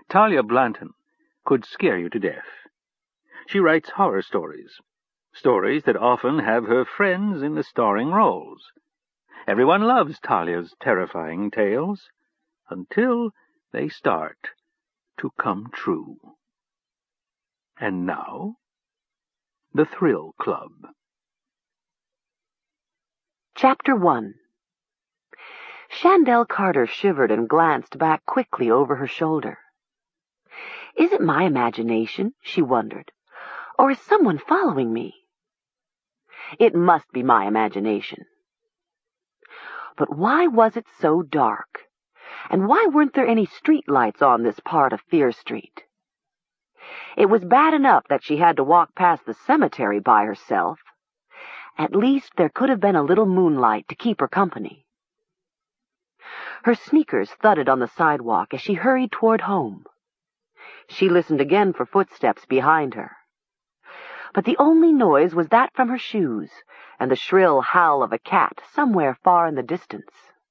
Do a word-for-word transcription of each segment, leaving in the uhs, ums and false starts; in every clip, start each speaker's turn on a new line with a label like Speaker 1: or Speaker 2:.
Speaker 1: Talia Blanton could scare you to death. She writes horror stories, stories that often have her friends in the starring roles. Everyone loves Talia's terrifying tales, until they start to come true. And now, The Thrill Club.
Speaker 2: Chapter one. Chandel Carter shivered and glanced back quickly over her shoulder. Is it my imagination, she wondered, or is someone following me? It must be my imagination. But why was it so dark? And why weren't there any street lights on this part of Fear Street? It was bad enough that she had to walk past the cemetery by herself. At least there could have been a little moonlight to keep her company. Her sneakers thudded on the sidewalk as she hurried toward home. She listened again for footsteps behind her. But the only noise was that from her shoes and the shrill howl of a cat somewhere far in the distance.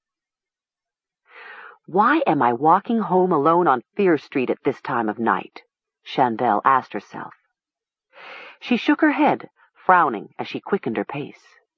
Speaker 2: Why am I walking home alone on Fear Street at this time of night? Chandel asked herself. She shook her head, frowning as she quickened her pace.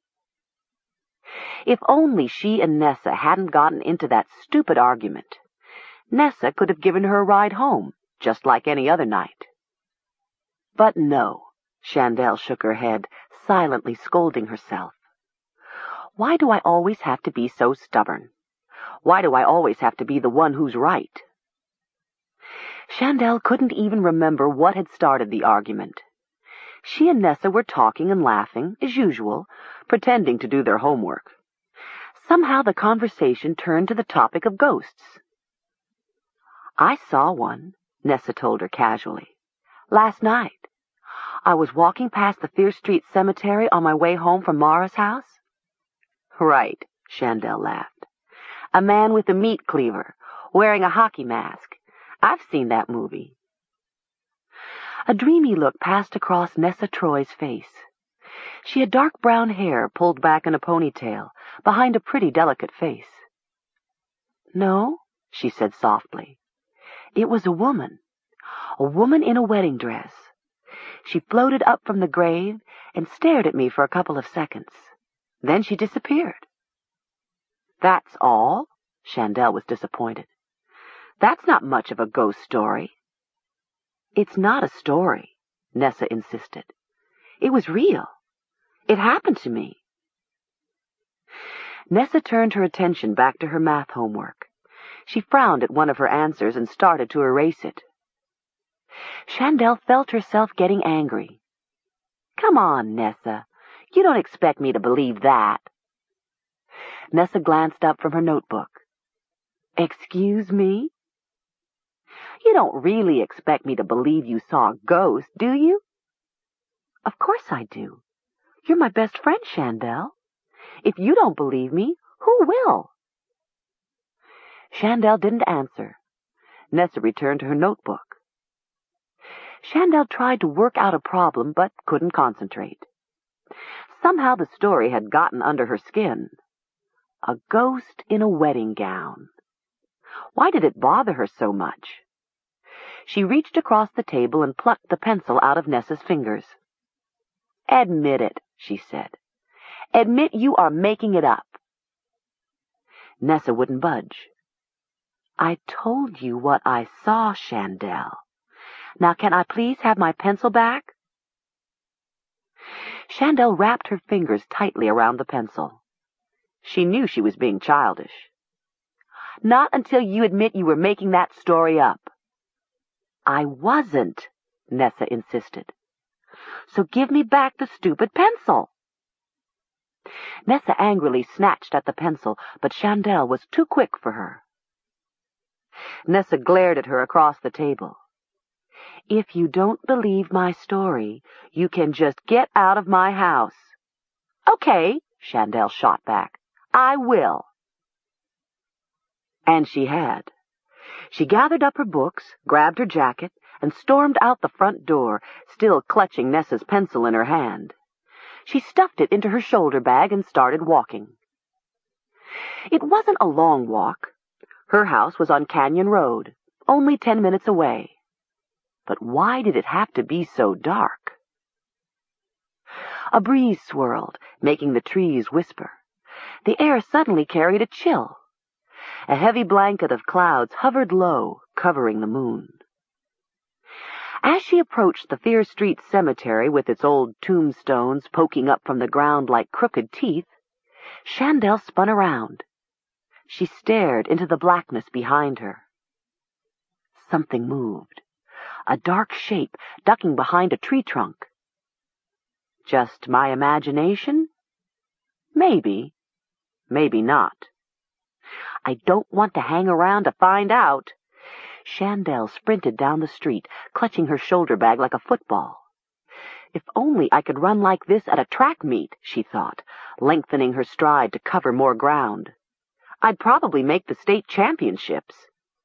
Speaker 2: If only she and Nessa hadn't gotten into that stupid argument. Nessa could have given her a ride home, just like any other night. But no, Chandel shook her head, silently scolding herself. Why do I always have to be so stubborn? Why do I always have to be the one who's right? Chandel couldn't even remember what had started the argument. She and Nessa were talking and laughing, as usual, pretending to do their homework. Somehow the conversation turned to the topic of ghosts. I saw one, Nessa told her casually. Last night. I was walking past the Fear Street Cemetery on my way home from Mara's house. Right, Chandel laughed. A man with a meat cleaver, wearing a hockey mask. I've seen that movie. A dreamy look passed across Nessa Troy's face. She had dark brown hair pulled back in a ponytail, behind a pretty delicate face. No, she said softly. It was a woman. A woman in a wedding dress. She floated up from the grave and stared at me for a couple of seconds. Then she disappeared. That's all? Chandel was disappointed. That's not much of a ghost story. It's not a story, Nessa insisted. It was real. It happened to me. Nessa turned her attention back to her math homework. She frowned at one of her answers and started to erase it. Chandel felt herself getting angry. Come on, Nessa. You don't expect me to believe that. Nessa glanced up from her notebook. Excuse me? You don't really expect me to believe you saw a ghost, do you? Of course I do. You're my best friend, Chandel. If you don't believe me, who will? Chandel didn't answer. Nessa returned to her notebook. Chandel tried to work out a problem, but couldn't concentrate. Somehow the story had gotten under her skin. A ghost in a wedding gown. Why did it bother her so much? She reached across the table and plucked the pencil out of Nessa's fingers. Admit it, she said. Admit you are making it up. Nessa wouldn't budge. I told you what I saw, Chandel. Now can I please have my pencil back? Chandel wrapped her fingers tightly around the pencil. She knew she was being childish. Not until you admit you were making that story up. I wasn't, Nessa insisted. So give me back the stupid pencil. Nessa angrily snatched at the pencil, but Chandel was too quick for her. Nessa glared at her across the table. If you don't believe my story, you can just get out of my house. Okay, Chandel shot back. I will. And she had. She gathered up her books, grabbed her jacket, and stormed out the front door, still clutching Nessa's pencil in her hand. She stuffed it into her shoulder bag and started walking. It wasn't a long walk. Her house was on Canyon Road, only ten minutes away. But why did it have to be so dark? A breeze swirled, making the trees whisper. The air suddenly carried a chill. A heavy blanket of clouds hovered low, covering the moon. As she approached the Fear Street Cemetery with its old tombstones poking up from the ground like crooked teeth, Chandel spun around. She stared into the blackness behind her. Something moved. A dark shape ducking behind a tree trunk. Just my imagination? Maybe. Maybe not. I don't want to hang around to find out. Chandel sprinted down the street, clutching her shoulder bag like a football. If only I could run like this at a track meet, she thought, lengthening her stride to cover more ground. I'd probably make the state championships.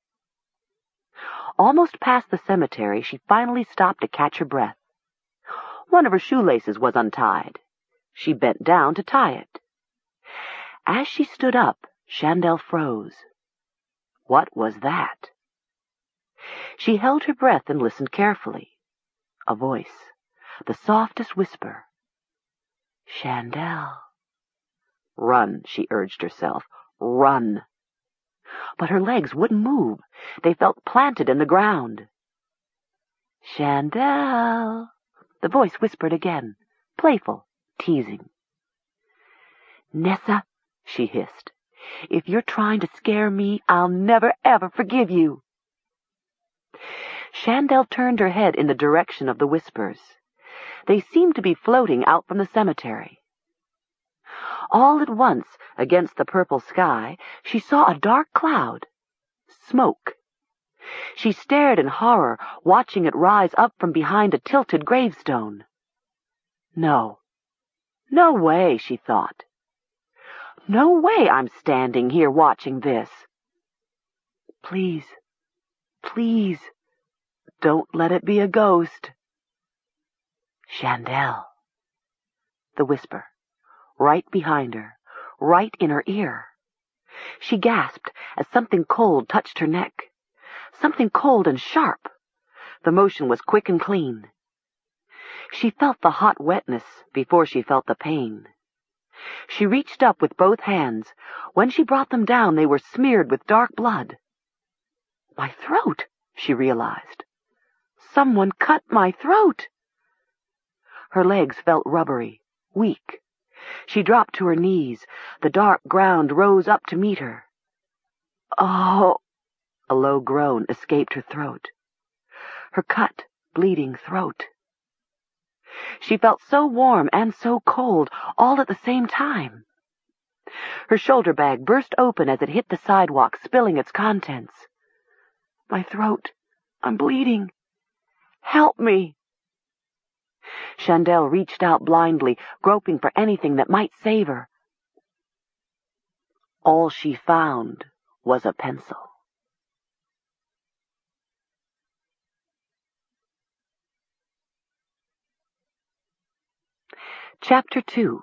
Speaker 2: Almost past the cemetery, she finally stopped to catch her breath. One of her shoelaces was untied. She bent down to tie it. As she stood up, Chandel froze. What was that? She held her breath and listened carefully. A voice, the softest whisper. Chandel. Run, she urged herself. Run. But her legs wouldn't move. They felt planted in the ground. Chandel. The voice whispered again, playful, teasing. Nessa, she hissed, if you're trying to scare me, I'll never, ever forgive you. Chandel turned her head in the direction of the whispers. They seemed to be floating out from the cemetery. All at once, against the purple sky, she saw a dark cloud. Smoke. She stared in horror, watching it rise up from behind a tilted gravestone. No. No way, she thought. No way I'm standing here watching this. Please, please, don't let it be a ghost. Chandel. The whisper, right behind her, right in her ear. She gasped as something cold touched her neck. Something cold and sharp. The motion was quick and clean. She felt the hot wetness before she felt the pain. She reached up with both hands. When she brought them down, they were smeared with dark blood. My throat, she realized. Someone cut my throat. Her legs felt rubbery, weak. She dropped to her knees. The dark ground rose up to meet her. Oh! A low groan escaped her throat. Her cut, bleeding throat. She felt so warm and so cold, all at the same time. Her shoulder bag burst open as it hit the sidewalk, spilling its contents. My throat. I'm bleeding. Help me. Chandel reached out blindly, groping for anything that might save her. All she found was a pencil. Chapter two.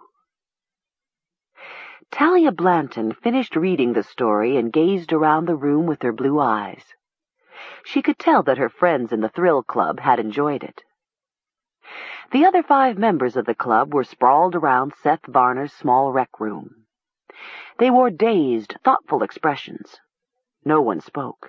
Speaker 2: Talia Blanton finished reading the story and gazed around the room with her blue eyes. She could tell that her friends in the Thrill Club had enjoyed it. The other five members of the club were sprawled around Seth Varner's small rec room. They wore dazed, thoughtful expressions. No one spoke.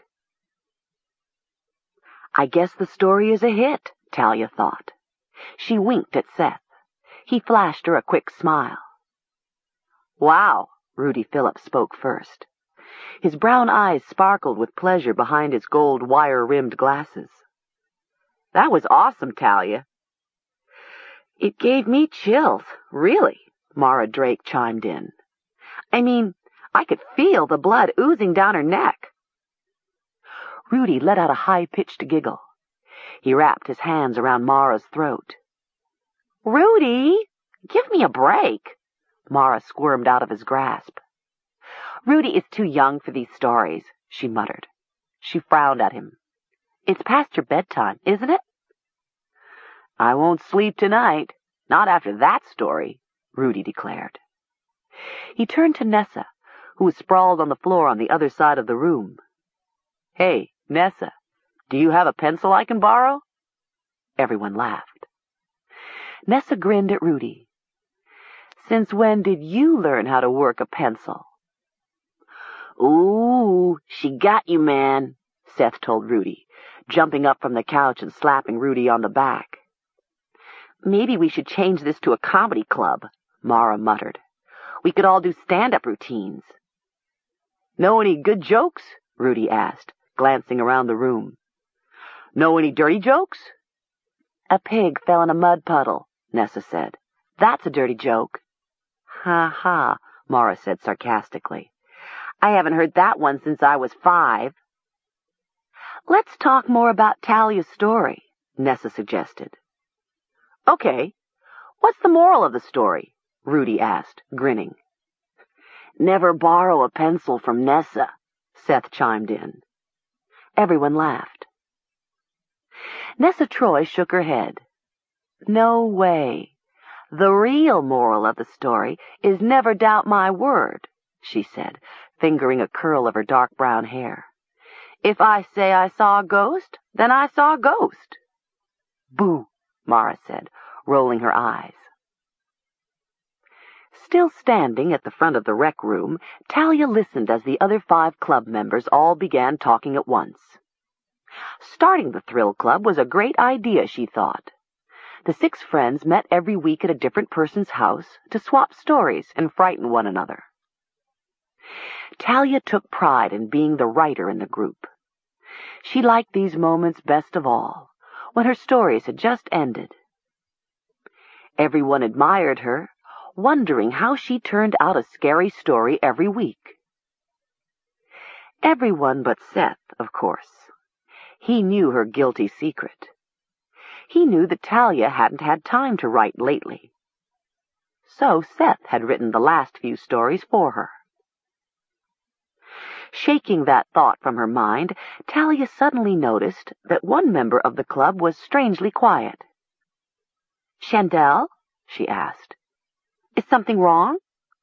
Speaker 2: I guess the story is a hit, Talia thought. She winked at Seth. He flashed her a quick smile. Wow, Rudy Phillips spoke first. His brown eyes sparkled with pleasure behind his gold wire-rimmed glasses. That was awesome, Talia. It gave me chills, really, Mara Drake chimed in. I mean, I could feel the blood oozing down her neck. Rudy let out a high-pitched giggle. He wrapped his hands around Mara's throat. Rudy, give me a break. Mara squirmed out of his grasp. Rudy is too young for these stories, she muttered. She frowned at him. It's past your bedtime, isn't it? I won't sleep tonight, not after that story, Rudy declared. He turned to Nessa, who was sprawled on the floor on the other side of the room. Hey, Nessa, Do you have a pencil I can borrow? Everyone laughed. Nessa grinned at Rudy. Since when did you learn how to work a pencil? Ooh, she got you, man, Seth told Rudy, jumping up from the couch and slapping Rudy on the back. Maybe we should change this to a comedy club, Mara muttered. We could all do stand-up routines. Know any good jokes? Rudy asked, glancing around the room. Know any dirty jokes? A pig fell in a mud puddle, Nessa said. That's a dirty joke. Ha ha, Mara said sarcastically. I haven't heard that one since I was five. Let's talk more about Talia's story, Nessa suggested. Okay. What's the moral of the story? Rudy asked, grinning. Never borrow a pencil from Nessa, Seth chimed in. Everyone laughed. Nessa Troy shook her head. No way. The real moral of the story is never doubt my word, she said, fingering a curl of her dark brown hair. If I say I saw a ghost, then I saw a ghost. Boo, Mara said, rolling her eyes. Still standing at the front of the rec room, Talia listened as the other five club members all began talking at once. Starting the Thrill Club was a great idea, she thought. The six friends met every week at a different person's house to swap stories and frighten one another. Talia took pride in being the writer in the group. She liked these moments best of all, when her stories had just ended. Everyone admired her, wondering how she turned out a scary story every week. Everyone but Seth, of course. He knew her guilty secret. He knew that Talia hadn't had time to write lately. So Seth had written the last few stories for her. Shaking that thought from her mind, Talia suddenly noticed that one member of the club was strangely quiet. Chandel? She asked. Is something wrong?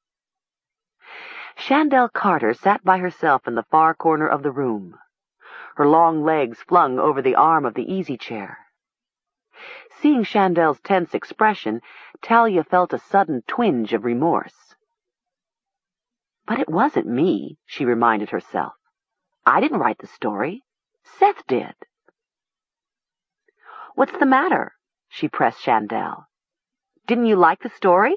Speaker 2: Chandel Carter sat by herself in the far corner of the room, her long legs flung over the arm of the easy chair. Seeing Chandel's tense expression, Talia felt a sudden twinge of remorse. But it wasn't me, she reminded herself. I didn't write the story. Seth did. What's the matter? She pressed Chandel. Didn't you like the story?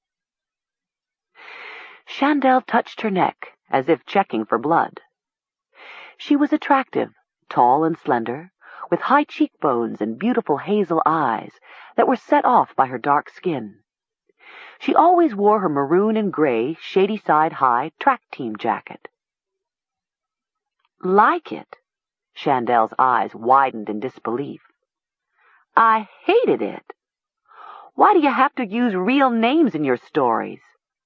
Speaker 2: Chandel touched her neck, as if checking for blood. She was attractive, tall and slender, with high cheekbones and beautiful hazel eyes that were set off by her dark skin. She always wore her maroon and gray, shady-side-high track team jacket. Like it? Chandel's eyes widened in disbelief. I hated it. Why do you have to use real names in your stories?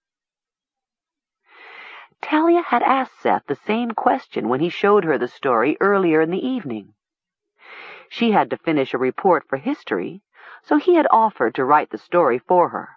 Speaker 2: Talia had asked Seth the same question when he showed her the story earlier in the evening. She had to finish a report for history, so he had offered to write the story for her.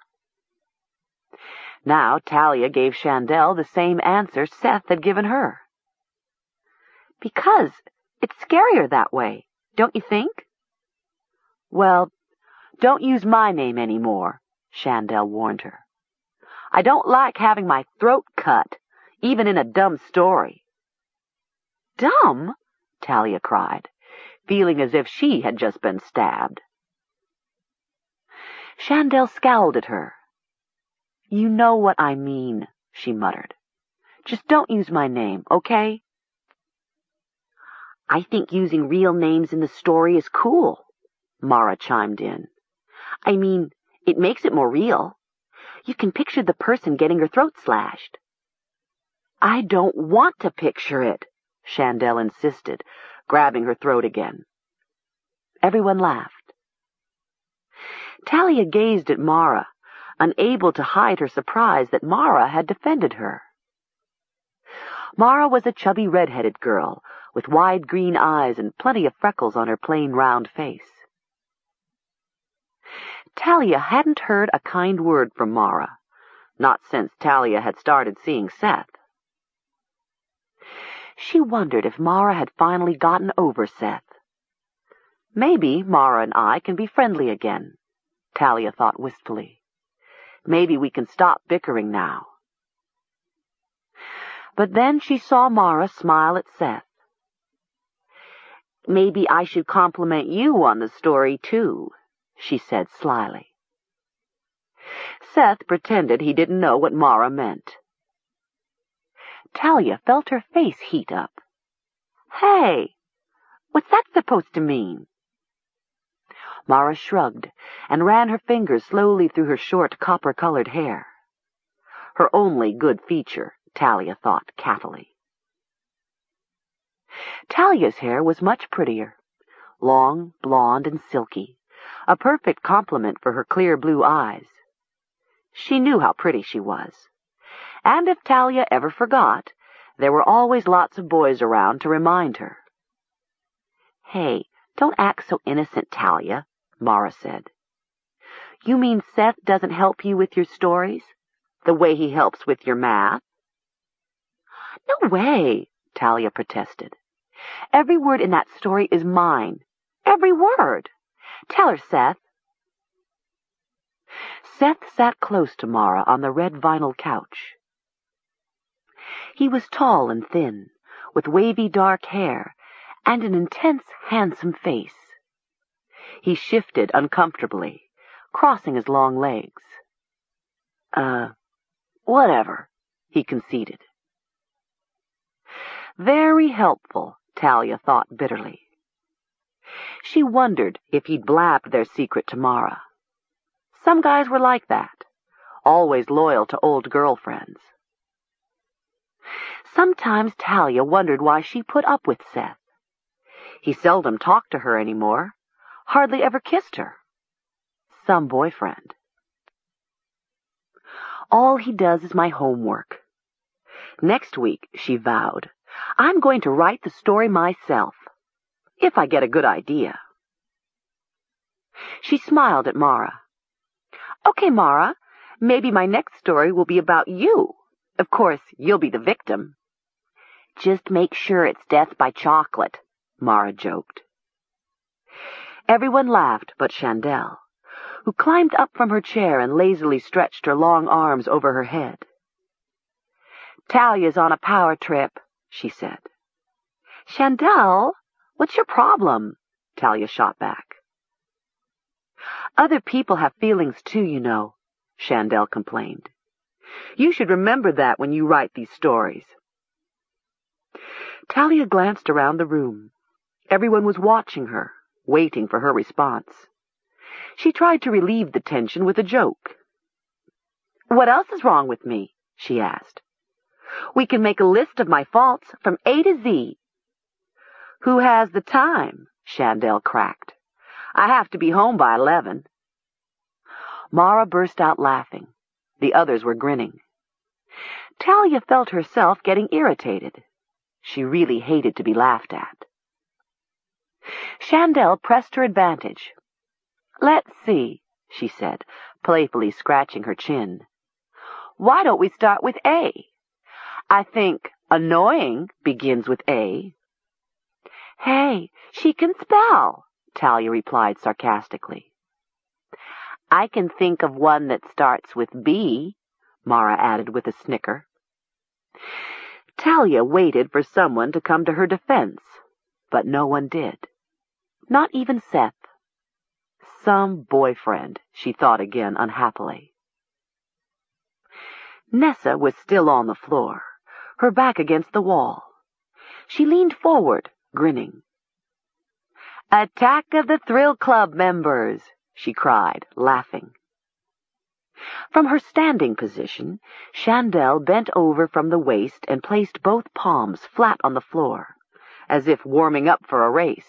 Speaker 2: Now Talia gave Chandel the same answer Seth had given her. Because it's scarier that way, don't you think? Well, don't use my name anymore, Chandel warned her. I don't like having my throat cut, even in a dumb story. Dumb? Talia cried, feeling as if she had just been stabbed. Chandel scowled at her. You know what I mean, she muttered. Just don't use my name, okay? I think using real names in the story is cool, Mara chimed in. I mean, it makes it more real. You can picture the person getting her throat slashed. I don't want to picture it, Chandel insisted, grabbing her throat again. Everyone laughed. Talia gazed at Mara, unable to hide her surprise that Mara had defended her. Mara was a chubby red-headed girl, with wide green eyes and plenty of freckles on her plain round face. Talia hadn't heard a kind word from Mara, not since Talia had started seeing Seth. She wondered if Mara had finally gotten over Seth, Maybe Mara and I can be friendly again, Talia thought wistfully. Maybe we can stop bickering now. But then she saw Mara smile at Seth. Maybe I should compliment you on the story, too, she said slyly. Seth pretended he didn't know what Mara meant. Talia felt her face heat up. Hey, what's that supposed to mean? Mara shrugged and ran her fingers slowly through her short copper-colored hair. Her only good feature, Talia thought cattily. Talia's hair was much prettier, long, blonde, and silky, a perfect complement for her clear blue eyes. She knew how pretty she was, and if Talia ever forgot, there were always lots of boys around to remind her. Hey, don't act so innocent, Talia, Mara said. You mean Seth doesn't help you with your stories, the way he helps with your math? No way, Talia protested. Every word in that story is mine. Every word. Tell her, Seth. Seth sat close to Mara on the red vinyl couch. He was tall and thin, with wavy dark hair and an intense, handsome face. He shifted uncomfortably, crossing his long legs. Uh, whatever, he conceded. Very helpful, Talia thought bitterly. She wondered if he'd blabbed their secret to Mara. Some guys were like that, always loyal to old girlfriends. Sometimes Talia wondered why she put up with Seth. He seldom talked to her anymore, hardly ever kissed her. Some boyfriend. All he does is my homework. Next week, she vowed, I'm going to write the story myself, if I get a good idea. She smiled at Mara. Okay, Mara, maybe my next story will be about you. Of course, you'll be the victim. Just make sure it's death by chocolate, Mara joked. Everyone laughed but Chandel, who climbed up from her chair and lazily stretched her long arms over her head. Talia's on a power trip, she said. Chandel, what's your problem? Talia shot back. Other people have feelings too, you know, Chandel complained. You should remember that when you write these stories. Talia glanced around the room. Everyone was watching her, waiting for her response. She tried to relieve the tension with a joke. What else is wrong with me? She asked. We can make a list of my faults from A to Z. Who has the time? Chandel cracked. I have to be home by eleven. Mara burst out laughing. The others were grinning. Talia felt herself getting irritated. She really hated to be laughed at. Chandel pressed her advantage. Let's see, she said, playfully scratching her chin. Why don't we start with A? I think annoying begins with A. Hey, she can spell, Talia replied sarcastically. I can think of one that starts with B, Mara added with a snicker. Talia waited for someone to come to her defense, but no one did. Not even Seth. Some boyfriend, she thought again unhappily. Nessa was still on the floor, her back against the wall. She leaned forward, grinning. Attack of the Thrill Club members, she cried, laughing. From her standing position, Chandel bent over from the waist and placed both palms flat on the floor, as if warming up for a race.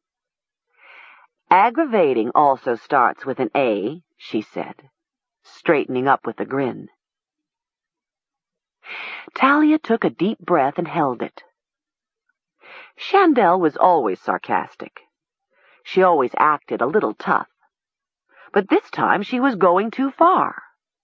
Speaker 2: Aggravating also starts with an A, she said, straightening up with a grin. Talia took a deep breath and held it. Chandel was always sarcastic. She always acted a little tough. But this time she was going too far.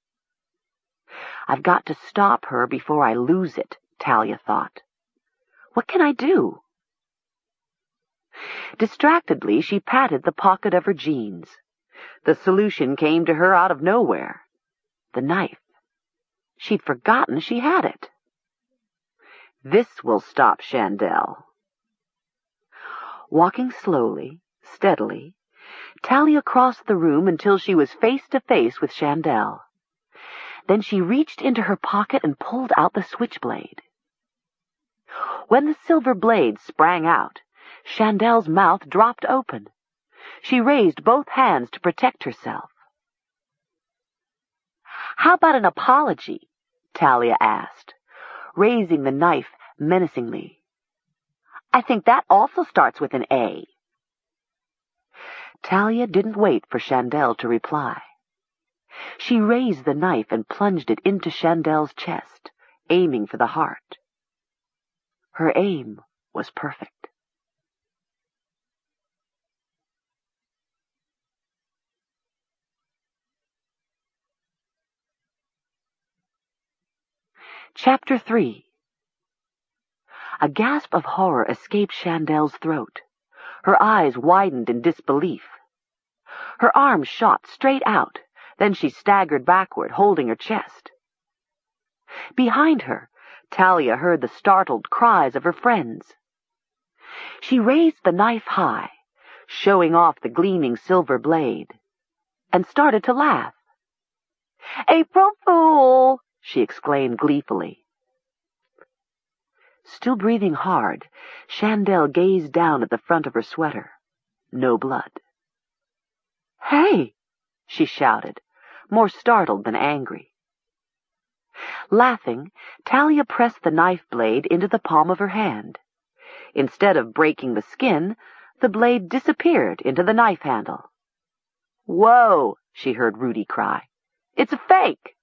Speaker 2: I've got to stop her before I lose it, Talia thought. What can I do? Distractedly, she patted the pocket of her jeans. The solution came to her out of nowhere. The knife. She'd forgotten she had it. This will stop Chandel. Walking slowly, steadily, Talia crossed the room until she was face to face with Chandel. Then she reached into her pocket and pulled out the switchblade. When the silver blade sprang out, Chandel's mouth dropped open. She raised both hands to protect herself. "How about an apology?" Talia asked, raising the knife menacingly. "I think that also starts with an A." Talia didn't wait for Chandel to reply. She raised the knife and plunged it into Chandel's chest, aiming for the heart. Her aim was perfect. Chapter three. A gasp of horror escaped Chandel's throat. Her eyes widened in disbelief. Her arms shot straight out, then she staggered backward, holding her chest. Behind her, Talia heard the startled cries of her friends. She raised the knife high, showing off the gleaming silver blade, and started to laugh. "April Fool!" she exclaimed gleefully. Still breathing hard, Chandel gazed down at the front of her sweater. No blood. "Hey!" she shouted, more startled than angry. Laughing, Talia pressed the knife blade into the palm of her hand. Instead of breaking the skin, the blade disappeared into the knife handle. "Whoa!" she heard Rudy cry. "It's a fake!"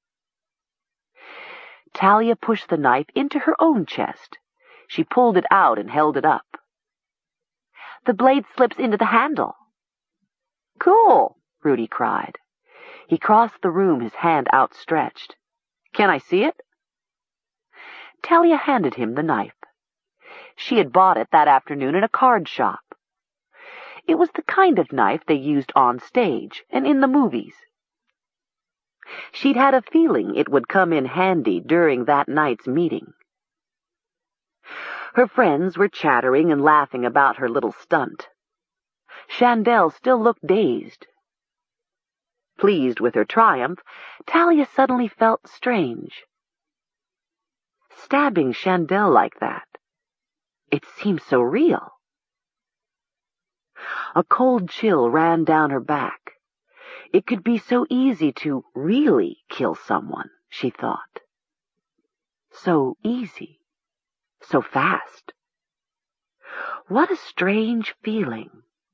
Speaker 2: Talia pushed the knife into her own chest. She pulled it out and held it up. "The blade slips into the handle." "Cool!" Rudy cried. He crossed the room, his hand outstretched. "Can I see it?" Talia handed him the knife. She had bought it that afternoon in a card shop. It was the kind of knife they used on stage and in the movies. She'd had a feeling it would come in handy during that night's meeting. Her friends were chattering and laughing about her little stunt. Chandel still looked dazed. Pleased with her triumph, Talia suddenly felt strange. Stabbing Chandel like that, it seemed so real. A cold chill ran down her back. It could be so easy to really kill someone, she thought. So easy. So fast. What a strange feeling.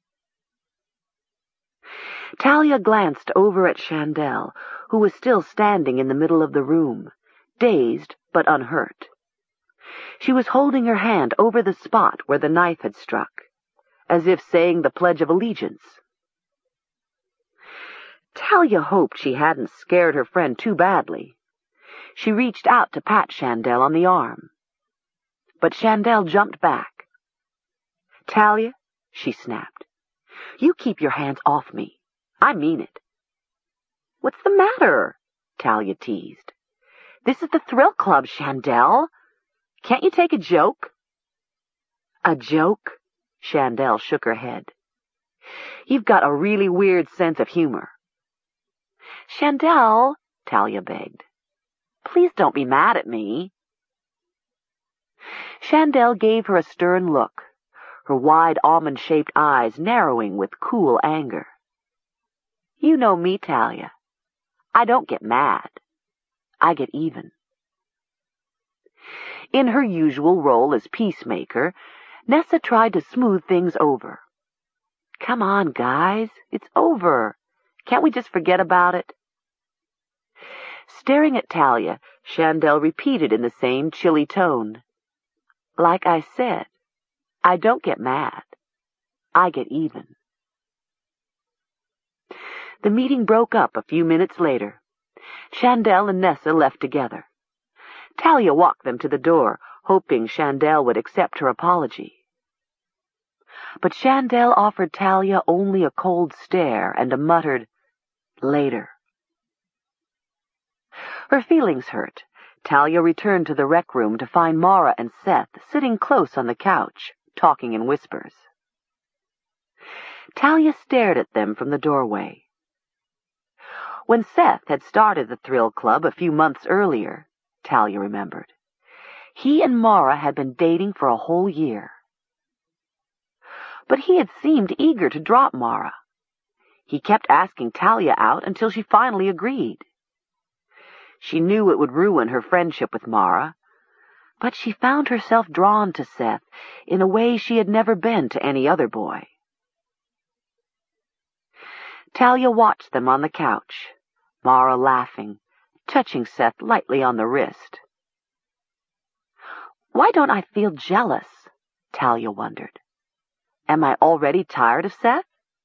Speaker 2: Talia glanced over at Chandel, who was still standing in the middle of the room, dazed but unhurt. She was holding her hand over the spot where the knife had struck, as if saying the Pledge of Allegiance. Talia hoped she hadn't scared her friend too badly. She reached out to pat Chandel on the arm. But Chandel jumped back. "Talia," she snapped, "you keep your hands off me. I mean it." "What's the matter?" Talia teased. "This is the Thrill Club, Chandel. Can't you take a joke?" "A joke?" Chandel shook her head. "You've got a really weird sense of humor." "Chandel," Talia begged, "please don't be mad at me." Chandel gave her a stern look, her wide almond-shaped eyes narrowing with cool anger. "You know me, Talia. I don't get mad. I get even." In her usual role as peacemaker, Nessa tried to smooth things over. "Come on, guys. It's over. Can't we just forget about it?" Staring at Talia, Chandel repeated in the same chilly tone. "Like I said, I don't get mad. I get even." The meeting broke up a few minutes later. Chandel and Nessa left together. Talia walked them to the door, hoping Chandel would accept her apology. but Chandel offered Talia only a cold stare and a muttered, "Later." Her feelings hurt. Talia returned to the rec room to find Mara and Seth sitting close on the couch, talking in whispers. Talia stared at them from the doorway. When Seth had started the Thrill Club a few months earlier, Talia remembered, he and Mara had been dating for a whole year. But he had seemed eager to drop Mara. He kept asking Talia out until she finally agreed. She knew it would ruin her friendship with Mara, but she found herself drawn to Seth in a way she had never been to any other boy. Talia watched them on the couch, Mara laughing, touching Seth lightly on the wrist. Why don't I feel jealous? Talia wondered. Am I already tired of Seth?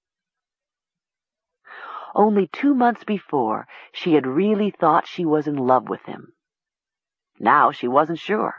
Speaker 2: Only two months before, she had really thought she was in love with him. Now she wasn't sure.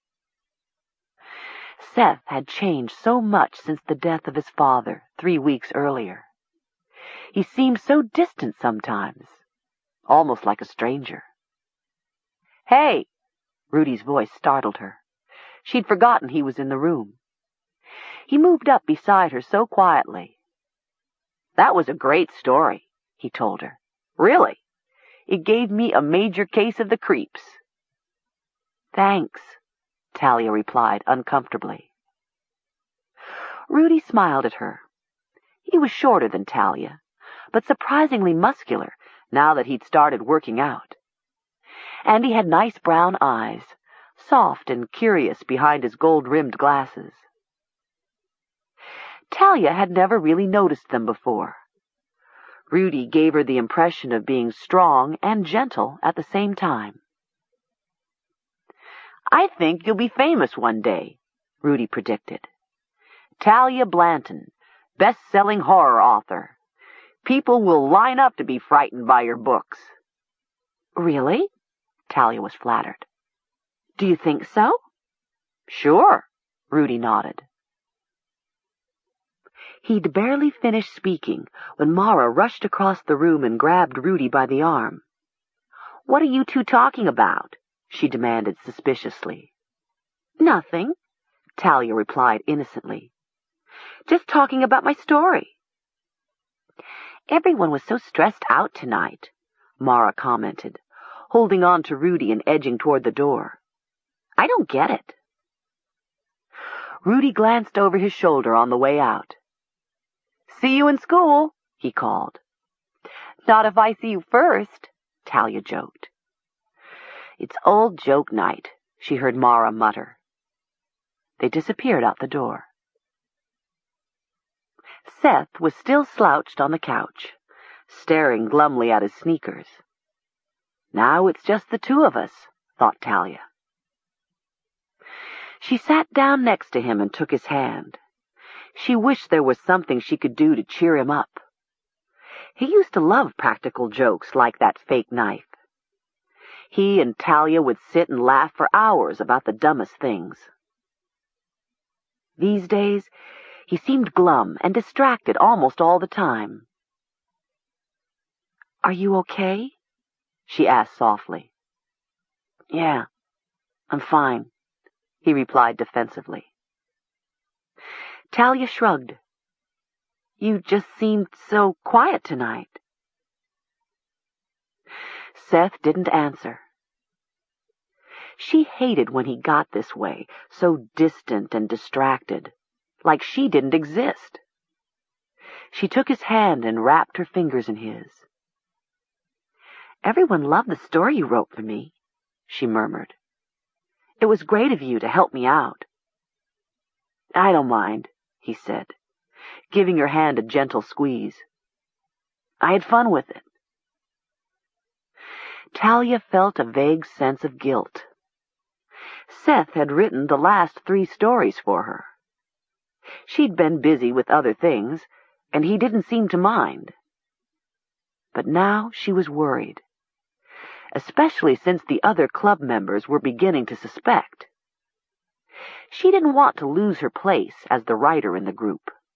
Speaker 2: Seth had changed so much since the death of his father three weeks earlier. He seemed so distant sometimes, almost like a stranger. "Hey!" Rudy's voice startled her. She'd forgotten he was in the room. He moved up beside her so quietly. "That was a great story," he told her. "Really. It gave me a major case of the creeps." "Thanks," Talia replied uncomfortably. Rudy smiled at her. He was shorter than Talia, but surprisingly muscular now that he'd started working out. And he had nice brown eyes, soft and curious behind his gold-rimmed glasses. Talia had never really noticed them before. Rudy gave her the impression of being strong and gentle at the same time. "I think you'll be famous one day," Rudy predicted. "Talia Blanton, best-selling horror author. People will line up to be frightened by your books." "Really?" Talia was flattered. "Do you think so?" "Sure," Rudy nodded. He'd barely finished speaking when Mara rushed across the room and grabbed Rudy by the arm. "What are you two talking about?" she demanded suspiciously. "Nothing," Talia replied innocently. "Just talking about my story." "Everyone was so stressed out tonight," Mara commented, holding on to Rudy and edging toward the door. "I don't get it." Rudy glanced over his shoulder on the way out. "See you in school," he called. "Not if I see you first," Talia joked. "It's old joke night," she heard Mara mutter. They disappeared out the door. Seth was still slouched on the couch, staring glumly at his sneakers. "Now it's just the two of us," thought Talia. She sat down next to him and took his hand. She wished there was something she could do to cheer him up. He used to love practical jokes like that fake knife. He and Talia would sit and laugh for hours about the dumbest things. These days, he seemed glum and distracted almost all the time. "Are you okay?" she asked softly. "Yeah, I'm fine," he replied defensively. Talia shrugged. "You just seemed so quiet tonight." Seth didn't answer. She hated when he got this way, so distant and distracted, like she didn't exist. She took his hand and wrapped her fingers in his. "Everyone loved the story you wrote for me," she murmured. "It was great of you to help me out." "I don't mind," he said, giving her hand a gentle squeeze. "I had fun with it." Talia felt a vague sense of guilt. Seth had written the last three stories for her. She'd been busy with other things, and he didn't seem to mind. But now she was worried, especially since the other club members were beginning to suspect. She didn't want to lose her place as the writer in the group.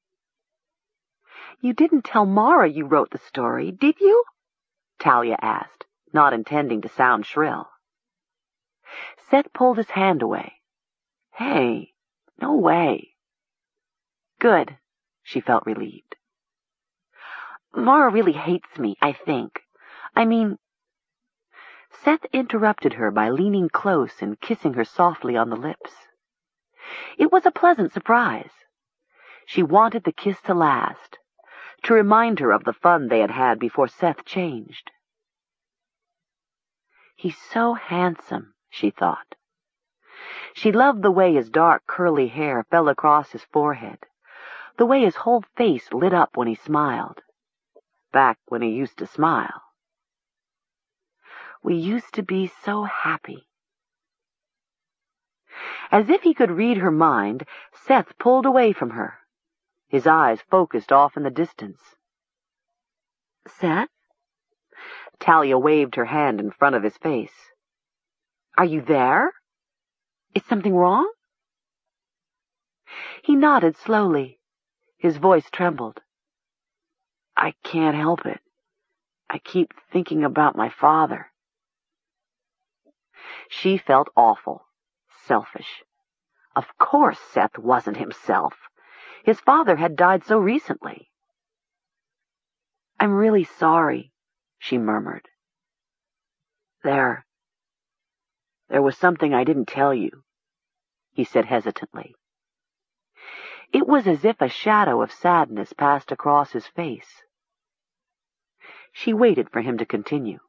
Speaker 2: You didn't tell Mara you wrote the story, did you? Talia asked, not intending to sound shrill. Seth pulled his hand away. Hey, no way. Good, she felt relieved. Mara really hates me, I think. I mean... Seth interrupted her by leaning close and kissing her softly on the lips. It was a pleasant surprise. She wanted the kiss to last, to remind her of the fun they had had before Seth changed. He's so handsome, she thought. She loved the way his dark, curly hair fell across his forehead, the way his whole face lit up when he smiled, back when he used to smile. We used to be so happy. As if he could read her mind, Seth pulled away from her, his eyes focused off in the distance. Seth? Talia waved her hand in front of his face. Are you there? Is something wrong? He nodded slowly. His voice trembled. I can't help it. I keep thinking about my father. She felt awful, selfish. Of course Seth wasn't himself. His father had died so recently. I'm really sorry, she murmured. There, there was something I didn't tell you, he said hesitantly. It was as if a shadow of sadness passed across his face. She waited for him to continue.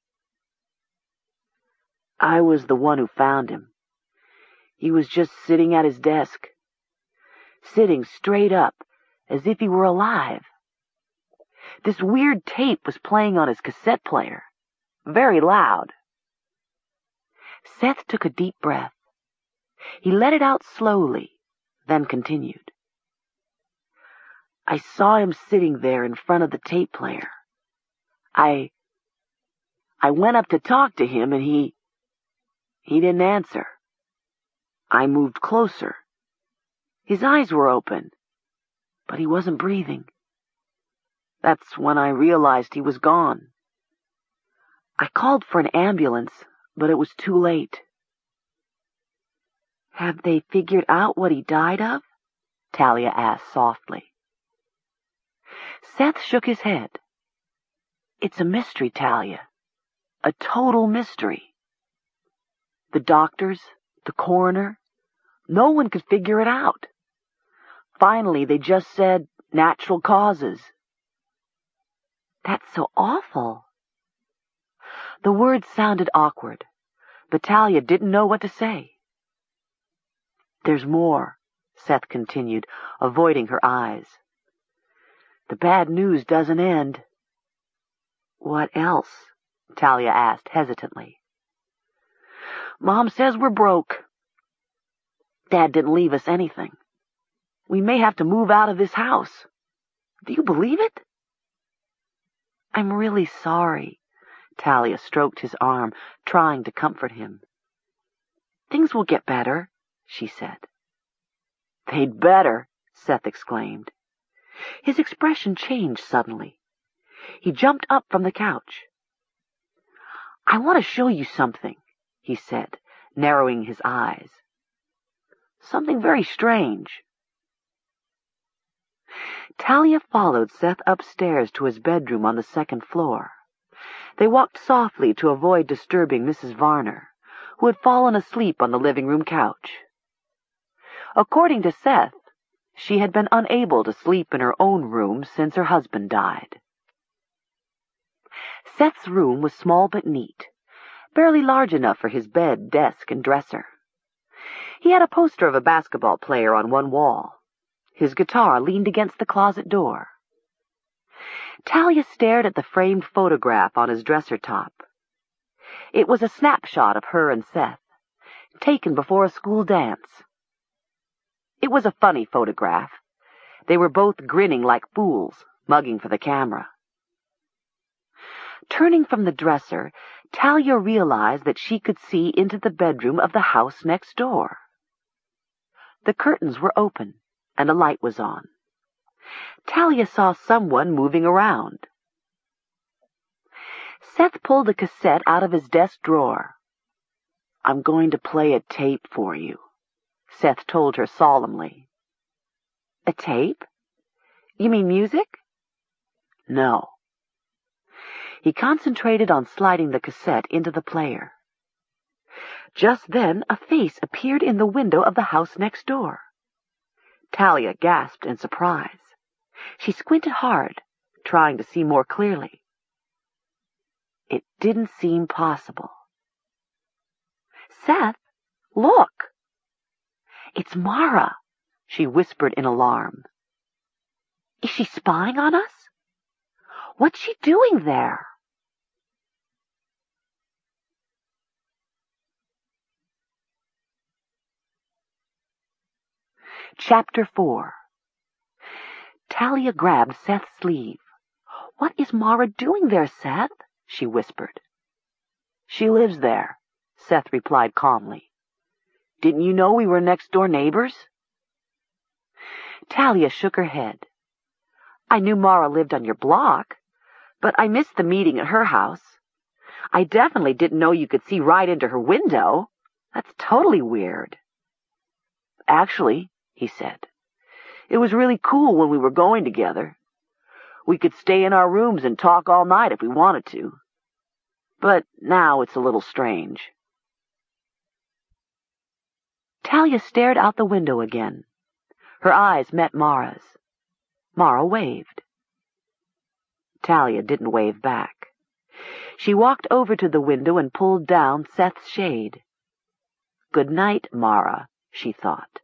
Speaker 2: I was the one who found him. He was just sitting at his desk, sitting straight up, as if he were alive. This weird tape was playing on his cassette player, very loud. Seth took a deep breath. He let it out slowly, then continued. I saw him sitting there in front of the tape player. I... I went up to talk to him, and he... He didn't answer. I moved closer. His eyes were open, but he wasn't breathing. That's when I realized he was gone. I called for an ambulance, but it was too late. Have they figured out what he died of? Talia asked softly. Seth shook his head. It's a mystery, Talia. A total mystery. The doctors, the coroner, no one could figure it out. Finally, they just said natural causes. That's so awful. The words sounded awkward, but Talia didn't know what to say. There's more, Seth continued, avoiding her eyes. The bad news doesn't end. What else? Talia asked hesitantly. Mom says we're broke. Dad didn't leave us anything. We may have to move out of this house. Do you believe it? I'm really sorry. Talia stroked his arm, trying to comfort him. Things will get better, she said. They'd better, Seth exclaimed. His expression changed suddenly. He jumped up from the couch. I want to show you something, he said, narrowing his eyes. Something very strange. Talia followed Seth upstairs to his bedroom on the second floor. They walked softly to avoid disturbing Missus Varner, who had fallen asleep on the living room couch. According to Seth, she had been unable to sleep in her own room since her husband died. Seth's room was small but neat, barely large enough for his bed, desk, and dresser. He had a poster of a basketball player on one wall. His guitar leaned against the closet door. Talia stared at the framed photograph on his dresser top. It was a snapshot of her and Seth, taken before a school dance. It was a funny photograph. They were both grinning like fools, mugging for the camera. Turning from the dresser, Talia realized that she could see into the bedroom of the house next door. The curtains were open, and a light was on. Talia saw someone moving around. Seth pulled a cassette out of his desk drawer. "I'm going to play a tape for you," Seth told her solemnly. "A tape? You mean music?" "No." He concentrated on sliding the cassette into the player. Just then, a face appeared in the window of the house next door. Talia gasped in surprise. She squinted hard, trying to see more clearly. It didn't seem possible. "Seth, look!" "It's Mara," she whispered in alarm. "Is she spying on us? What's she doing there?" Chapter four. Talia grabbed Seth's sleeve. "What is Mara doing there, Seth?" she whispered. "She lives there," Seth replied calmly. "Didn't you know we were next-door neighbors?" Talia shook her head. "I knew Mara lived on your block, but I missed the meeting at her house. I definitely didn't know you could see right into her window. That's totally weird." "Actually," he said, "it was really cool when we were going together. We could stay in our rooms and talk all night if we wanted to. But now it's a little strange." Talia stared out the window again. Her eyes met Mara's. Mara waved. Talia didn't wave back. She walked over to the window and pulled down Seth's shade. "Good night, Mara," she thought.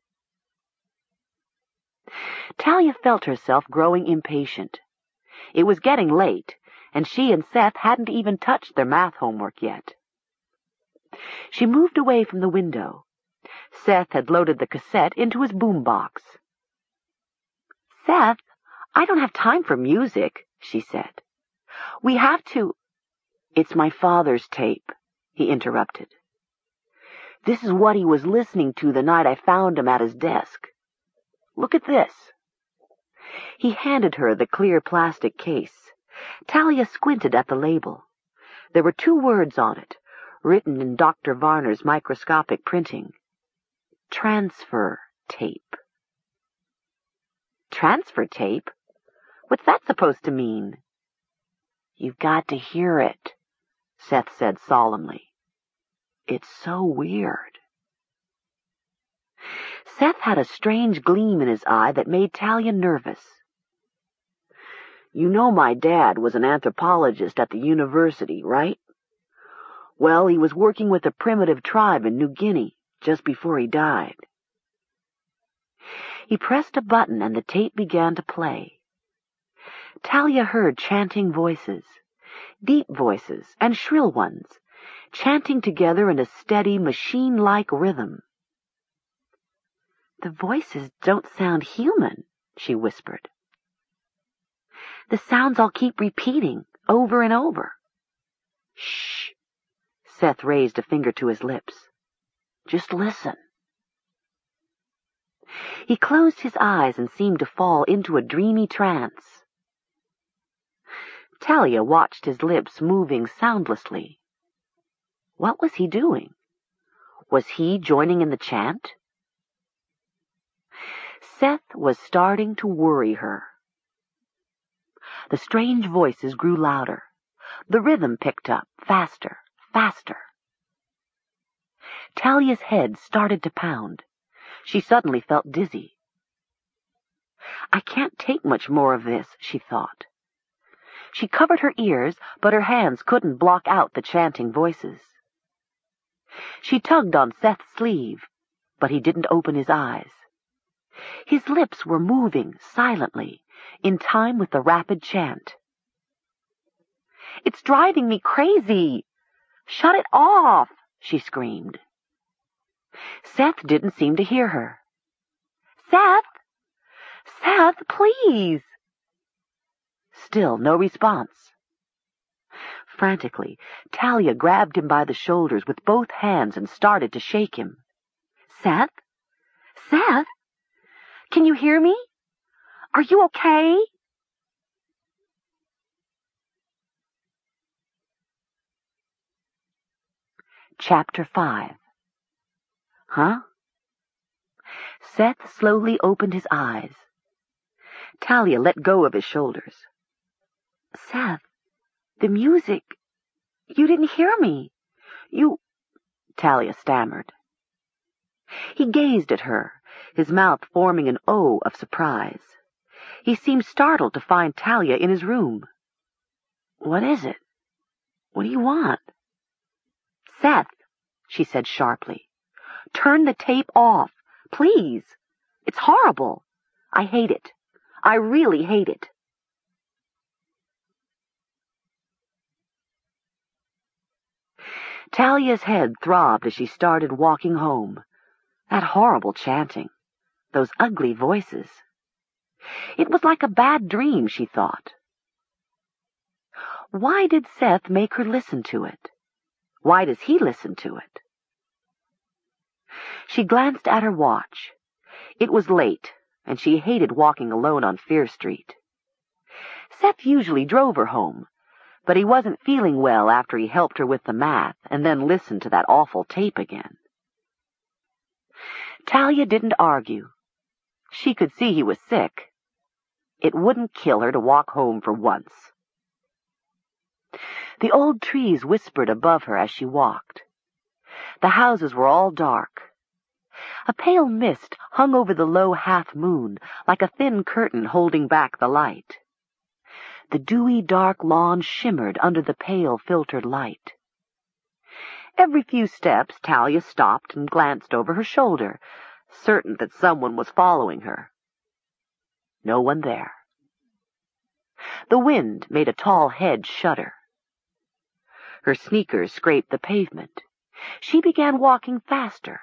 Speaker 2: Talia felt herself growing impatient. It was getting late, and she and Seth hadn't even touched their math homework yet. She moved away from the window. Seth had loaded the cassette into his boombox. "Seth, I don't have time for music," she said. "We have to—" "It's my father's tape," he interrupted. "This is what he was listening to the night I found him at his desk. Look at this." He handed her the clear plastic case. Talia squinted at the label. There were two words on it, written in Doctor Varner's microscopic printing. Transfer tape. Transfer tape? What's that supposed to mean? "You've got to hear it," Seth said solemnly. "It's so weird." Seth had a strange gleam in his eye that made Talia nervous. "You know my dad was an anthropologist at the university, right? Well, he was working with a primitive tribe in New Guinea just before he died." He pressed a button and the tape began to play. Talia heard chanting voices, deep voices and shrill ones, chanting together in a steady, machine-like rhythm. "The voices don't sound human," she whispered. "The sounds all keep repeating over and over." "Shh!" Seth raised a finger to his lips. "Just listen." He closed his eyes and seemed to fall into a dreamy trance. Talia watched his lips moving soundlessly. What was he doing? Was he joining in the chant? Seth was starting to worry her. The strange voices grew louder. The rhythm picked up, faster, faster. Talia's head started to pound. She suddenly felt dizzy. "I can't take much more of this," she thought. She covered her ears, but her hands couldn't block out the chanting voices. She tugged on Seth's sleeve, but he didn't open his eyes. His lips were moving silently, in time with the rapid chant. "It's driving me crazy! Shut it off!" she screamed. Seth didn't seem to hear her. "Seth! Seth, please!" Still no response. Frantically, Talia grabbed him by the shoulders with both hands and started to shake him. "Seth? Seth? Can you hear me? Are you okay?" Chapter five. Huh? Seth slowly opened his eyes. Talia let go of his shoulders. Seth, the music. You didn't hear me. You... Talia stammered. He gazed at her, his mouth forming an O of surprise. He seemed startled to find Talia in his room. What is it? What do you want? Seth, she said sharply, turn the tape off, please. It's horrible. I hate it. I really hate it. Talia's head throbbed as she started walking home. That horrible chanting. Those ugly voices. It was like a bad dream, she thought. Why did Seth make her listen to it? Why does he listen to it? She glanced at her watch. It was late, and she hated walking alone on Fear Street. Seth usually drove her home, but he wasn't feeling well after he helped her with the math and then listened to that awful tape again. Talia didn't argue. She could see he was sick. It wouldn't kill her to walk home for once. The old trees whispered above her as she walked. The houses were all dark. A pale mist hung over the low half-moon like a thin curtain holding back the light. The dewy dark lawn shimmered under the pale filtered light. Every few steps Talia stopped and glanced over her shoulder, certain that someone was following her. No one there. The wind made a tall head shudder. Her sneakers scraped the pavement. She began walking faster.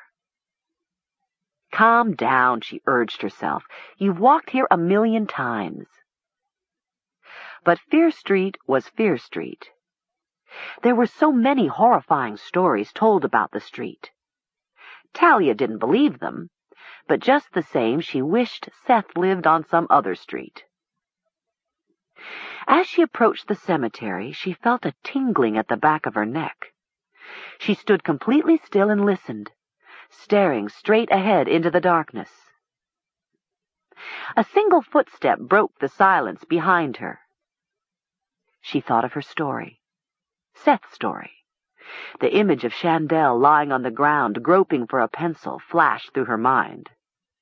Speaker 2: Calm down, she urged herself. You've walked here a million times. But Fear Street was Fear Street. There were so many horrifying stories told about the street. Talia didn't believe them, but just the same she wished Seth lived on some other street. As she approached the cemetery, she felt a tingling at the back of her neck. She stood completely still and listened, staring straight ahead into the darkness. A single footstep broke the silence behind her. She thought of her story, Seth's story. The image of Chandel lying on the ground, groping for a pencil, flashed through her mind.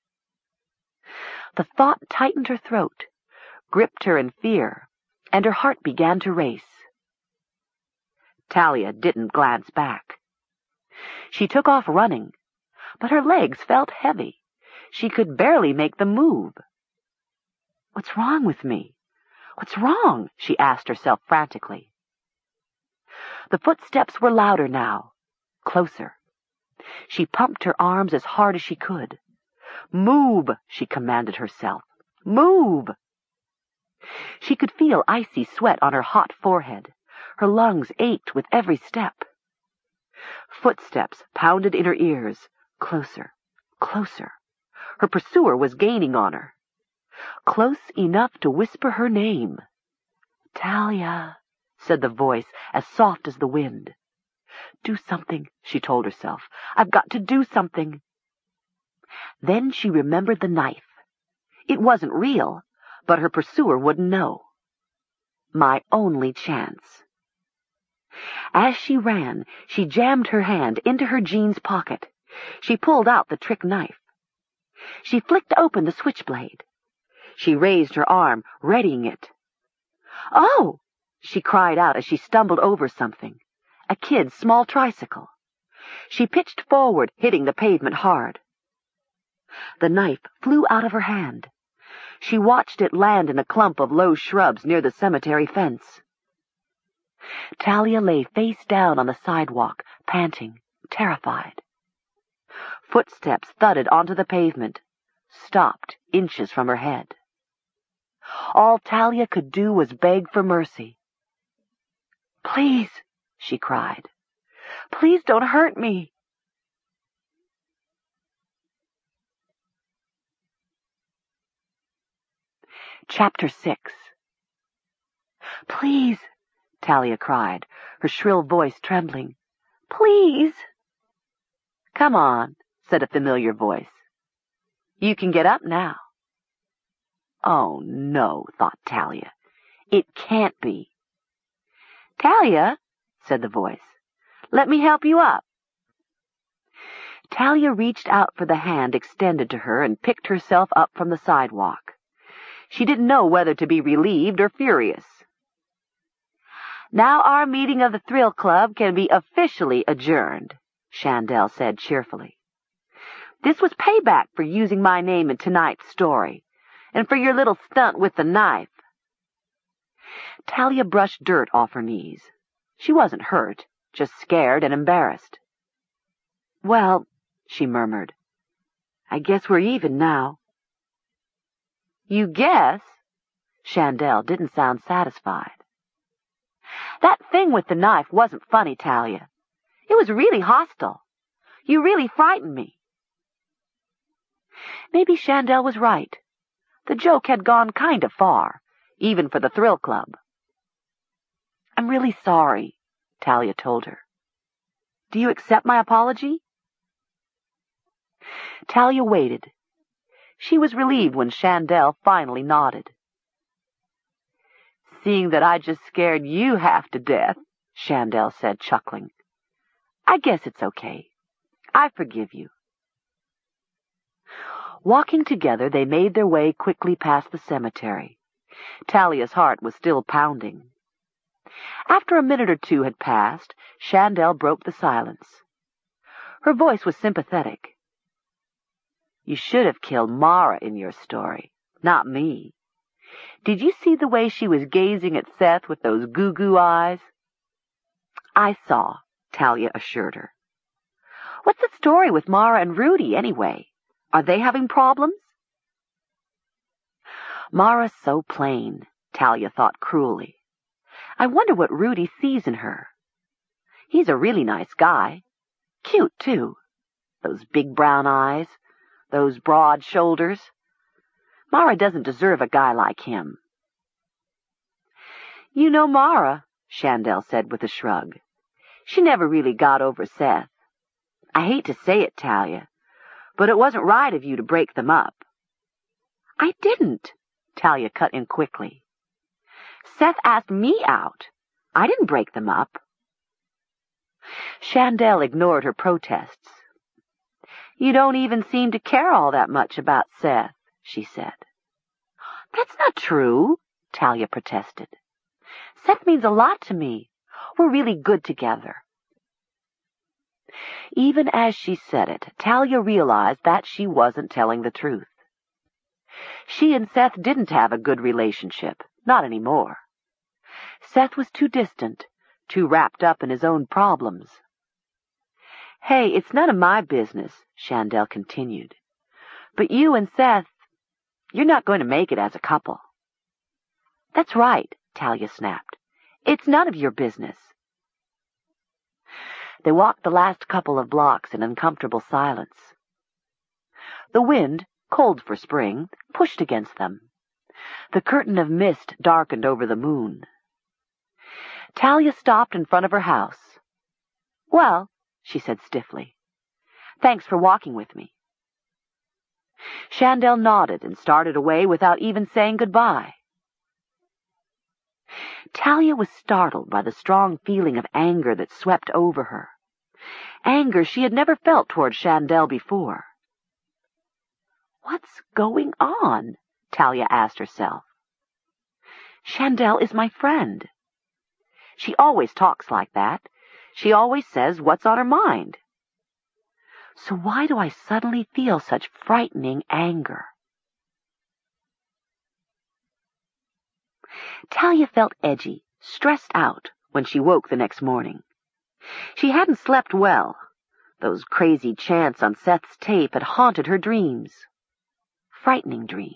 Speaker 2: The thought tightened her throat, gripped her in fear, and her heart began to race. Talia didn't glance back. She took off running, but her legs felt heavy. She could barely make them move. What's wrong with me? What's wrong? She asked herself frantically. The footsteps were louder now, closer. She pumped her arms as hard as she could. Move, she commanded herself. Move! She could feel icy sweat on her hot forehead. Her lungs ached with every step. Footsteps pounded in her ears, closer, closer. Her pursuer was gaining on her. Close enough to whisper her name. Talia, said the voice, as soft as the wind. Do something, she told herself. I've got to do something. Then she remembered the knife. It wasn't real, but her pursuer wouldn't know. My only chance. As she ran, she jammed her hand into her jeans pocket. She pulled out the trick knife. She flicked open the switchblade. She raised her arm, readying it. Oh! She cried out as she stumbled over something. A kid's small tricycle. She pitched forward, hitting the pavement hard. The knife flew out of her hand. She watched it land in a clump of low shrubs near the cemetery fence. Talia lay face down on the sidewalk, panting, terrified. Footsteps thudded onto the pavement, stopped inches from her head. All Talia could do was beg for mercy. Please, she cried. Please don't hurt me. Chapter six. Please, Talia cried, her shrill voice trembling. Please. Come on, said a familiar voice. You can get up now. Oh, no, thought Talia. It can't be. Talia, said the voice, let me help you up. Talia reached out for the hand extended to her and picked herself up from the sidewalk. She didn't know whether to be relieved or furious. Now our meeting of the Thrill Club can be officially adjourned, Chandel said cheerfully. This was payback for using my name in tonight's story, and for your little stunt with the knife. Talia brushed dirt off her knees. She wasn't hurt, just scared and embarrassed. Well, she murmured, I guess we're even now. You guess? Chandel didn't sound satisfied. That thing with the knife wasn't funny, Talia. It was really hostile. You really frightened me. Maybe Chandel was right. The joke had gone kind of far, even for the Thrill Club. I'm really sorry, Talia told her. Do you accept my apology? Talia waited. She was relieved when Chandel finally nodded. Seeing that I just scared you half to death, Chandel said, chuckling, I guess it's okay. I forgive you. Walking together, they made their way quickly past the cemetery. Talia's heart was still pounding. After a minute or two had passed, Chandel broke the silence. Her voice was sympathetic. You should have killed Mara in your story, not me. Did you see the way she was gazing at Seth with those goo-goo eyes? I saw, Talia assured her. What's the story with Mara and Rudy, anyway? Are they having problems? Mara's so plain, Talia thought cruelly. I wonder what Rudy sees in her. He's a really nice guy. Cute, too. Those big brown eyes, those broad shoulders. Mara doesn't deserve a guy like him. You know Mara, Chandel said with a shrug. She never really got over Seth. I hate to say it, Talia, but it wasn't right of you to break them up. I didn't, Talia cut in quickly. Seth asked me out. I didn't break them up. Chandel ignored her protests. You don't even seem to care all that much about Seth, she said. That's not true, Talia protested. Seth means a lot to me. We're really good together. Even as she said it, Talia realized that she wasn't telling the truth. She and Seth didn't have a good relationship, not anymore. Seth was too distant, too wrapped up in his own problems. Hey, it's none of my business, Chandel continued. But you and Seth, you're not going to make it as a couple. That's right, Talia snapped. It's none of your business. They walked the last couple of blocks in uncomfortable silence. The wind, cold for spring, pushed against them. The curtain of mist darkened over the moon. Talia stopped in front of her house. Well, she said stiffly, thanks for walking with me. Chandel nodded and started away without even saying goodbye. Talia was startled by the strong feeling of anger that swept over her. Anger she had never felt toward Chandel before. What's going on? Talia asked herself. Chandel is my friend. She always talks like that. She always says what's on her mind. So why do I suddenly feel such frightening anger? Talia felt edgy, stressed out, when she woke the next morning. She hadn't slept well. Those crazy chants on Seth's tape had haunted her dreams. Frightening dreams.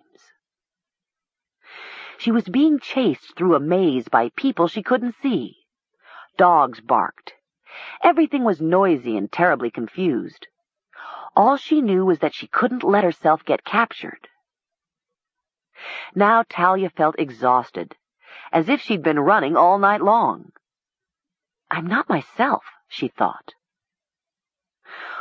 Speaker 2: She was being chased through a maze by people she couldn't see. Dogs barked. Everything was noisy and terribly confused. All she knew was that she couldn't let herself get captured. Now Talia felt exhausted, as if she'd been running all night long. I'm not myself, she thought.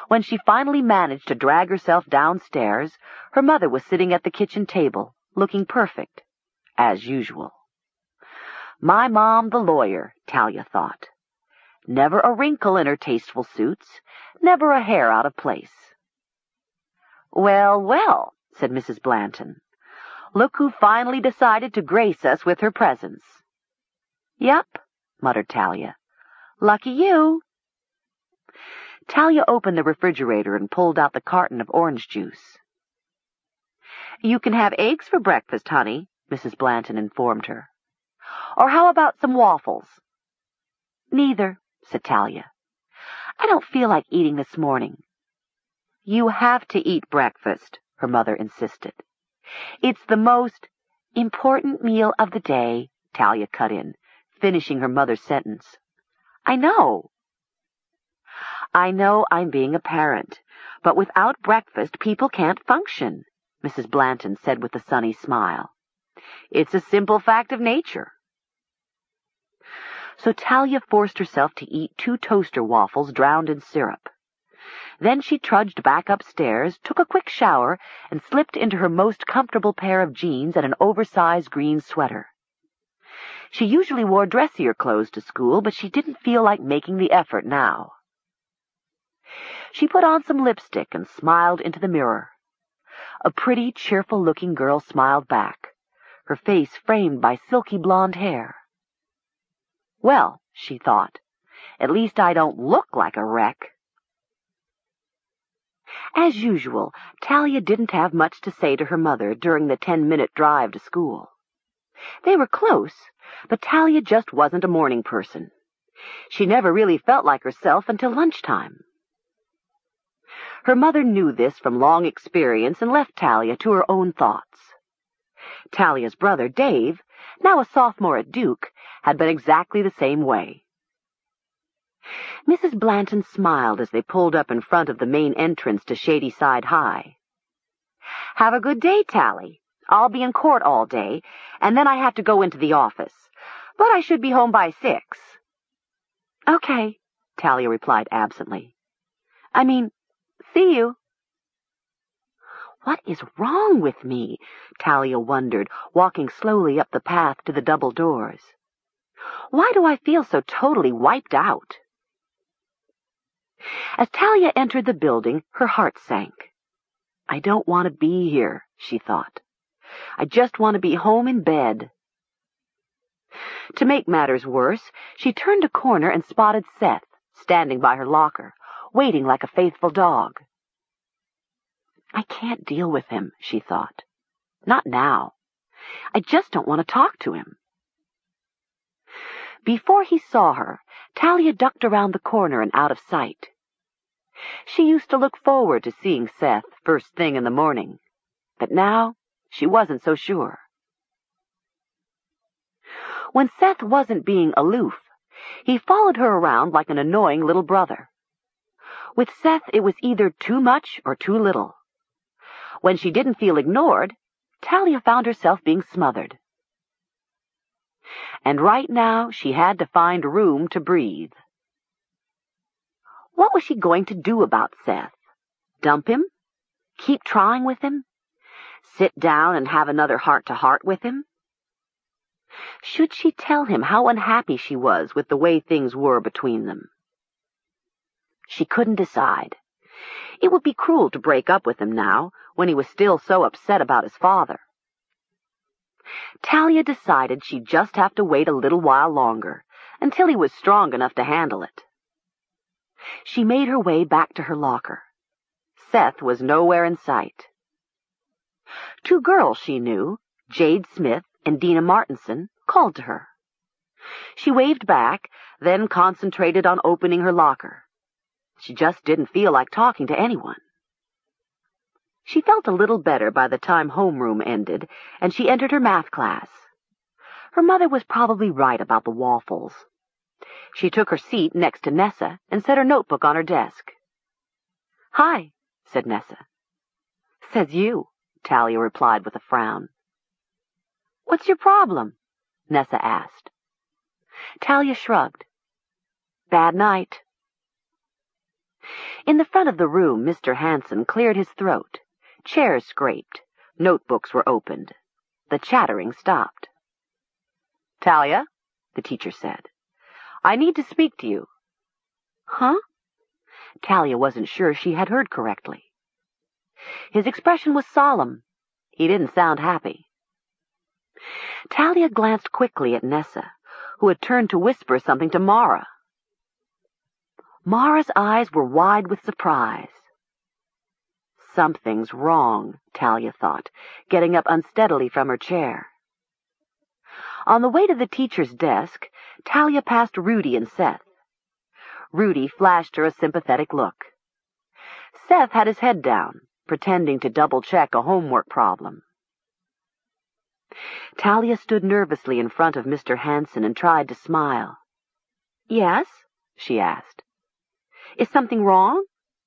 Speaker 2: When she finally managed to drag herself downstairs, her mother was sitting at the kitchen table, looking perfect, as usual. My mom the lawyer, Talia thought. Never a wrinkle in her tasteful suits, never a hair out of place. "Well, well," said Missus Blanton. "Look who finally decided to grace us with her presence." "Yep," muttered Talia. "Lucky you." Talia opened the refrigerator and pulled out the carton of orange juice. "You can have eggs for breakfast, honey," Missus Blanton informed her. "Or how about some waffles?" "Neither," said Talia. "I don't feel like eating this morning." "You have to eat breakfast," her mother insisted. "It's the most important meal of the day," Talia cut in, finishing her mother's sentence. "I know." "I know I'm being a parent, but without breakfast people can't function," Missus Blanton said with a sunny smile. "It's a simple fact of nature." So Talia forced herself to eat two toaster waffles drowned in syrup. Then she trudged back upstairs, took a quick shower, and slipped into her most comfortable pair of jeans and an oversized green sweater. She usually wore dressier clothes to school, but she didn't feel like making the effort now. She put on some lipstick and smiled into the mirror. A pretty, cheerful-looking girl smiled back, her face framed by silky blonde hair. "Well," she thought, "at least I don't look like a wreck." As usual, Talia didn't have much to say to her mother during the ten-minute drive to school. They were close, but Talia just wasn't a morning person. She never really felt like herself until lunchtime. Her mother knew this from long experience and left Talia to her own thoughts. Talia's brother, Dave, now a sophomore at Duke, had been exactly the same way. Missus Blanton smiled as they pulled up in front of the main entrance to Shadyside High. "Have a good day, Tally. I'll be in court all day, and then I have to go into the office. But I should be home by six." "Okay," Talia replied absently. "I mean, see you." "What is wrong with me?" Talia wondered, walking slowly up the path to the double doors. "Why do I feel so totally wiped out?" As Talia entered the building, her heart sank. "I don't want to be here," she thought. "I just want to be home in bed." To make matters worse, she turned a corner and spotted Seth, standing by her locker, waiting like a faithful dog. "I can't deal with him," she thought. "Not now. I just don't want to talk to him." Before he saw her, Talia ducked around the corner and out of sight. She used to look forward to seeing Seth first thing in the morning, but now she wasn't so sure. When Seth wasn't being aloof, he followed her around like an annoying little brother. With Seth, it was either too much or too little. When she didn't feel ignored, Talia found herself being smothered. And right now she had to find room to breathe. What was she going to do about Seth? Dump him? Keep trying with him? Sit down and have another heart-to-heart with him? Should she tell him how unhappy she was with the way things were between them? She couldn't decide. It would be cruel to break up with him now, when he was still so upset about his father. Talia decided she'd just have to wait a little while longer, until he was strong enough to handle it. She made her way back to her locker. Seth was nowhere in sight. Two girls she knew, Jade Smith and Dina Martinson, called to her. She waved back, then concentrated on opening her locker. She just didn't feel like talking to anyone. She felt a little better by the time homeroom ended, and she entered her math class. Her mother was probably right about the waffles. She took her seat next to Nessa and set her notebook on her desk. "Hi," said Nessa. "Says you," Talia replied with a frown. "What's your problem?" Nessa asked. Talia shrugged. "Bad night." In the front of the room, Mister Hanson cleared his throat. Chairs scraped. Notebooks were opened. The chattering stopped. "Talia," the teacher said, "I need to speak to you." "Huh?" Talia wasn't sure she had heard correctly. His expression was solemn. He didn't sound happy. Talia glanced quickly at Nessa, who had turned to whisper something to Mara. Mara's eyes were wide with surprise. Something's wrong, Talia thought, getting up unsteadily from her chair. On the way to the teacher's desk, Talia passed Rudy and Seth. Rudy flashed her a sympathetic look. Seth had his head down, pretending to double-check a homework problem. Talia stood nervously in front of Mister Hanson and tried to smile. "Yes?" she asked. "Is something wrong?"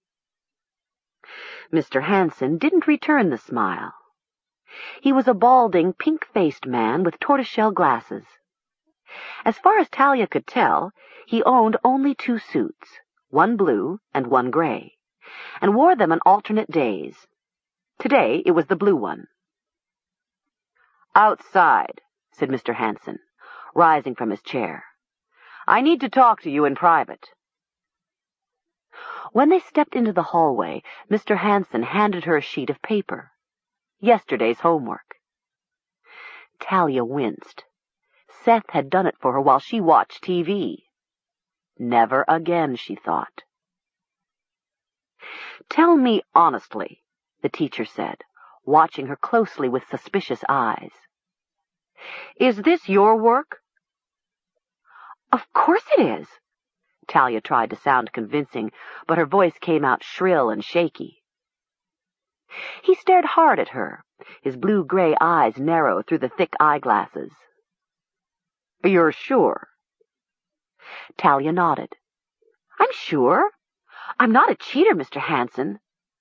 Speaker 2: Mister Hanson didn't return the smile. He was a balding, pink-faced man with tortoiseshell glasses. As far as Talia could tell, he owned only two suits, one blue and one gray, and wore them on alternate days. Today it was the blue one. "Outside," said Mister Hanson, rising from his chair. "I need to talk to you in private." When they stepped into the hallway, Mister Hanson handed her a sheet of paper. Yesterday's homework. Talia winced. Seth had done it for her while she watched T V. Never again, she thought. "Tell me honestly," the teacher said, watching her closely with suspicious eyes. "Is this your work?" "Of course it is." Talia tried to sound convincing, but her voice came out shrill and shaky. He stared hard at her, his blue-gray eyes narrow through the thick eyeglasses. "You're sure?" Talia nodded. "I'm sure. I'm not a cheater, Mister Hanson."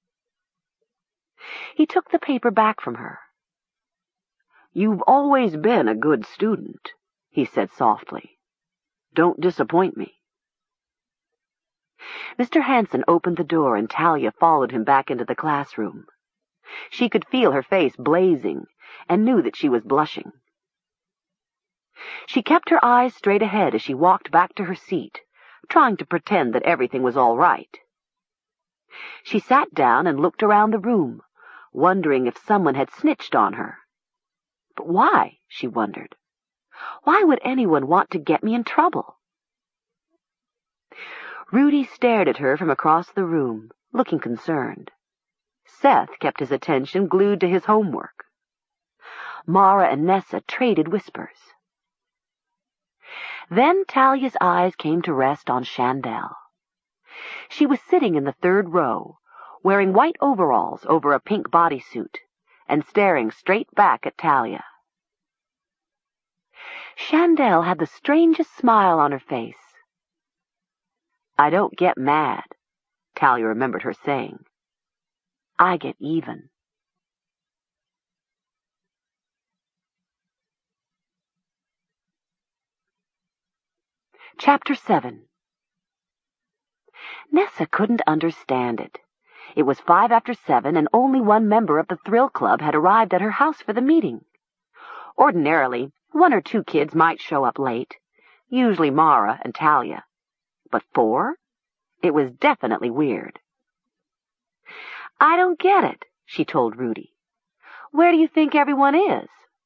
Speaker 2: He took the paper back from her. "You've always been a good student," he said softly. "Don't disappoint me." Mister Hanson opened the door and Talia followed him back into the classroom. She could feel her face blazing and knew that she was blushing. She kept her eyes straight ahead as she walked back to her seat, trying to pretend that everything was all right. She sat down and looked around the room, wondering if someone had snitched on her. But why, she wondered. Why would anyone want to get me in trouble? Rudy stared at her from across the room, looking concerned. Seth kept his attention glued to his homework. Mara and Nessa traded whispers. Then Talia's eyes came to rest on Chandel. She was sitting in the third row, wearing white overalls over a pink bodysuit, and staring straight back at Talia. Chandel had the strangest smile on her face. "I don't get mad," Talia remembered her saying. "I get even." Chapter seven. Nessa couldn't understand it. It was five after seven, and only one member of the Thrill Club had arrived at her house for the meeting. Ordinarily, one or two kids might show up late, usually Mara and Talia. But four? It was definitely weird. "I don't get it," she told Rudy. "Where do you think everyone is?"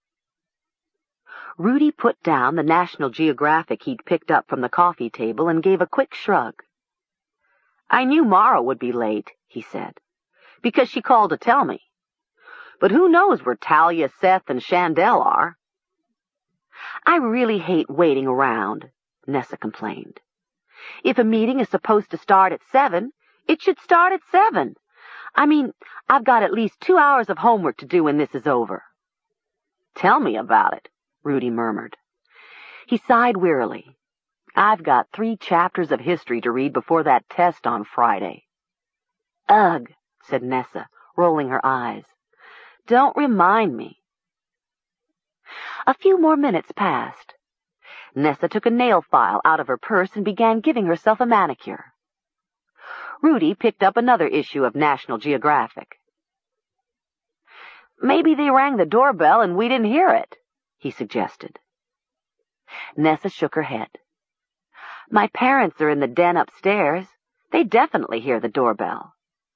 Speaker 2: Rudy put down the National Geographic he'd picked up from the coffee table and gave a quick shrug. "I knew Mara would be late," he said, "because she called to tell me. But who knows where Talia, Seth, and Chandel are?" "I really hate waiting around," Nessa complained. "If a meeting is supposed to start at seven, it should start at seven. I mean, I've got at least two hours of homework to do when this is over." "Tell me about it," Rudy murmured. He sighed wearily. "I've got three chapters of history to read before that test on Friday." "Ugh," said Nessa, rolling her eyes. "Don't remind me." A few more minutes passed. Nessa took a nail file out of her purse and began giving herself a manicure. Rudy picked up another issue of National Geographic. "Maybe they rang the doorbell and we didn't hear it," he suggested. Nessa shook her head. "My parents are in the den upstairs. They definitely hear the doorbell."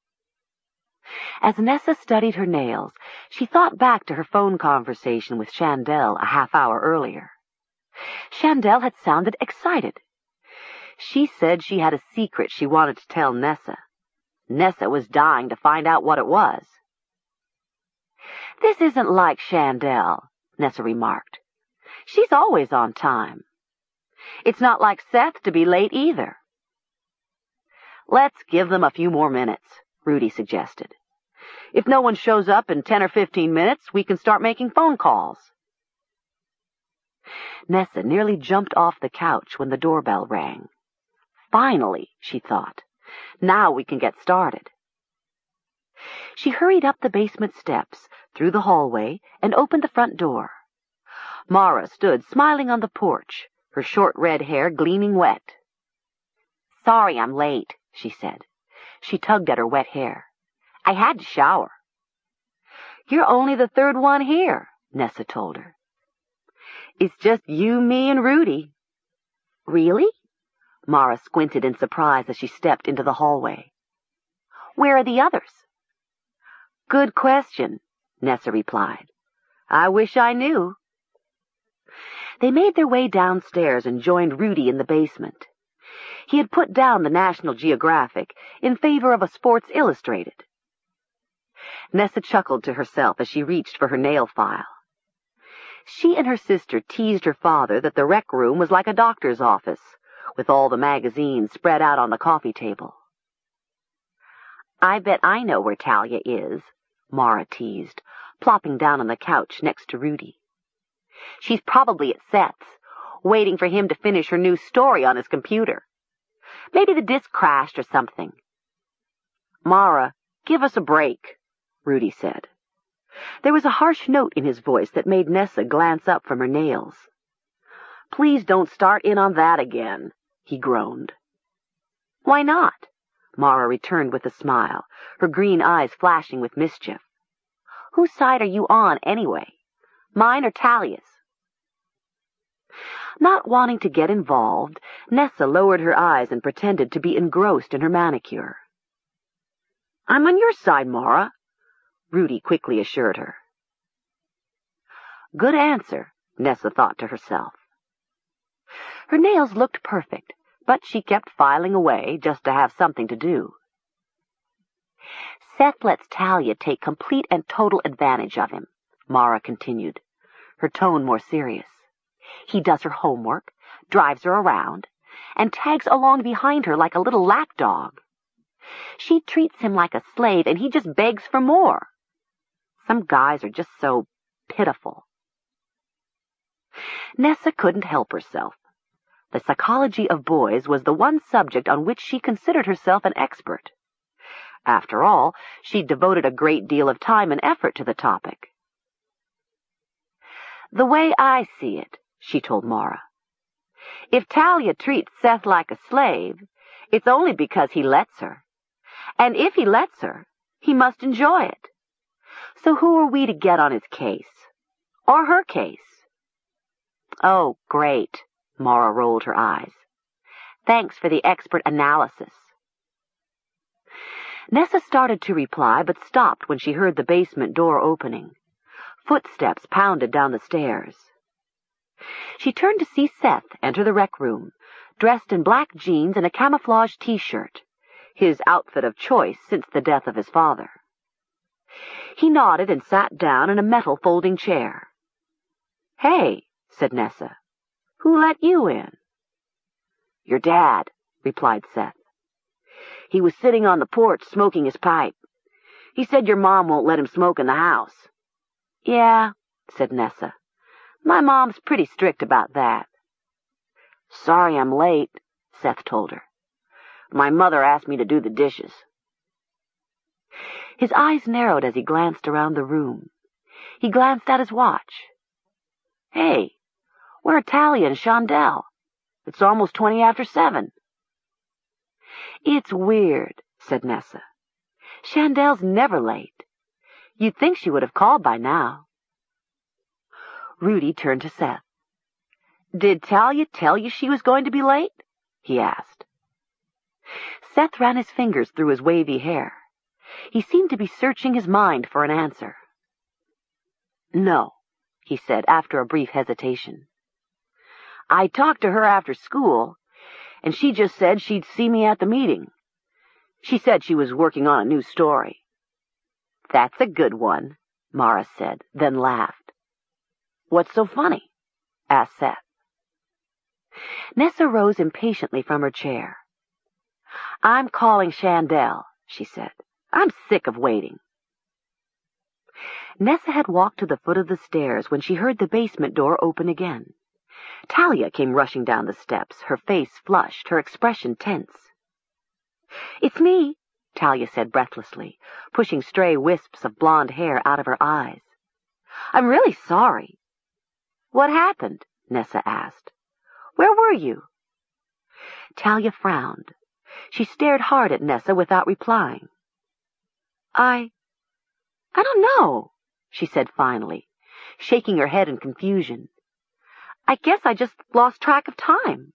Speaker 2: As Nessa studied her nails, she thought back to her phone conversation with Chandel a half hour earlier. Chandel had sounded excited. She said she had a secret she wanted to tell Nessa. Nessa was dying to find out what it was. "This isn't like Chandel," Nessa remarked. "She's always on time. It's not like Seth to be late either." "Let's give them a few more minutes," Rudy suggested. "If no one shows up in ten or fifteen minutes, we can start making phone calls." Nessa nearly jumped off the couch when the doorbell rang. Finally, she thought. Now we can get started. She hurried up the basement steps, through the hallway, and opened the front door. Mara stood smiling on the porch, her short red hair gleaming wet. "Sorry I'm late," she said. She tugged at her wet hair. "I had to shower." "You're only the third one here," Nessa told her. "It's just you, me, and Rudy." "Really?" Mara squinted in surprise as she stepped into the hallway. "Where are the others?" "Good question," Nessa replied. "I wish I knew." They made their way downstairs and joined Rudy in the basement. He had put down the National Geographic in favor of a Sports Illustrated. Nessa chuckled to herself as she reached for her nail file. She and her sister teased her father that the rec room was like a doctor's office, with all the magazines spread out on the coffee table. "I bet I know where Talia is," Mara teased, plopping down on the couch next to Rudy. "She's probably at Seth's, waiting for him to finish her new story on his computer. Maybe the disk crashed or something." "Mara, give us a break," Rudy said. There was a harsh note in his voice that made Nessa glance up from her nails. "Please don't start in on that again," he groaned. "Why not?" Mara returned with a smile, her green eyes flashing with mischief. "Whose side are you on, anyway? Mine or Talia's?" Not wanting to get involved, Nessa lowered her eyes and pretended to be engrossed in her manicure. "I'm on your side, Mara," Rudy quickly assured her. Good answer, Nessa thought to herself. Her nails looked perfect, but she kept filing away just to have something to do. "Seth lets Talia take complete and total advantage of him," Mara continued, her tone more serious. "He does her homework, drives her around, and tags along behind her like a little lapdog. She treats him like a slave, and he just begs for more. Some guys are just so pitiful." Nessa couldn't help herself. The psychology of boys was the one subject on which she considered herself an expert. After all, she'd devoted a great deal of time and effort to the topic. "The way I see it," she told Mara, "if Talia treats Seth like a slave, it's only because he lets her. And if he lets her, he must enjoy it. So who are we to get on his case? Or her case?" "Oh, great," Mara rolled her eyes. "Thanks for the expert analysis." Nessa started to reply, but stopped when she heard the basement door opening. Footsteps pounded down the stairs. She turned to see Seth enter the rec room, dressed in black jeans and a camouflage T-shirt, his outfit of choice since the death of his father. He nodded and sat down in a metal folding chair. "Hey," said Nessa, "who let you in?" "Your dad," replied Seth. "He was sitting on the porch smoking his pipe. He said your mom won't let him smoke in the house." "Yeah," said Nessa. "My mom's pretty strict about that." "Sorry I'm late," Seth told her. "My mother asked me to do the dishes." His eyes narrowed as he glanced around the room. He glanced at his watch. "Hey, where are Talia and Chandel? It's almost twenty after seven." "It's weird," said Nessa. "Chandel's never late. You'd think she would have called by now." Rudy turned to Seth. "Did Talia tell you she was going to be late?" he asked. Seth ran his fingers through his wavy hair. He seemed to be searching his mind for an answer. "No," he said after a brief hesitation. "I talked to her after school, and she just said she'd see me at the meeting. She said she was working on a new story." "That's a good one," Mara said, then laughed. "What's so funny?" asked Seth. Nessa rose impatiently from her chair. "I'm calling Chandel," she said. "I'm sick of waiting." Nessa had walked to the foot of the stairs when she heard the basement door open again. Talia came rushing down the steps, her face flushed, her expression tense. "It's me," Talia said breathlessly, pushing stray wisps of blonde hair out of her eyes. "I'm really sorry." "What happened?" Nessa asked. "Where were you?" Talia frowned. She stared hard at Nessa without replying. I... I don't know," she said finally, shaking her head in confusion. "I guess I just lost track of time."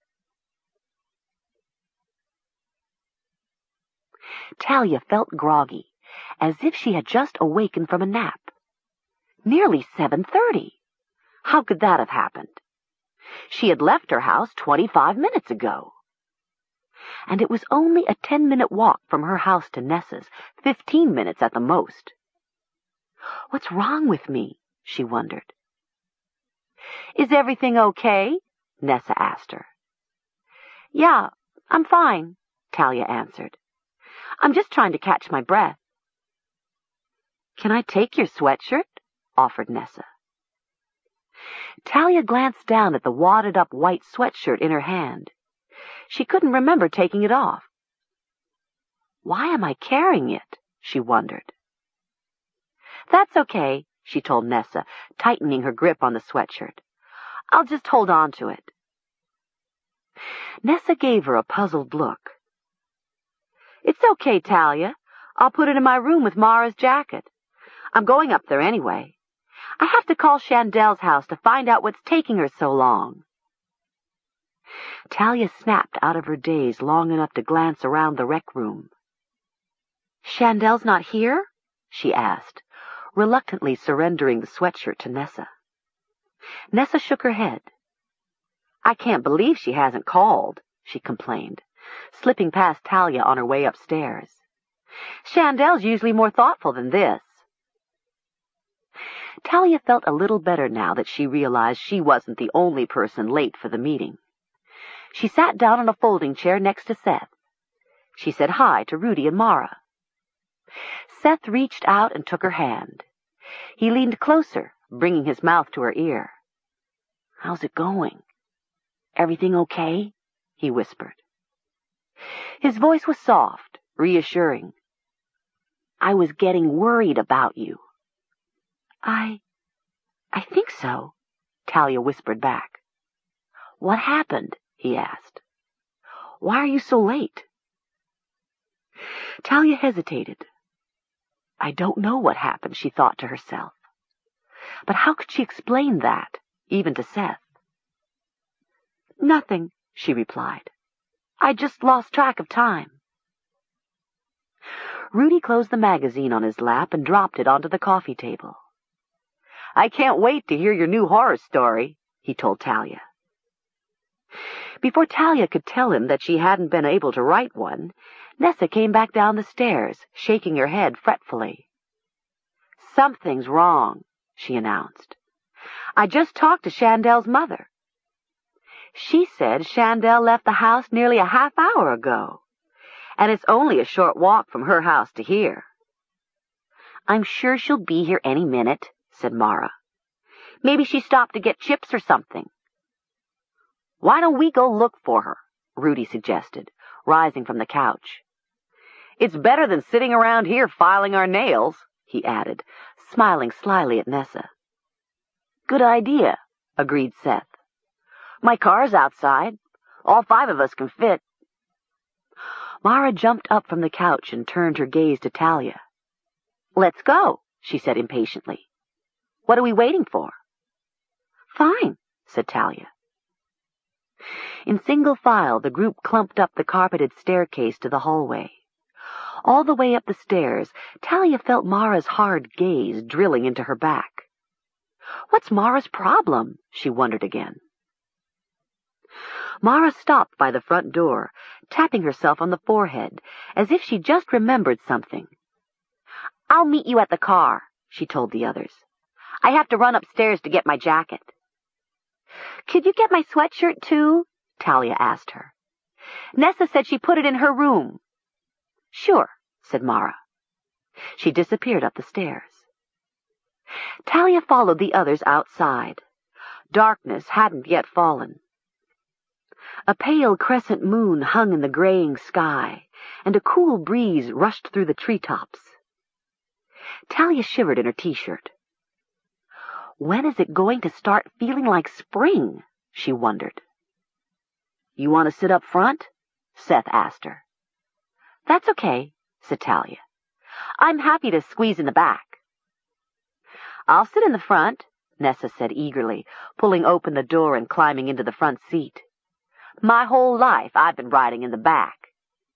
Speaker 2: Talia felt groggy, as if she had just awakened from a nap. Nearly seven thirty. How could that have happened? She had left her house twenty-five minutes ago. And it was only a ten-minute walk from her house to Nessa's, fifteen minutes at the most. "What's wrong with me?" she wondered. "Is everything okay?" Nessa asked her. "Yeah, I'm fine," Talia answered. "I'm just trying to catch my breath." "Can I take your sweatshirt?" offered Nessa. Talia glanced down at the wadded-up white sweatshirt in her hand. She couldn't remember taking it off. "Why am I carrying it?" she wondered. "That's okay," she told Nessa, tightening her grip on the sweatshirt. "I'll just hold on to it." Nessa gave her a puzzled look. "It's okay, Talia. I'll put it in my room with Mara's jacket. I'm going up there anyway. I have to call Chandel's house to find out what's taking her so long." Talia snapped out of her daze long enough to glance around the rec room. "Chandel's not here?" she asked, reluctantly surrendering the sweatshirt to Nessa. Nessa shook her head. "I can't believe she hasn't called," she complained, slipping past Talia on her way upstairs. "Chandel's usually more thoughtful than this." Talia felt a little better now that she realized she wasn't the only person late for the meeting. She sat down on a folding chair next to Seth. She said hi to Rudy and Mara. Seth reached out and took her hand. He leaned closer, bringing his mouth to her ear. "How's it going? Everything okay?" he whispered. His voice was soft, reassuring. "I was getting worried about you." I... I think so," Talia whispered back. "What happened?" he asked. "Why are you so late?" Talia hesitated. I don't know what happened, she thought to herself. But how could she explain that, even to Seth? "Nothing," she replied. "I just lost track of time." Rudy closed the magazine on his lap and dropped it onto the coffee table. "I can't wait to hear your new horror story," he told Talia. Before Talia could tell him that she hadn't been able to write one, Nessa came back down the stairs, shaking her head fretfully. "Something's wrong," she announced. "I just talked to Chandel's mother. She said Chandel left the house nearly a half hour ago, and it's only a short walk from her house to here." "I'm sure she'll be here any minute," said Mara. "Maybe she stopped to get chips or something." "Why don't we go look for her?" Rudy suggested, rising from the couch. "It's better than sitting around here filing our nails," he added, smiling slyly at Nessa. "Good idea," agreed Seth. "My car's outside. All five of us can fit." Mara jumped up from the couch and turned her gaze to Talia. "Let's go," she said impatiently. "What are we waiting for?" "Fine," said Talia. In single file, the group clumped up the carpeted staircase to the hallway. All the way up the stairs, Talia felt Mara's hard gaze drilling into her back. What's Mara's problem? She wondered again. Mara stopped by the front door, tapping herself on the forehead, as if she just remembered something. "I'll meet you at the car," she told the others. "I have to run upstairs to get my jacket." "Could you get my sweatshirt, too?" Talia asked her. "Nessa said she put it in her room." "Sure," said Mara. She disappeared up the stairs. Talia followed the others outside. Darkness hadn't yet fallen. A pale crescent moon hung in the graying sky, and a cool breeze rushed through the treetops. Talia shivered in her t-shirt. When is it going to start feeling like spring? She wondered. "You want to sit up front?" Seth asked her. "That's okay," said Talia. "I'm happy to squeeze in the back." "I'll sit in the front," Nessa said eagerly, pulling open the door and climbing into the front seat. "My whole life I've been riding in the back."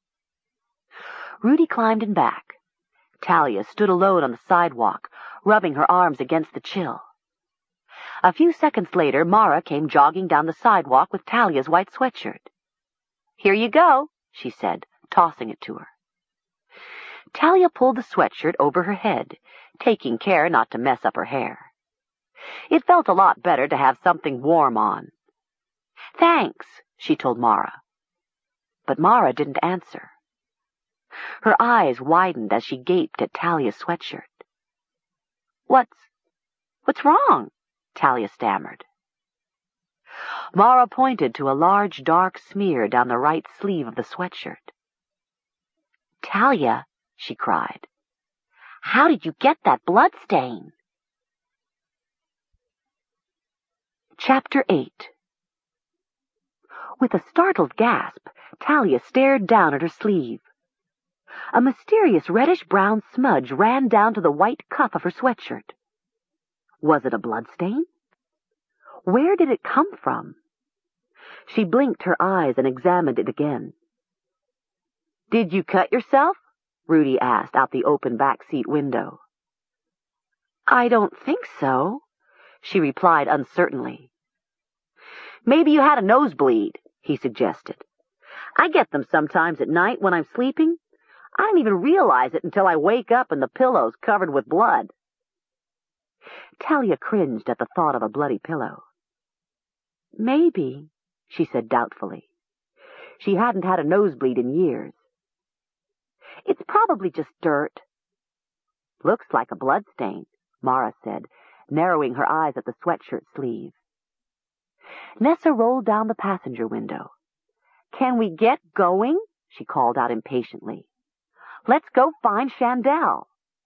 Speaker 2: Rudy climbed in back. Talia stood alone on the sidewalk, rubbing her arms against the chill. A few seconds later, Mara came jogging down the sidewalk with Talia's white sweatshirt. "Here you go," she said, tossing it to her. Talia pulled the sweatshirt over her head, taking care not to mess up her hair. It felt a lot better to have something warm on. "Thanks," she told Mara. But Mara didn't answer. Her eyes widened as she gaped at Talia's sweatshirt. What's, what's wrong?" Talia stammered. Mara pointed to a large dark smear down the right sleeve of the sweatshirt. "Talia," she cried, "how did you get that blood stain?" Chapter eight. With a startled gasp, Talia stared down at her sleeve. A mysterious reddish-brown smudge ran down to the white cuff of her sweatshirt. Was it a bloodstain? Where did it come from? She blinked her eyes and examined it again. "Did you cut yourself?" Rudy asked out the open back seat window. "I don't think so," she replied uncertainly. "Maybe you had a nosebleed," he suggested. "I get them sometimes at night when I'm sleeping. I don't even realize it until I wake up and the pillow's covered with blood." Talia cringed at the thought of a bloody pillow. "Maybe," she said doubtfully. She hadn't had a nosebleed in years. "It's probably just dirt." "Looks like a bloodstain," Mara said, narrowing her eyes at the sweatshirt sleeve. Nessa rolled down the passenger window. "Can we get going?" she called out impatiently. "Let's go find Chandel."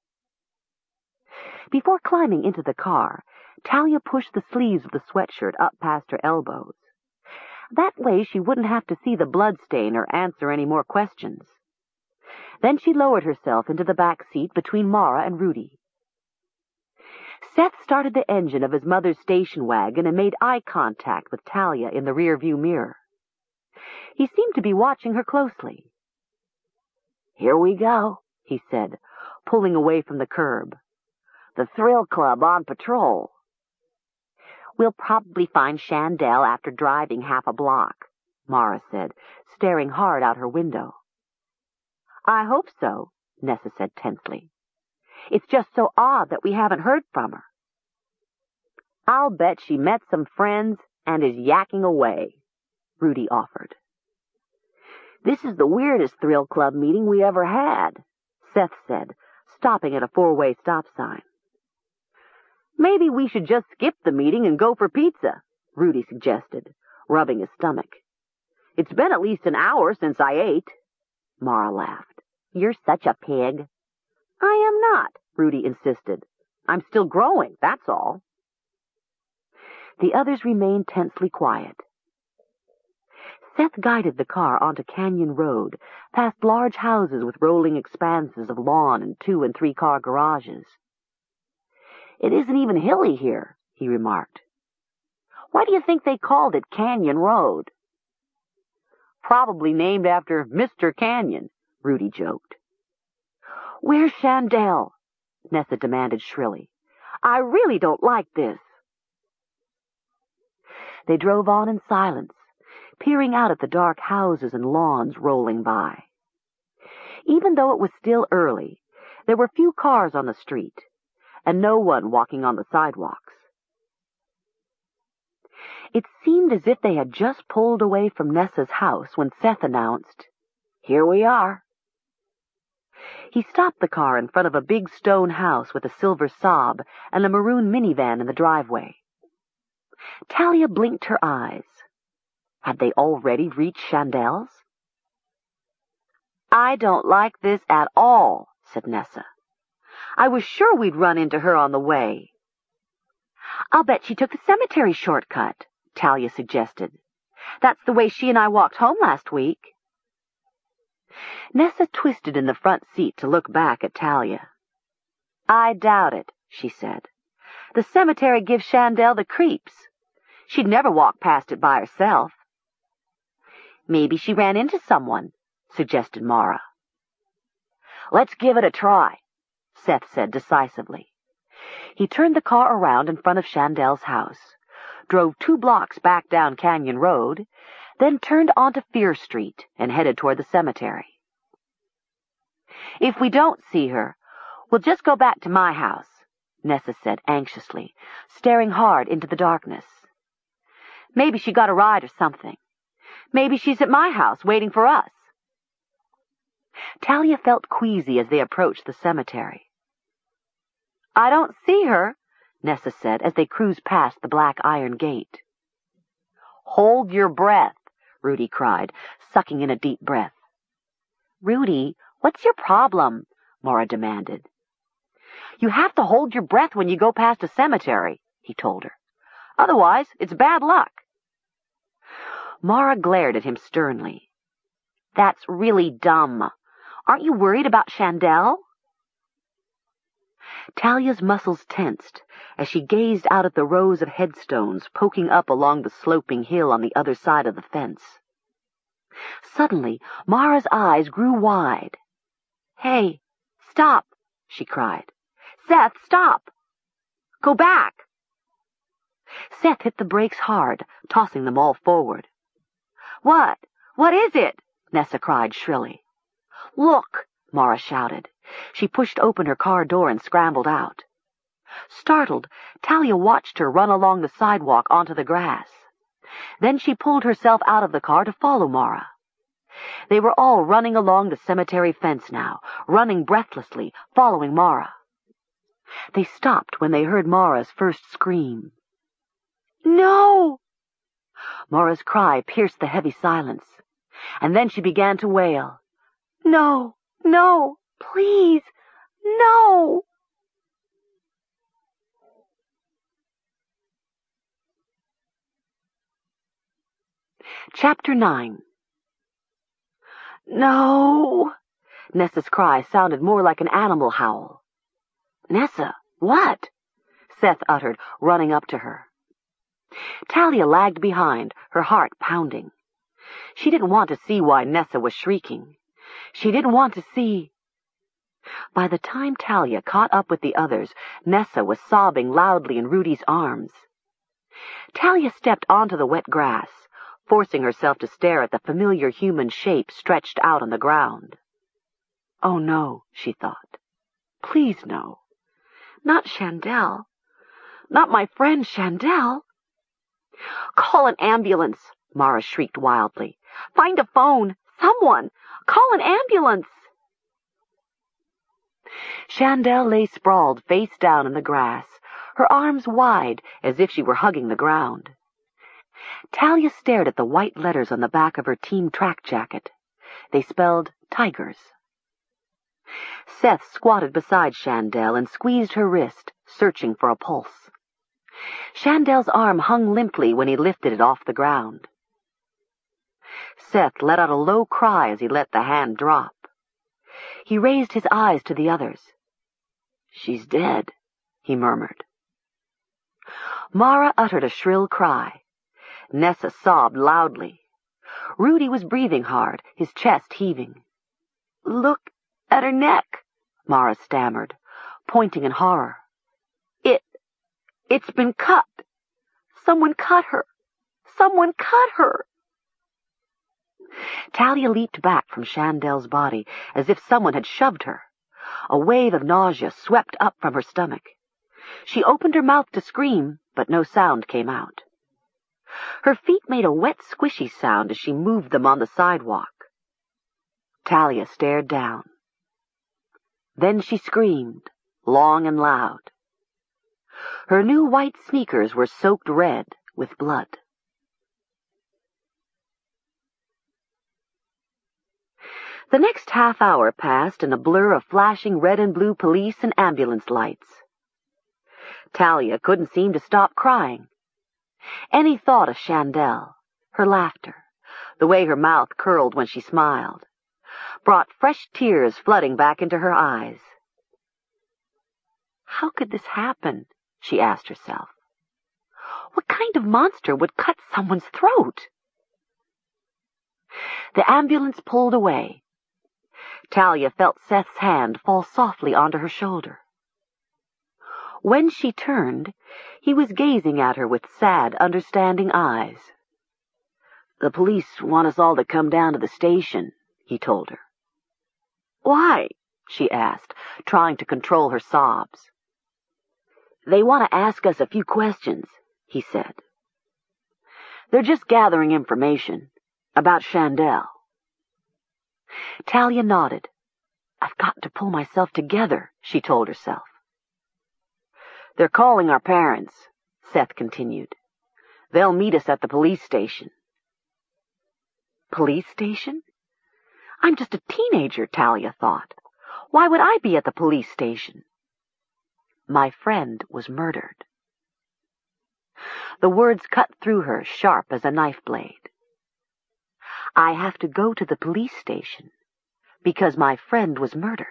Speaker 2: Before climbing into the car, Talia pushed the sleeves of the sweatshirt up past her elbows. That way she wouldn't have to see the bloodstain or answer any more questions. Then she lowered herself into the back seat between Mara and Rudy. Seth started the engine of his mother's station wagon and made eye contact with Talia in the rearview mirror. He seemed to be watching her closely. "Here we go," he said, pulling away from the curb. "The Thrill Club on patrol." "We'll probably find Chandel after driving half a block," Mara said, staring hard out her window. "I hope so," Nessa said tensely. "It's just so odd that we haven't heard from her." "I'll bet she met some friends and is yakking away," Rudy offered. "This is the weirdest Thrill Club meeting we ever had," Seth said, stopping at a four-way stop sign. "Maybe we should just skip the meeting and go for pizza," Rudy suggested, rubbing his stomach. "It's been at least an hour since I ate." Mara laughed. "You're such a pig." "I am not," Rudy insisted. "I'm still growing, that's all." The others remained tensely quiet. Seth guided the car onto Canyon Road, past large houses with rolling expanses of lawn and two- and three-car garages. "It isn't even hilly here," he remarked. "Why do you think they called it Canyon Road?" "Probably named after Mister Canyon," Rudy joked. "Where's Chandel?" Nessa demanded shrilly. "I really don't like this." They drove on in silence, peering out at the dark houses and lawns rolling by. Even though it was still early, there were few cars on the street, and no one walking on the sidewalks. It seemed as if they had just pulled away from Nessa's house when Seth announced, "Here we are." He stopped the car in front of a big stone house with a silver Saab and a maroon minivan in the driveway. Talia blinked her eyes. Had they already reached Chandel's? "I don't like this at all," said Nessa. "I was sure we'd run into her on the way." "I'll bet she took the cemetery shortcut," Talia suggested. "That's the way she and I walked home last week." Nessa twisted in the front seat to look back at Talia. "I doubt it," she said. "The cemetery gives Chandel the creeps. She'd never walk past it by herself." "Maybe she ran into someone," suggested Mara. "Let's give it a try," Seth said decisively. He turned the car around in front of Chandel's house, drove two blocks back down Canyon Road, then turned onto Fear Street and headed toward the cemetery. "If we don't see her, we'll just go back to my house," Nessa said anxiously, staring hard into the darkness. "Maybe she got a ride or something. Maybe she's at my house waiting for us." Talia felt queasy as they approached the cemetery. "I don't see her," Nessa said as they cruised past the black iron gate. "Hold your breath," Rudy cried, sucking in a deep breath. "Rudy, what's your problem?" Mara demanded. "You have to hold your breath when you go past a cemetery," he told her. "Otherwise, it's bad luck." Mara glared at him sternly. "That's really dumb. Aren't you worried about Chandel?" Talia's muscles tensed as she gazed out at the rows of headstones poking up along the sloping hill on the other side of the fence. Suddenly, Mara's eyes grew wide. "Hey, stop," she cried. "Seth, stop! Go back!" Seth hit the brakes hard, tossing them all forward. "What? What is it?" Nessa cried shrilly. "Look!" Mara shouted. She pushed open her car door and scrambled out. Startled, Talia watched her run along the sidewalk onto the grass. Then she pulled herself out of the car to follow Mara. They were all running along the cemetery fence now, running breathlessly, following Mara. They stopped when they heard Mara's first scream. "No!" Mara's cry pierced the heavy silence, and then she began to wail. "No, no, please, no!" Chapter nine. "No!" Nessa's cry sounded more like an animal howl. "Nessa, what?" Seth uttered, running up to her. Talia lagged behind, her heart pounding. She didn't want to see why Nessa was shrieking. She didn't want to see... By the time Talia caught up with the others, Nessa was sobbing loudly in Rudy's arms. Talia stepped onto the wet grass, forcing herself to stare at the familiar human shape stretched out on the ground. "Oh, no," she thought. "Please, no. Not Chandel. Not my friend Chandel." "Call an ambulance," Mara shrieked wildly. "Find a phone. Someone. Call an ambulance." Chandel lay sprawled face down in the grass, her arms wide as if she were hugging the ground. Talia stared at the white letters on the back of her team track jacket. They spelled Tigers. Seth squatted beside Chandel and squeezed her wrist, searching for a pulse. Chandel's arm hung limply when he lifted it off the ground. Seth let out a low cry as he let the hand drop. He raised his eyes to the others. "She's dead," he murmured. Mara uttered a shrill cry. Nessa sobbed loudly. Rudy was breathing hard, his chest heaving. "Look at her neck," Mara stammered, pointing in horror. It, it's been cut. Someone cut her. Someone cut her." Talia leaped back from Chandell's body as if someone had shoved her. A wave of nausea swept up from her stomach. She opened her mouth to scream, but no sound came out. Her feet made a wet, squishy sound as she moved them on the sidewalk. Talia stared down. Then she screamed, long and loud. Her new white sneakers were soaked red with blood. The next half hour passed in a blur of flashing red and blue police and ambulance lights. Talia couldn't seem to stop crying. Any thought of Chandell, her laughter, the way her mouth curled when she smiled, brought fresh tears flooding back into her eyes. How could this happen? She asked herself. What kind of monster would cut someone's throat? The ambulance pulled away. Talia felt Seth's hand fall softly onto her shoulder. When she turned, he was gazing at her with sad, understanding eyes. "The police want us all to come down to the station," he told her. "Why?" she asked, trying to control her sobs. "They want to ask us a few questions," he said. "They're just gathering information about Chandell." Talia nodded. "I've got to pull myself together," she told herself. "They're calling our parents," Seth continued. "They'll meet us at the police station." Police station? I'm just a teenager, Talia thought. Why would I be at the police station? My friend was murdered. The words cut through her sharp as a knife blade. I have to go to the police station because my friend was murdered.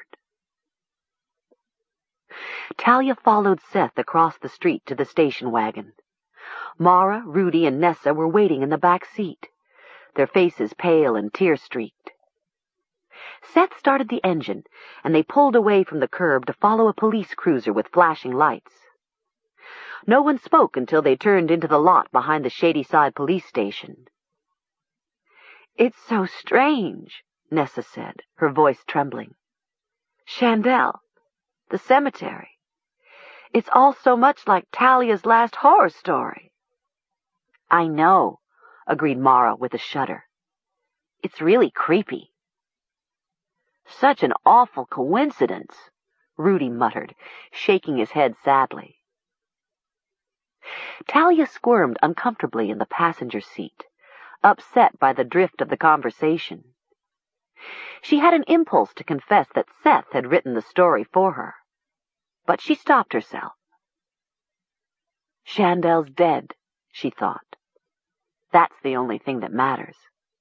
Speaker 2: Talia followed Seth across the street to the station wagon. Mara, Rudy, and Nessa were waiting in the back seat, their faces pale and tear-streaked. Seth started the engine, and they pulled away from the curb to follow a police cruiser with flashing lights. No one spoke until they turned into the lot behind the Shadyside police station. It's so strange, Nessa said, her voice trembling. Chandell, the cemetery. It's all so much like Talia's last horror story. I know, agreed Mara with a shudder. It's really creepy. Such an awful coincidence, Rudy muttered, shaking his head sadly. Talia squirmed uncomfortably in the passenger seat, upset by the drift of the conversation. She had an impulse to confess that Seth had written the story for her, but she stopped herself. Chandell's dead, she thought. That's the only thing that matters.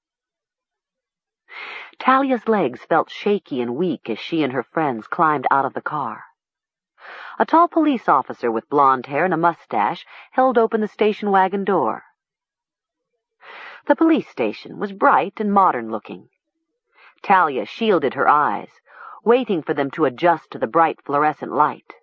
Speaker 2: Talia's legs felt shaky and weak as she and her friends climbed out of the car. A tall police officer with blonde hair and a mustache held open the station wagon door. The police station was bright and modern-looking. Talia shielded her eyes, waiting for them to adjust to the bright fluorescent light.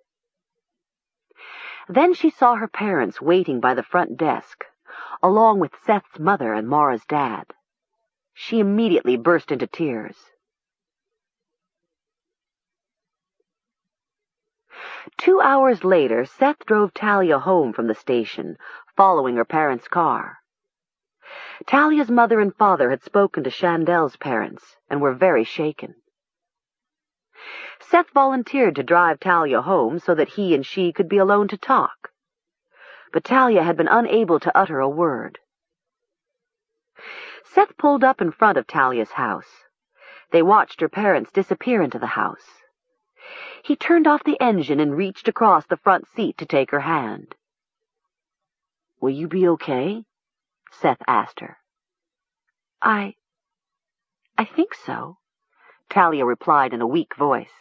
Speaker 2: Then she saw her parents waiting by the front desk, along with Seth's mother and Mara's dad. She immediately burst into tears. Two hours later, Seth drove Talia home from the station, following her parents' car. Talia's mother and father had spoken to Chandell's parents and were very shaken. Seth volunteered to drive Talia home so that he and she could be alone to talk. But Talia had been unable to utter a word. Seth pulled up in front of Talia's house. They watched her parents disappear into the house. He turned off the engine and reached across the front seat to take her hand. "Will you be okay?" Seth asked her. I... I think so, Talia replied in a weak voice.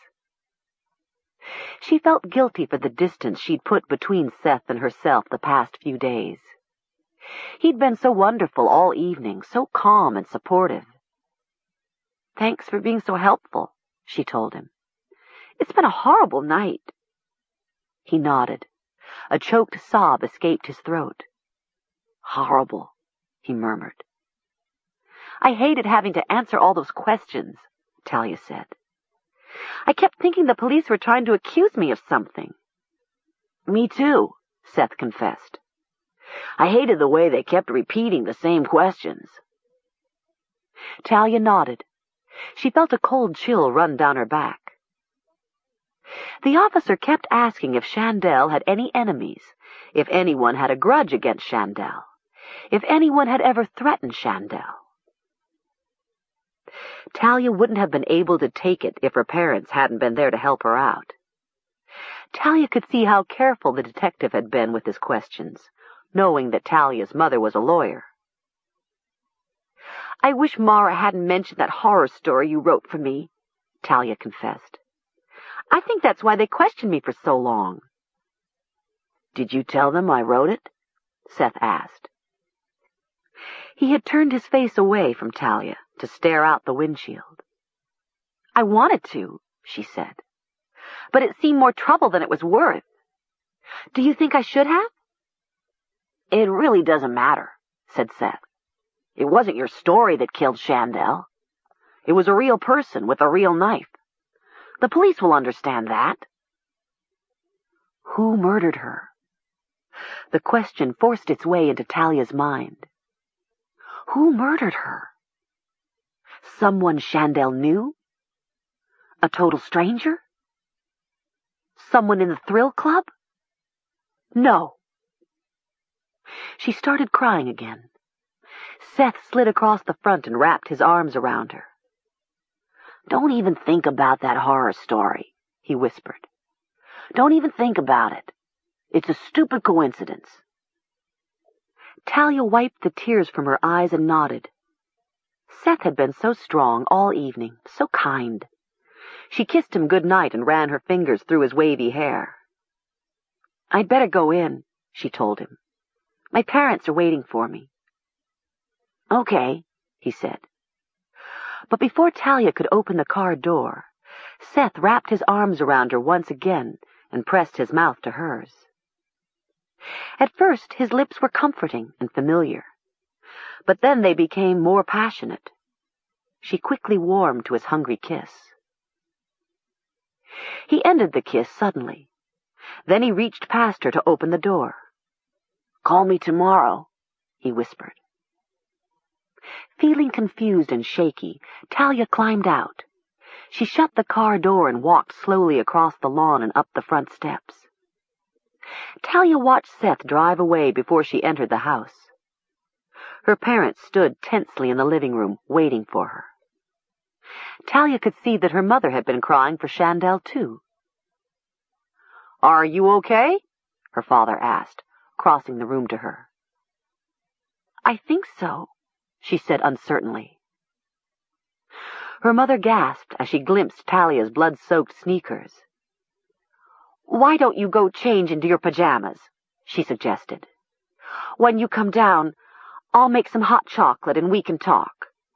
Speaker 2: She felt guilty for the distance she'd put between Seth and herself the past few days. He'd been so wonderful all evening, so calm and supportive. Thanks for being so helpful, she told him. It's been a horrible night. He nodded. A choked sob escaped his throat. Horrible, he murmured. I hated having to answer all those questions, Talia said. I kept thinking the police were trying to accuse me of something. Me too, Seth confessed. I hated the way they kept repeating the same questions. Talia nodded. She felt a cold chill run down her back. The officer kept asking if Chandel had any enemies, if anyone had a grudge against Chandel, if anyone had ever threatened Chandel. Talia wouldn't have been able to take it if her parents hadn't been there to help her out. Talia could see how careful the detective had been with his questions, knowing that Talia's mother was a lawyer. I wish Mara hadn't mentioned that horror story you wrote for me, Talia confessed. I think that's why they questioned me for so long. Did you tell them I wrote it? Seth asked. He had turned his face away from Talia to stare out the windshield. I wanted to, she said, but it seemed more trouble than it was worth. Do you think I should have? It really doesn't matter, said Seth. It wasn't your story that killed Chandel. It was a real person with a real knife. The police will understand that. Who murdered her? The question forced its way into Talia's mind. Who murdered her? Someone Chandel knew? A total stranger? Someone in the thrill club? No. She started crying again. Seth slid across the front and wrapped his arms around her. Don't even think about that horror story, he whispered. Don't even think about it. It's a stupid coincidence. Talia wiped the tears from her eyes and nodded. Seth had been so strong all evening, so kind. She kissed him good night and ran her fingers through his wavy hair. I'd better go in, she told him. My parents are waiting for me. Okay, he said. But before Talia could open the car door, Seth wrapped his arms around her once again and pressed his mouth to hers. At first his lips were comforting and familiar, but then they became more passionate. She quickly warmed to his hungry kiss. He ended the kiss suddenly. Then he reached past her to open the door. Call me tomorrow, he whispered. Feeling confused and shaky, Talia climbed out. She shut the car door and walked slowly across the lawn and up the front steps. Talia watched Seth drive away before she entered the house. Her parents stood tensely in the living room, waiting for her. Talia could see that her mother had been crying for Chandel, too. Are you okay? Her father asked, crossing the room to her. I think so, she said uncertainly. Her mother gasped as she glimpsed Talia's blood-soaked sneakers. Why don't you go change into your pajamas? She suggested. When you come down, I'll make some hot chocolate and we can talk.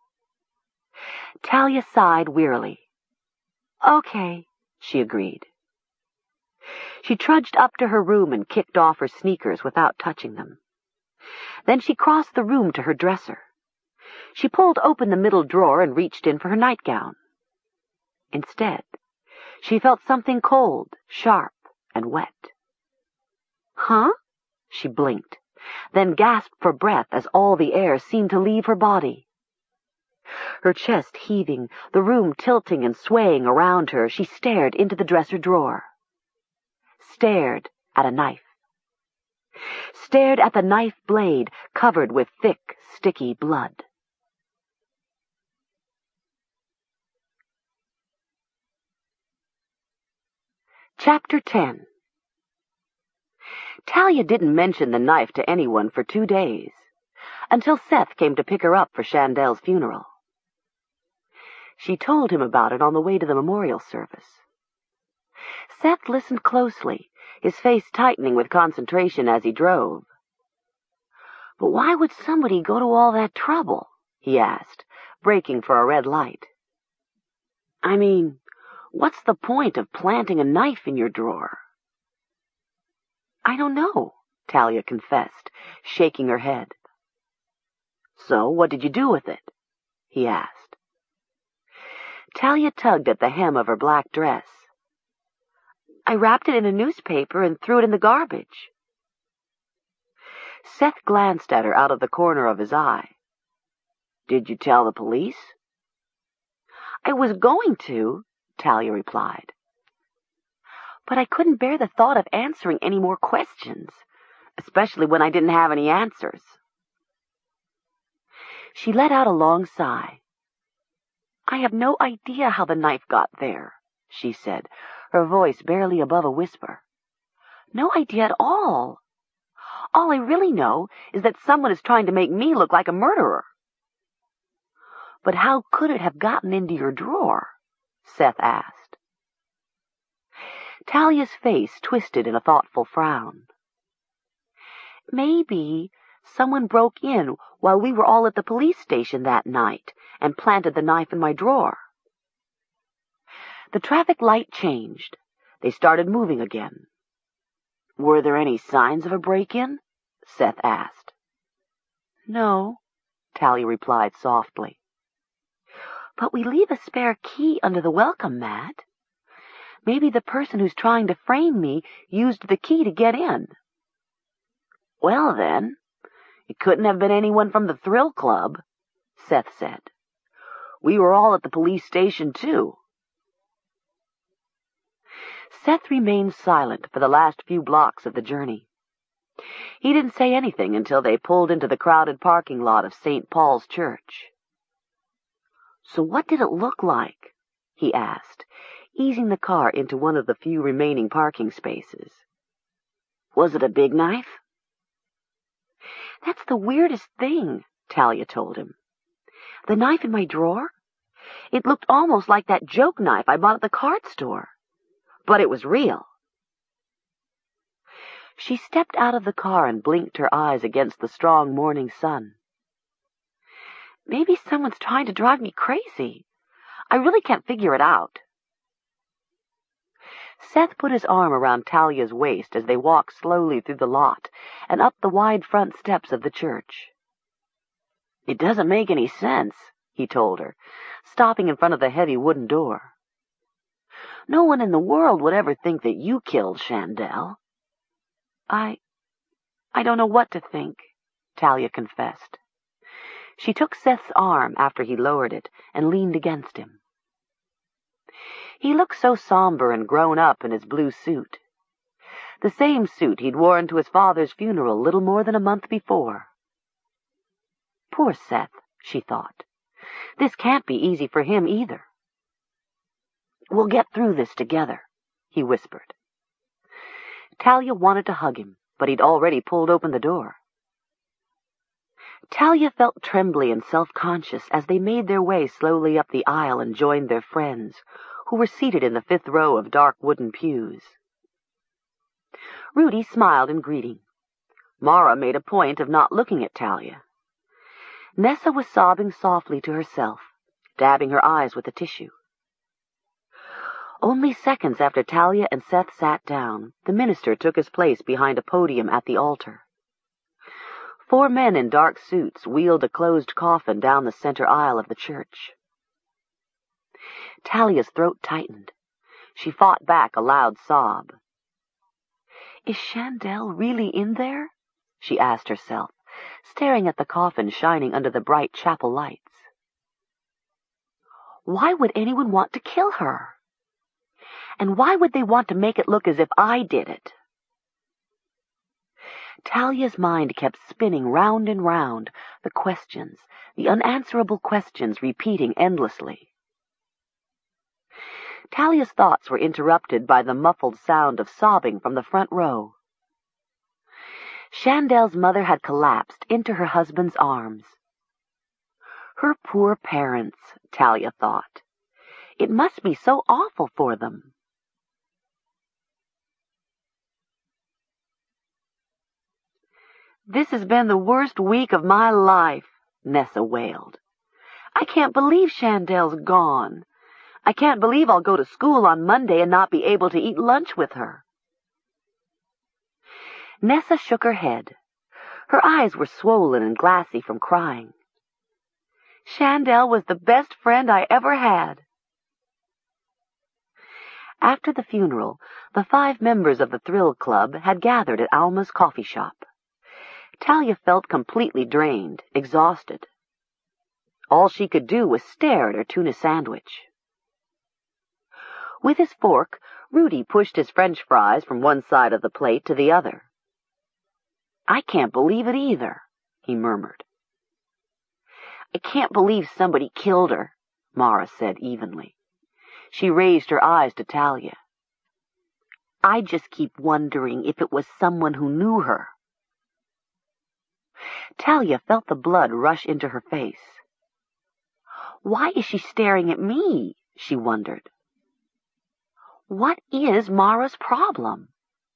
Speaker 2: Talia sighed wearily. Okay, she agreed. She trudged up to her room and kicked off her sneakers without touching them. Then she crossed the room to her dresser. She pulled open the middle drawer and reached in for her nightgown. Instead, she felt something cold, sharp, and wet. Huh? She blinked, then gasped for breath as all the air seemed to leave her body. Her chest heaving, the room tilting and swaying around her, she stared into the dresser drawer. Stared at a knife. Stared at the knife blade covered with thick, sticky blood. Chapter ten. Talia didn't mention the knife to anyone for two days, until Seth came to pick her up for Chandel's funeral. She told him about it on the way to the memorial service. Seth listened closely, his face tightening with concentration as he drove. "But why would somebody go to all that trouble?" he asked, braking for a red light. "I mean, what's the point of planting a knife in your drawer?" "I don't know," Talia confessed, shaking her head. "So what did you do with it?" he asked. Talia tugged at the hem of her black dress. "I wrapped it in a newspaper and threw it in the garbage." Seth glanced at her out of the corner of his eye. "Did you tell the police?" "I was going to," Talia replied. "But I couldn't bear the thought of answering any more questions, especially when I didn't have any answers." She let out a long sigh. "I have no idea how the knife got there," she said, her voice barely above a whisper. "No idea at all. All I really know is that someone is trying to make me look like a murderer." "But how could it have gotten into your drawer?" Seth asked. Talia's face twisted in a thoughtful frown. "Maybe someone broke in while we were all at the police station that night and planted the knife in my drawer." The traffic light changed. They started moving again. "Were there any signs of a break-in?" Seth asked. "No," Talia replied softly. "But we leave a spare key under the welcome mat. Maybe the person who's trying to frame me used the key to get in." "Well, then, it couldn't have been anyone from the Thrill Club," Seth said. "We were all at the police station, too." Seth remained silent for the last few blocks of the journey. He didn't say anything until they pulled into the crowded parking lot of Saint Paul's Church. "So what did it look like?" he asked, easing the car into one of the few remaining parking spaces. "Was it a big knife?" "That's the weirdest thing," Talia told him. "The knife in my drawer? It looked almost like that joke knife I bought at the card store. But it was real." She stepped out of the car and blinked her eyes against the strong morning sun. "Maybe someone's trying to drive me crazy. I really can't figure it out." Seth put his arm around Talia's waist as they walked slowly through the lot and up the wide front steps of the church. "It doesn't make any sense," he told her, stopping in front of the heavy wooden door. "No one in the world would ever think that you killed Chandel." I... I don't know what to think," Talia confessed. She took Seth's arm after he lowered it and leaned against him. He looked so somber and grown up in his blue suit. The same suit he'd worn to his father's funeral little more than a month before. Poor Seth, she thought. This can't be easy for him either. "We'll get through this together," he whispered. Talia wanted to hug him, but he'd already pulled open the door. Talia felt trembly and self-conscious as they made their way slowly up the aisle and joined their friends, who were seated in the fifth row of dark wooden pews. Rudy smiled in greeting. Mara made a point of not looking at Talia. Nessa was sobbing softly to herself, dabbing her eyes with a tissue. Only seconds after Talia and Seth sat down, the minister took his place behind a podium at the altar. Four men in dark suits wheeled a closed coffin down the center aisle of the church. Talia's throat tightened. She fought back a loud sob. "Is Chandel really in there?" she asked herself, staring at the coffin shining under the bright chapel lights. "Why would anyone want to kill her? And why would they want to make it look as if I did it?" Talia's mind kept spinning round and round, the questions, the unanswerable questions repeating endlessly. Talia's thoughts were interrupted by the muffled sound of sobbing from the front row. Chandel's mother had collapsed into her husband's arms. Her poor parents, Talia thought. It must be so awful for them. This has been the worst week of my life, Nessa wailed. I can't believe Chandell's gone. I can't believe I'll go to school on Monday and not be able to eat lunch with her. Nessa shook her head. Her eyes were swollen and glassy from crying. Chandell was the best friend I ever had. After the funeral, the five members of the Thrill Club had gathered at Alma's coffee shop. Talia felt completely drained, exhausted. All she could do was stare at her tuna sandwich. With his fork, Rudy pushed his French fries from one side of the plate to the other. I can't believe it either, he murmured. I can't believe somebody killed her, Mara said evenly. She raised her eyes to Talia. I just keep wondering if it was someone who knew her. Talia felt the blood rush into her face. Why is she staring at me? She wondered. What is Mara's problem?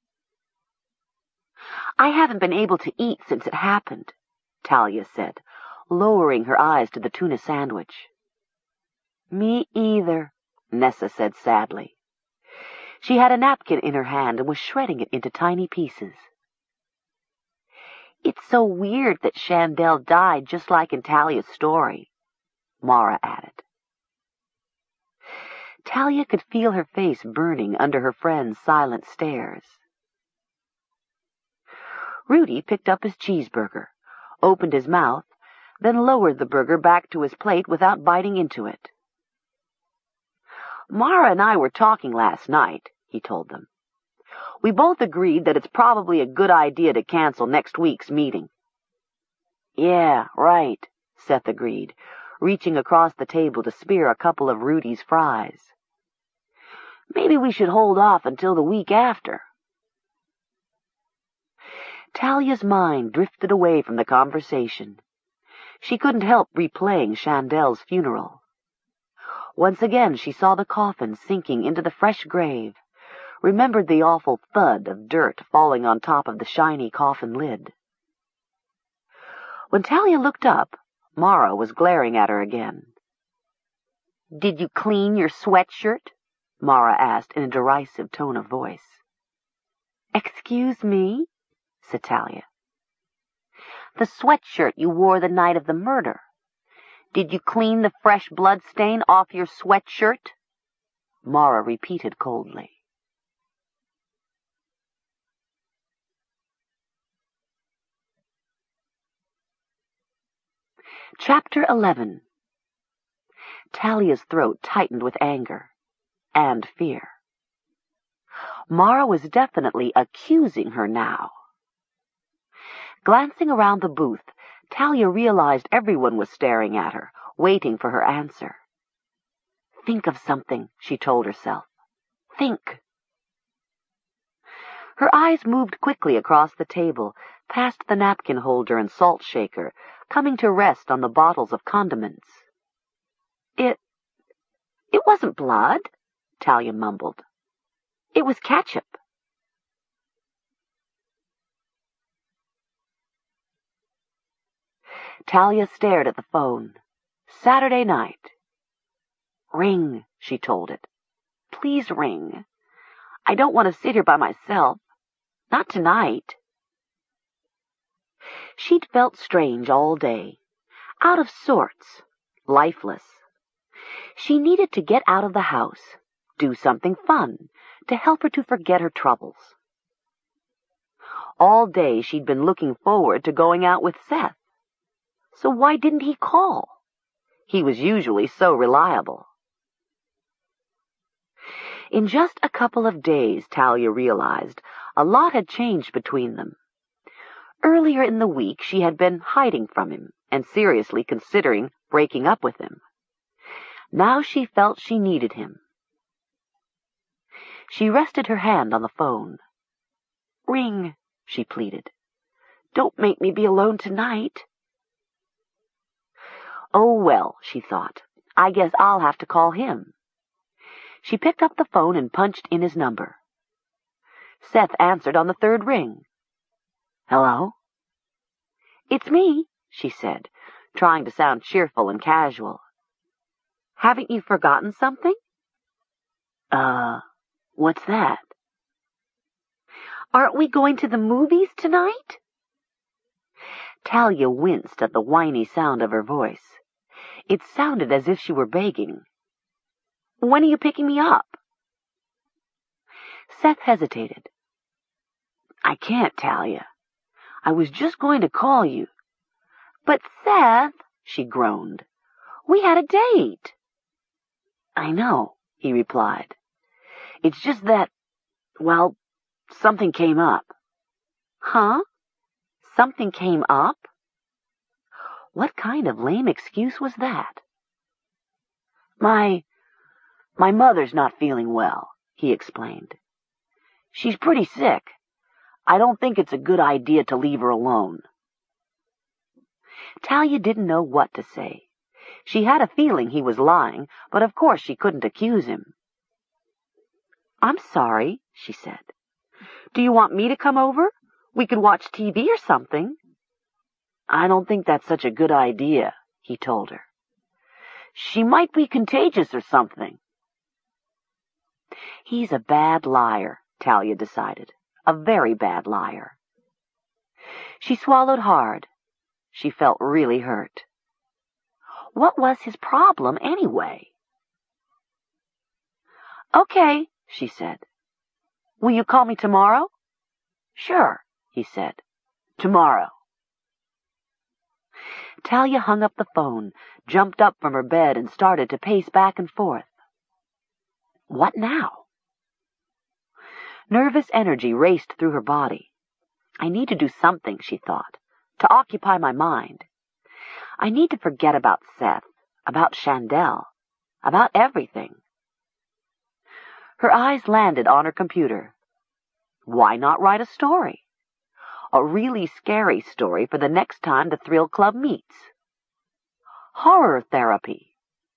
Speaker 2: I haven't been able to eat since it happened, Talia said, lowering her eyes to the tuna sandwich. Me either, Nessa said sadly. She had a napkin in her hand and was shredding it into tiny pieces. It's so weird that Chandell died just like in Talia's story, Mara added. Talia could feel her face burning under her friend's silent stares. Rudy picked up his cheeseburger, opened his mouth, then lowered the burger back to his plate without biting into it. Mara and I were talking last night, he told them. We both agreed that it's probably a good idea to cancel next week's meeting. Yeah, right, Seth agreed, reaching across the table to spear a couple of Rudy's fries. Maybe we should hold off until the week after. Talia's mind drifted away from the conversation. She couldn't help replaying Chandell's funeral. Once again she saw the coffin sinking into the fresh grave, remembered the awful thud of dirt falling on top of the shiny coffin lid. When Talia looked up, Mara was glaring at her again. Did you clean your sweatshirt? Mara asked in a derisive tone of voice. Excuse me? Said Talia. The sweatshirt you wore the night of the murder. Did you clean the fresh blood stain off your sweatshirt? Mara repeated coldly. Chapter eleven. Talia's throat tightened with anger and fear. Mara was definitely accusing her now. Glancing around the booth, Talia realized everyone was staring at her, waiting for her answer. Think of something, she told herself. Think. Her eyes moved quickly across the table, past the napkin holder and salt shaker, coming to rest on the bottles of condiments. It... it wasn't blood, Talia mumbled. It was ketchup. Talia stared at the phone. Saturday night. Ring, she told it. Please ring. I don't want to sit here by myself. Not tonight. She'd felt strange all day, out of sorts, lifeless. She needed to get out of the house, do something fun, to help her to forget her troubles. All day she'd been looking forward to going out with Seth. So why didn't he call? He was usually so reliable. In just a couple of days, Talia realized, a lot had changed between them. Earlier in the week, she had been hiding from him and seriously considering breaking up with him. Now she felt she needed him. She rested her hand on the phone. Ring, she pleaded. Don't make me be alone tonight. Oh, well, she thought, I guess I'll have to call him. She picked up the phone and punched in his number. Seth answered on the third ring. "Hello?" "It's me," she said, trying to sound cheerful and casual. "Haven't you forgotten something?" Uh, what's that?" "Aren't we going to the movies tonight?" Talia winced at the whiny sound of her voice. It sounded as if she were begging. "When are you picking me up?" Seth hesitated. "I can't, Talia. I was just going to call you." "But Seth," she groaned, "we had a date." "I know," he replied. "It's just that, well, something came up." "Huh? Something came up?" What kind of lame excuse was that? My, my mother's not feeling well," he explained. "She's pretty sick. I don't think it's a good idea to leave her alone." Talia didn't know what to say. She had a feeling he was lying, but of course she couldn't accuse him. "I'm sorry," she said. "Do you want me to come over? We could watch T V or something." "I don't think that's such a good idea," he told her. "She might be contagious or something." He's a bad liar, Talia decided. A very bad liar. She swallowed hard. She felt really hurt. What was his problem anyway? "Okay," she said. "Will you call me tomorrow?" "Sure," he said. "Tomorrow." Talia hung up the phone, jumped up from her bed, and started to pace back and forth. What now? Nervous energy raced through her body. I need to do something, she thought, to occupy my mind. I need to forget about Seth, about Chandel, about everything. Her eyes landed on her computer. Why not write a story? A really scary story for the next time the Thrill Club meets. Horror therapy.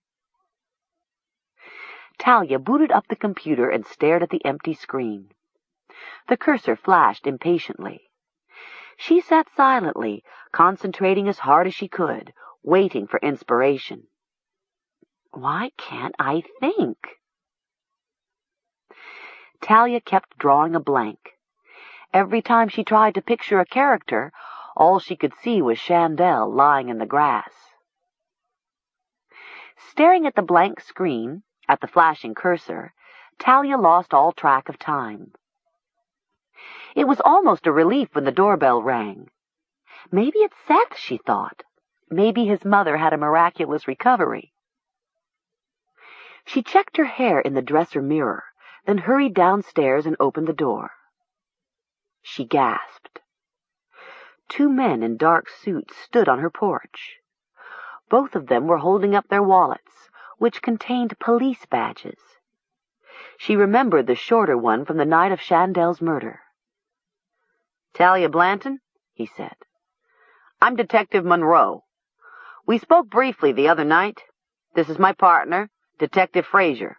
Speaker 2: Talia booted up the computer and stared at the empty screen. The cursor flashed impatiently. She sat silently, concentrating as hard as she could, waiting for inspiration. Why can't I think? Talia kept drawing a blank. Every time she tried to picture a character, all she could see was Chandel lying in the grass. Staring at the blank screen, at the flashing cursor, Talia lost all track of time. It was almost a relief when the doorbell rang. Maybe it's Seth, she thought. Maybe his mother had a miraculous recovery. She checked her hair in the dresser mirror, then hurried downstairs and opened the door. She gasped. Two men in dark suits stood on her porch. Both of them were holding up their wallets, which contained police badges. She remembered the shorter one from the night of Chandel's murder. "Talia Blanton," he said. "I'm Detective Monroe. We spoke briefly the other night. This is my partner, Detective Frazier."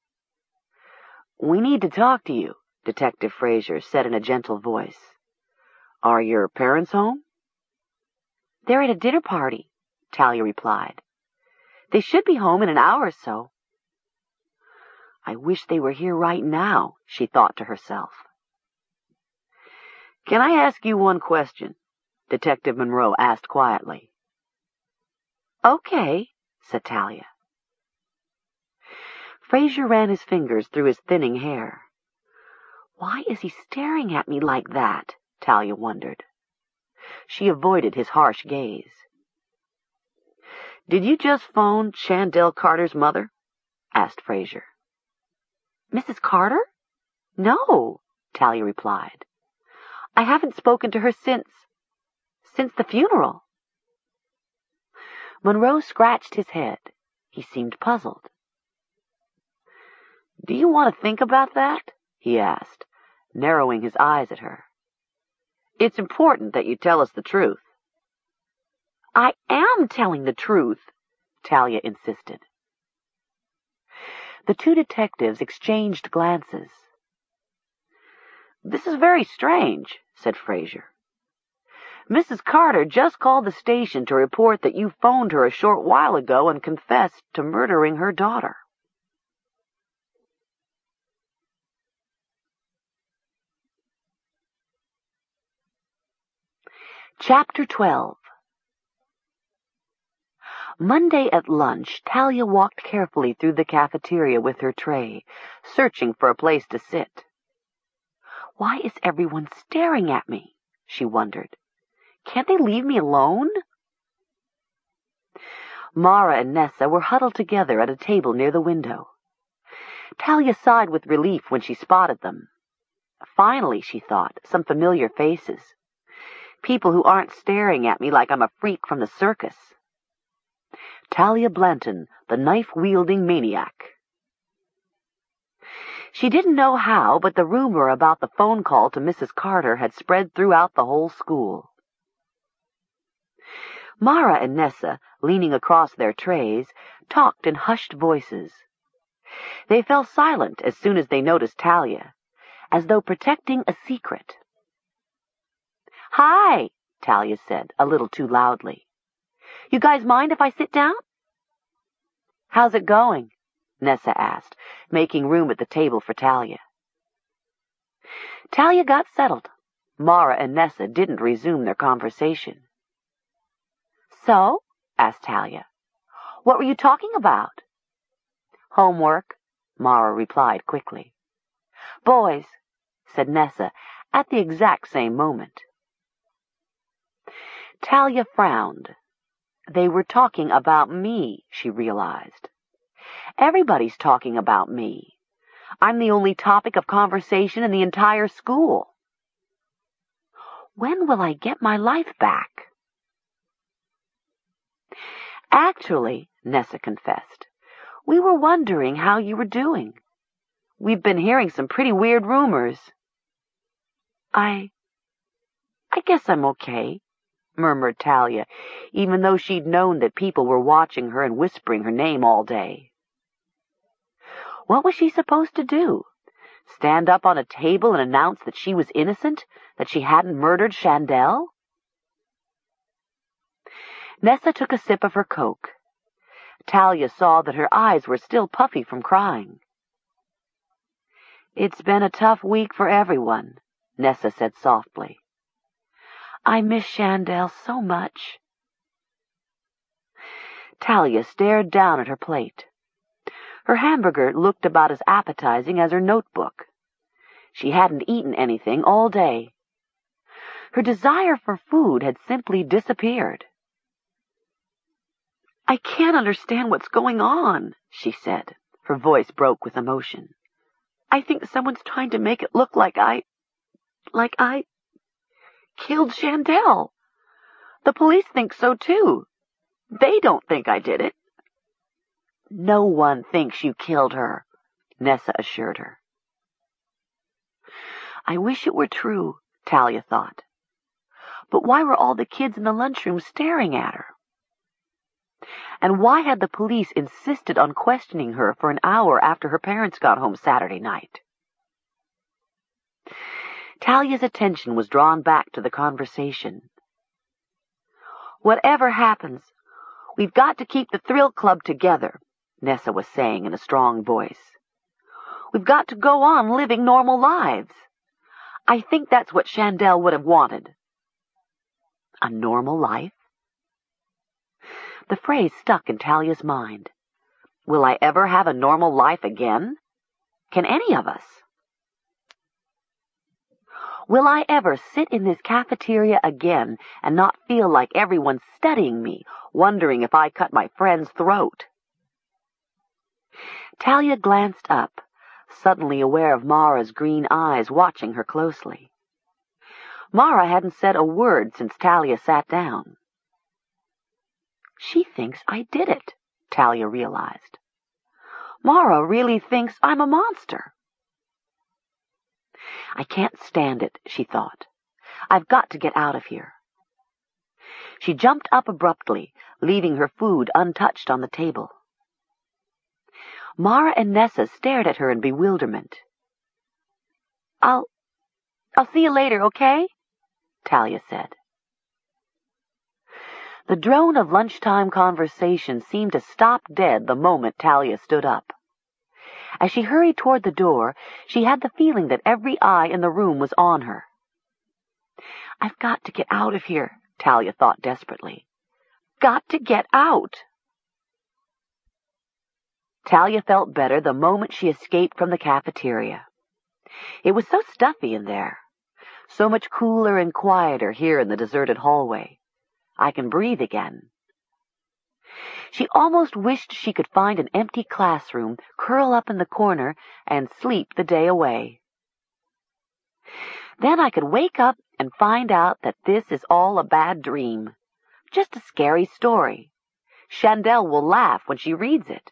Speaker 2: "We need to talk to you," Detective Frazier said in a gentle voice. "Are your parents home?" "They're at a dinner party," Talia replied. "They should be home in an hour or so." I wish they were here right now, she thought to herself. "Can I ask you one question?" Detective Monroe asked quietly. "Okay," said Talia. Frazier ran his fingers through his thinning hair. Why is he staring at me like that? Talia wondered. She avoided his harsh gaze. "Did you just phone Chandel Carter's mother?" asked Frazier. "Missus Carter? No," Talia replied. "I haven't spoken to her since... since the funeral." Monroe scratched his head. He seemed puzzled. "Do you want to think about that?" he asked, narrowing his eyes at her. "It's important that you tell us the truth." "I am telling the truth," Talia insisted. The two detectives exchanged glances. "This is very strange," said Fraser. "Missus Carter just called the station to report that you phoned her a short while ago and confessed to murdering her daughter." Chapter twelve. Monday at lunch, Talia walked carefully through the cafeteria with her tray, searching for a place to sit. "Why is everyone staring at me?" she wondered. "Can't they leave me alone?" Mara and Nessa were huddled together at a table near the window. Talia sighed with relief when she spotted them. Finally, she thought, some familiar faces. People who aren't staring at me like I'm a freak from the circus. Talia Blanton, the knife-wielding maniac. She didn't know how, but the rumor about the phone call to Missus Carter had spread throughout the whole school. Mara and Nessa, leaning across their trays, talked in hushed voices. They fell silent as soon as they noticed Talia, as though protecting a secret. "Hi," Talia said, a little too loudly. "You guys mind if I sit down?" "How's it going?" Nessa asked, making room at the table for Talia. Talia got settled. Mara and Nessa didn't resume their conversation. "So?" asked Talia. "What were you talking about?" "Homework," Mara replied quickly. "Boys," said Nessa at the exact same moment. Talia frowned. They were talking about me, she realized. Everybody's talking about me. I'm the only topic of conversation in the entire school. When will I get my life back? "Actually," Nessa confessed, "we were wondering how you were doing. We've been hearing some pretty weird rumors." I... I guess I'm okay," murmured Talia, even though she'd known that people were watching her and whispering her name all day. What was she supposed to do? Stand up on a table and announce that she was innocent, that she hadn't murdered Chandel? Nessa took a sip of her Coke. Talia saw that her eyes were still puffy from crying. "It's been a tough week for everyone," Nessa said softly. "I miss Chandel so much." Talia stared down at her plate. Her hamburger looked about as appetizing as her notebook. She hadn't eaten anything all day. Her desire for food had simply disappeared. "I can't understand what's going on," she said. Her voice broke with emotion. "I think someone's trying to make it look like I... like I... killed Chandel. The police think so, too. They don't think I did it." "No one thinks you killed her," Nessa assured her. I wish it were true, Talia thought. But why were all the kids in the lunchroom staring at her? And why had the police insisted on questioning her for an hour after her parents got home Saturday night? Talia's attention was drawn back to the conversation. "Whatever happens, we've got to keep the Thrill Club together," Nessa was saying in a strong voice. "We've got to go on living normal lives. I think that's what Chandel would have wanted." A normal life? The phrase stuck in Talia's mind. Will I ever have a normal life again? Can any of us? Will I ever sit in this cafeteria again and not feel like everyone's studying me, wondering if I cut my friend's throat? Talia glanced up, suddenly aware of Mara's green eyes watching her closely. Mara hadn't said a word since Talia sat down. She thinks I did it, Talia realized. Mara really thinks I'm a monster. I can't stand it, she thought. I've got to get out of here. She jumped up abruptly, leaving her food untouched on the table. Mara and Nessa stared at her in bewilderment. I'll, I'll see you later, okay? Talia said. The drone of lunchtime conversation seemed to stop dead the moment Talia stood up. As she hurried toward the door, she had the feeling that every eye in the room was on her. I've got to get out of here, Talia thought desperately. Got to get out. Talia felt better the moment she escaped from the cafeteria. It was so stuffy in there, so much cooler and quieter here in the deserted hallway. I can breathe again. She almost wished she could find an empty classroom, curl up in the corner, and sleep the day away. Then I could wake up and find out that this is all a bad dream, just a scary story. Chandel will laugh when she reads it.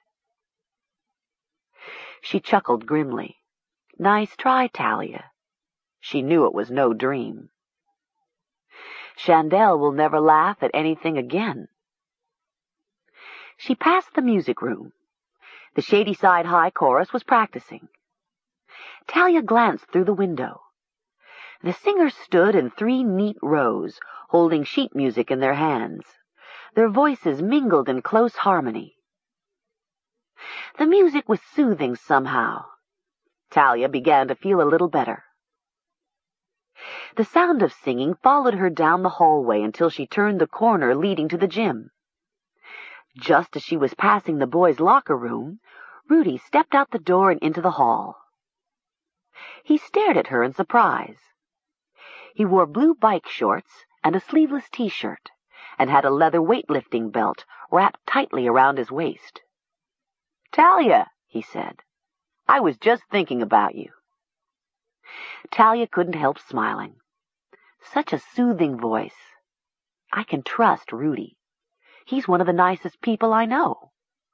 Speaker 2: She chuckled grimly. Nice try, Talia. She knew it was no dream. Chandel will never laugh at anything again. She passed the music room. The Shadyside High Chorus was practicing. Talia glanced through the window. The singers stood in three neat rows, holding sheet music in their hands. Their voices mingled in close harmony. The music was soothing somehow. Talia began to feel a little better. The sound of singing followed her down the hallway until she turned the corner leading to the gym. Just as she was passing the boys' locker room, Rudy stepped out the door and into the hall. He stared at her in surprise. He wore blue bike shorts and a sleeveless T-shirt, and had a leather weightlifting belt wrapped tightly around his waist. "Talia," he said, "I was just thinking about you." Talia couldn't help smiling. Such a soothing voice. I can trust Rudy. He's one of the nicest people I know.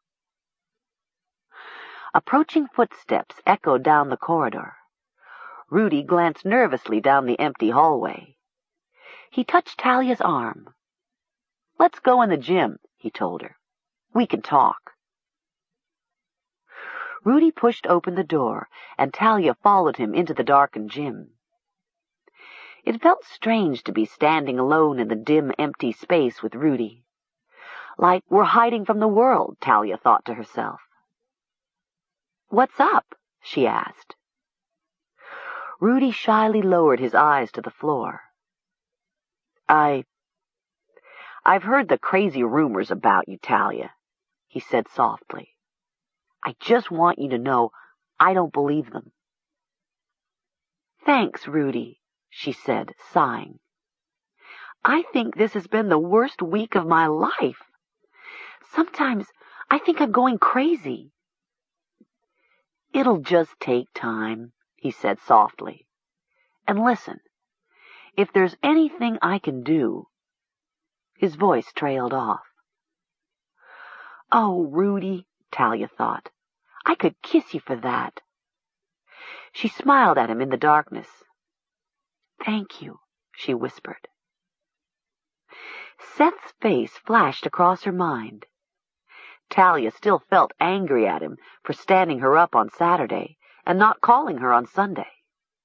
Speaker 2: Approaching footsteps echoed down the corridor. Rudy glanced nervously down the empty hallway. He touched Talia's arm. "Let's go in the gym," he told her. "We can talk." Rudy pushed open the door, and Talia followed him into the darkened gym. It felt strange to be standing alone in the dim, empty space with Rudy. Like we're hiding from the world, Talia thought to herself. "What's up?" she asked. Rudy shyly lowered his eyes to the floor. I... I've heard the crazy rumors about you, Talia, he said softly. I just want you to know I don't believe them. "Thanks, Rudy," she said, sighing. "I think this has been the worst week of my life. Sometimes I think I'm going crazy." "It'll just take time," he said softly. "And listen, if there's anything I can do—" His voice trailed off. "Oh, Rudy," Talia thought, "I could kiss you for that." She smiled at him in the darkness. "Thank you," she whispered. Seth's face flashed across her mind. Talia still felt angry at him for standing her up on Saturday and not calling her on Sunday.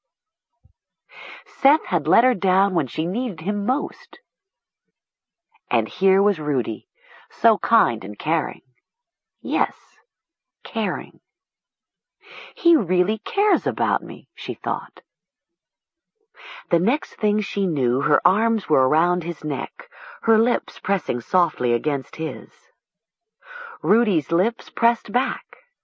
Speaker 2: Seth had let her down when she needed him most. And here was Rudy, so kind and caring. Yes, caring. He really cares about me, she thought. The next thing she knew, her arms were around his neck, her lips pressing softly against his. Rudy's lips pressed back.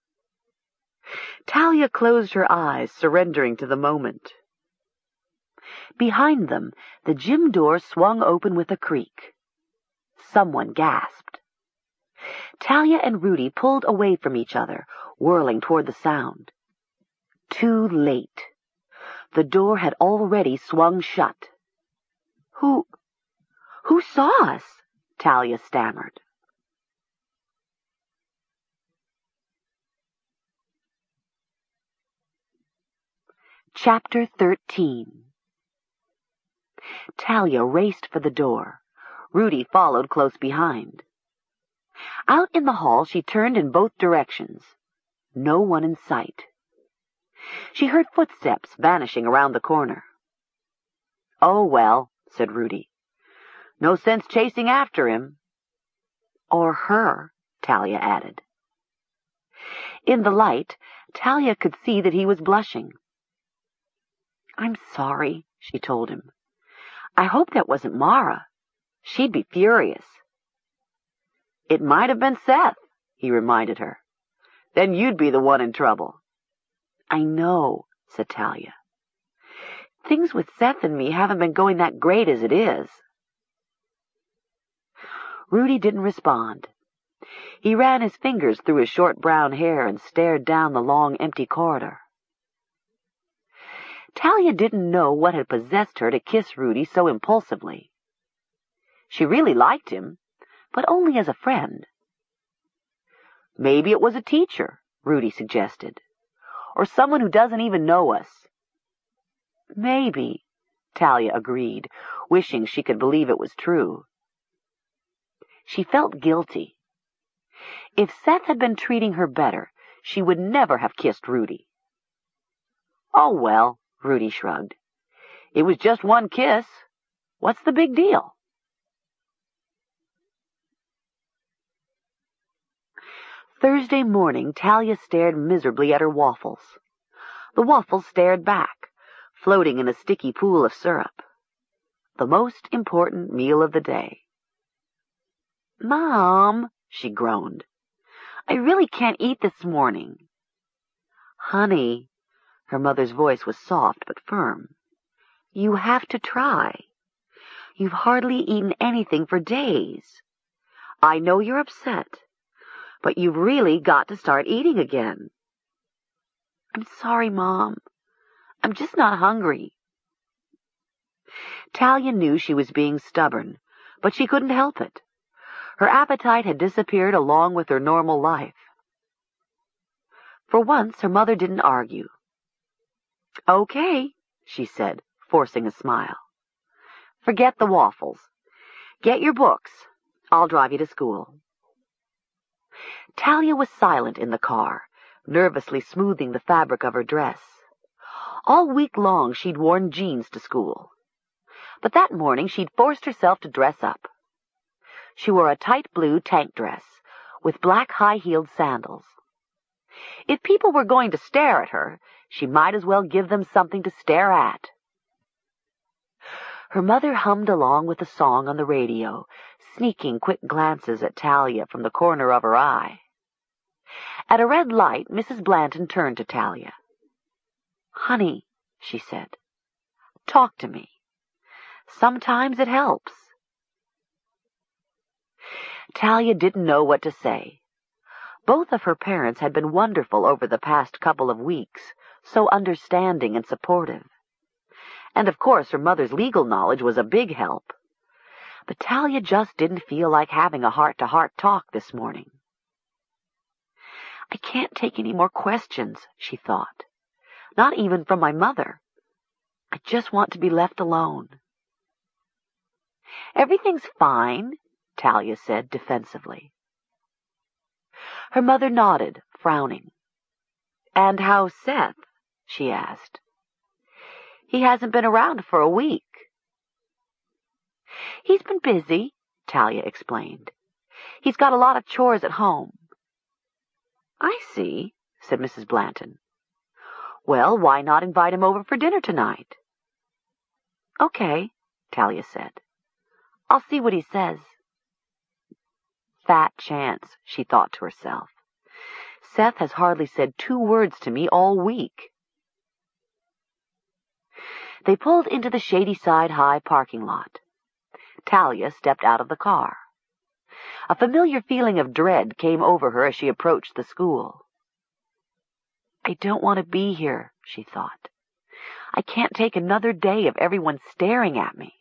Speaker 2: Talia closed her eyes, surrendering to the moment. Behind them, the gym door swung open with a creak. Someone gasped. Talia and Rudy pulled away from each other, whirling toward the sound. Too late. The door had already swung shut. Who... who saw us? Talia stammered. Chapter thirteen. Talia raced for the door. Rudy followed close behind. Out in the hall she turned in both directions. No one in sight. She heard footsteps vanishing around the corner. "Oh, well," said Rudy. "No sense chasing after him." "Or her," Talia added. In the light, Talia could see that he was blushing. "I'm sorry," she told him. "I hope that wasn't Mara. She'd be furious." "It might have been Seth," he reminded her. "Then you'd be the one in trouble." "I know," said Talia. "Things with Seth and me haven't been going that great as it is." Rudy didn't respond. He ran his fingers through his short brown hair and stared down the long, empty corridor. Talia didn't know what had possessed her to kiss Rudy so impulsively. She really liked him, but only as a friend. "Maybe it was a teacher," Rudy suggested, "or someone who doesn't even know us." "Maybe," Talia agreed, wishing she could believe it was true. She felt guilty. If Seth had been treating her better, she would never have kissed Rudy. "Oh, well," Rudy shrugged. "It was just one kiss. What's the big deal?" Thursday morning, Talia stared miserably at her waffles. The waffles stared back, floating in a sticky pool of syrup. The most important meal of the day. "Mom," she groaned, "I really can't eat this morning." "Honey," her mother's voice was soft but firm, "you have to try. You've hardly eaten anything for days. I know you're upset, but you've really got to start eating again." "I'm sorry, Mom. I'm just not hungry." Talia knew she was being stubborn, but she couldn't help it. Her appetite had disappeared along with her normal life. For once, her mother didn't argue. "Okay," she said, forcing a smile. "Forget the waffles. Get your books. I'll drive you to school." Talia was silent in the car, nervously smoothing the fabric of her dress. All week long she'd worn jeans to school. But that morning she'd forced herself to dress up. She wore a tight blue tank dress with black high-heeled sandals. If people were going to stare at her, she might as well give them something to stare at. Her mother hummed along with the song on the radio, sneaking quick glances at Talia from the corner of her eye. At a red light, Missus Blanton turned to Talia. "Honey," she said, "talk to me. Sometimes it helps." Talia didn't know what to say. Both of her parents had been wonderful over the past couple of weeks, so understanding and supportive. And of course her mother's legal knowledge was a big help. But Talia just didn't feel like having a heart-to-heart talk this morning. "I can't take any more questions," she thought. "Not even from my mother. I just want to be left alone." "Everything's fine," Talia said defensively. Her mother nodded, frowning. "And how's Seth?" she asked. "He hasn't been around for a week." "He's been busy," Talia explained. "He's got a lot of chores at home." "I see," said Missus Blanton. "Well, why not invite him over for dinner tonight?" "Okay," Talia said. "I'll see what he says." Fat chance, she thought to herself. Seth has hardly said two words to me all week. They pulled into the Shadyside High parking lot. Talia stepped out of the car. A familiar feeling of dread came over her as she approached the school. "I don't want to be here," she thought. "I can't take another day of everyone staring at me."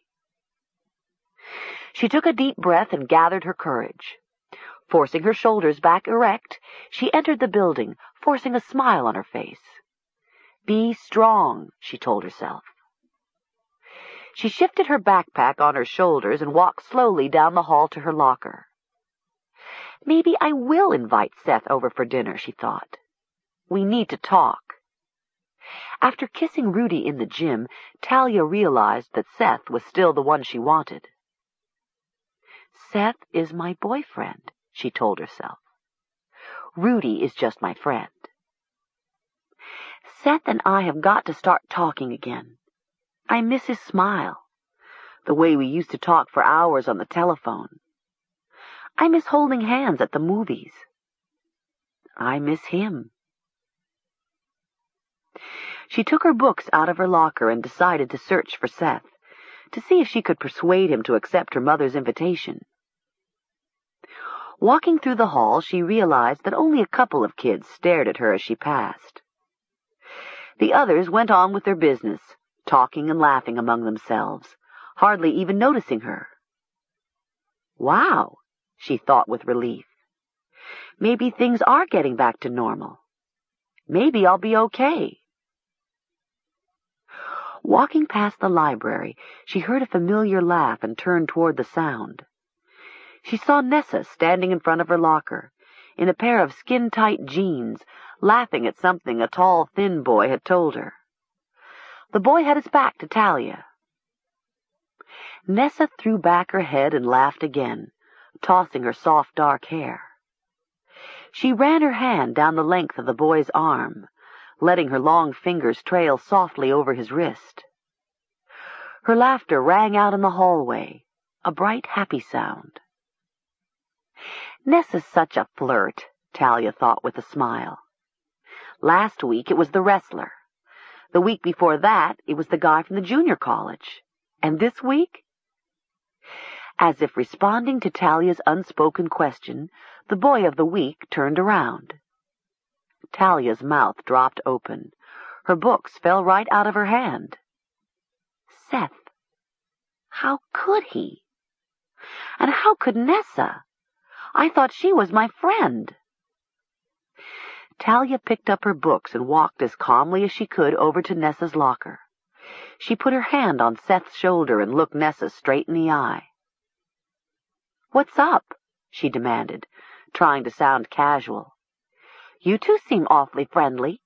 Speaker 2: She took a deep breath and gathered her courage. Forcing her shoulders back erect, she entered the building, forcing a smile on her face. "Be strong," she told herself. She shifted her backpack on her shoulders and walked slowly down the hall to her locker. "Maybe I will invite Seth over for dinner," she thought. We need to talk." After kissing Rudy in the gym, Talia realized that Seth was still the one she wanted. "Seth is my boyfriend," she told herself. "Rudy is just my friend. Seth and I have got to start talking again. I miss his smile, the way we used to talk for hours on the telephone. I miss holding hands at the movies. I miss him." She took her books out of her locker and decided to search for Seth, to see if she could persuade him to accept her mother's invitation. Walking through the hall, she realized that only a couple of kids stared at her as she passed. The others went on with their business, talking and laughing among themselves, hardly even noticing her. "Wow," she thought with relief. "Maybe things are getting back to normal. Maybe I'll be okay." Walking past the library, she heard a familiar laugh and turned toward the sound. She saw Nessa standing in front of her locker, in a pair of skin-tight jeans, laughing at something a tall, thin boy had told her. The boy had his back to Talia. Nessa threw back her head and laughed again, tossing her soft dark hair. She ran her hand down the length of the boy's arm, letting her long fingers trail softly over his wrist. Her laughter rang out in the hallway, a bright, happy sound. "Nessa's such a flirt," Talia thought with a smile. Last week it was the wrestler. The week before that it was the guy from the junior college. And this week? As if responding to Talia's unspoken question, the boy of the week turned around. Talia's mouth dropped open. Her books fell right out of her hand. Seth. How could he? And how could Nessa? I thought she was my friend. Talia picked up her books and walked as calmly as she could over to Nessa's locker. She put her hand on Seth's shoulder and looked Nessa straight in the eye. "What's up?" she demanded, trying to sound casual. "You two seem awfully friendly."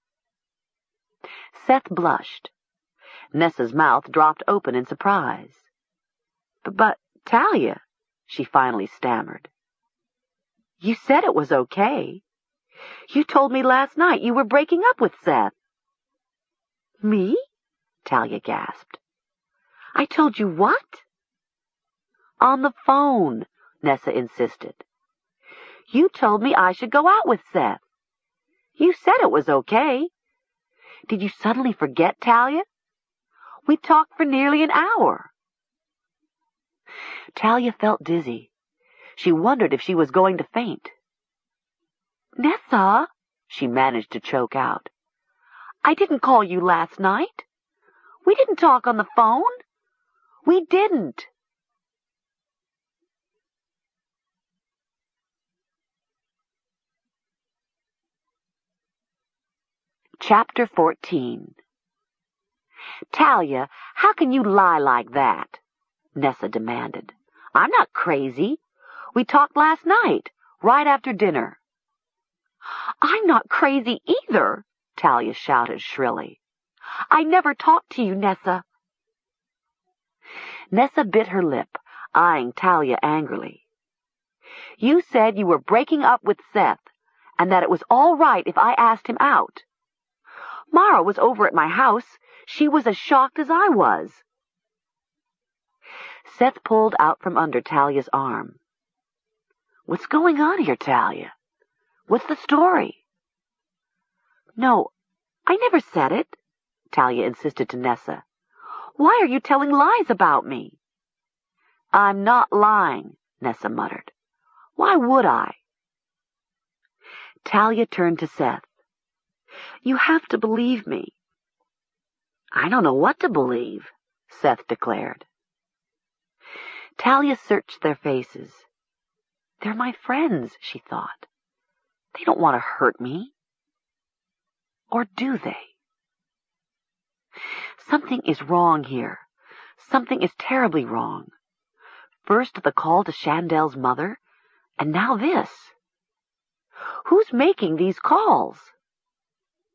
Speaker 2: Seth blushed. Nessa's mouth dropped open in surprise. "But, Talia," she finally stammered, "you said it was okay. You told me last night you were breaking up with Seth." "Me?" Talia gasped. "I told you what?" "On the phone," Nessa insisted. "You told me I should go out with Seth. You said it was okay. Did you suddenly forget, Talia? We talked for nearly an hour." Talia felt dizzy. She wondered if she was going to faint. "Nessa," she managed to choke out, "I didn't call you last night. We didn't talk on the phone. We didn't." Chapter fourteen. "Talia, how can you lie like that?" Nessa demanded. "I'm not crazy. We talked last night, right after dinner." "I'm not crazy either," Talia shouted shrilly. "I never talked to you, Nessa." Nessa bit her lip, eyeing Talia angrily. "You said you were breaking up with Seth, and that it was all right if I asked him out. Mara was over at my house. She was as shocked as I was." Seth pulled out from under Talia's arm. "What's going on here, Talia? What's the story?" "No, I never said it," Talia insisted to Nessa. "Why are you telling lies about me?" "I'm not lying," Nessa muttered. "Why would I?" Talia turned to Seth. "You have to believe me." "I don't know what to believe," Seth declared. Talia searched their faces. "They're my friends," she thought. "They don't want to hurt me. Or do they? Something is wrong here. Something is terribly wrong. First the call to Chandell's mother, and now this. Who's making these calls?"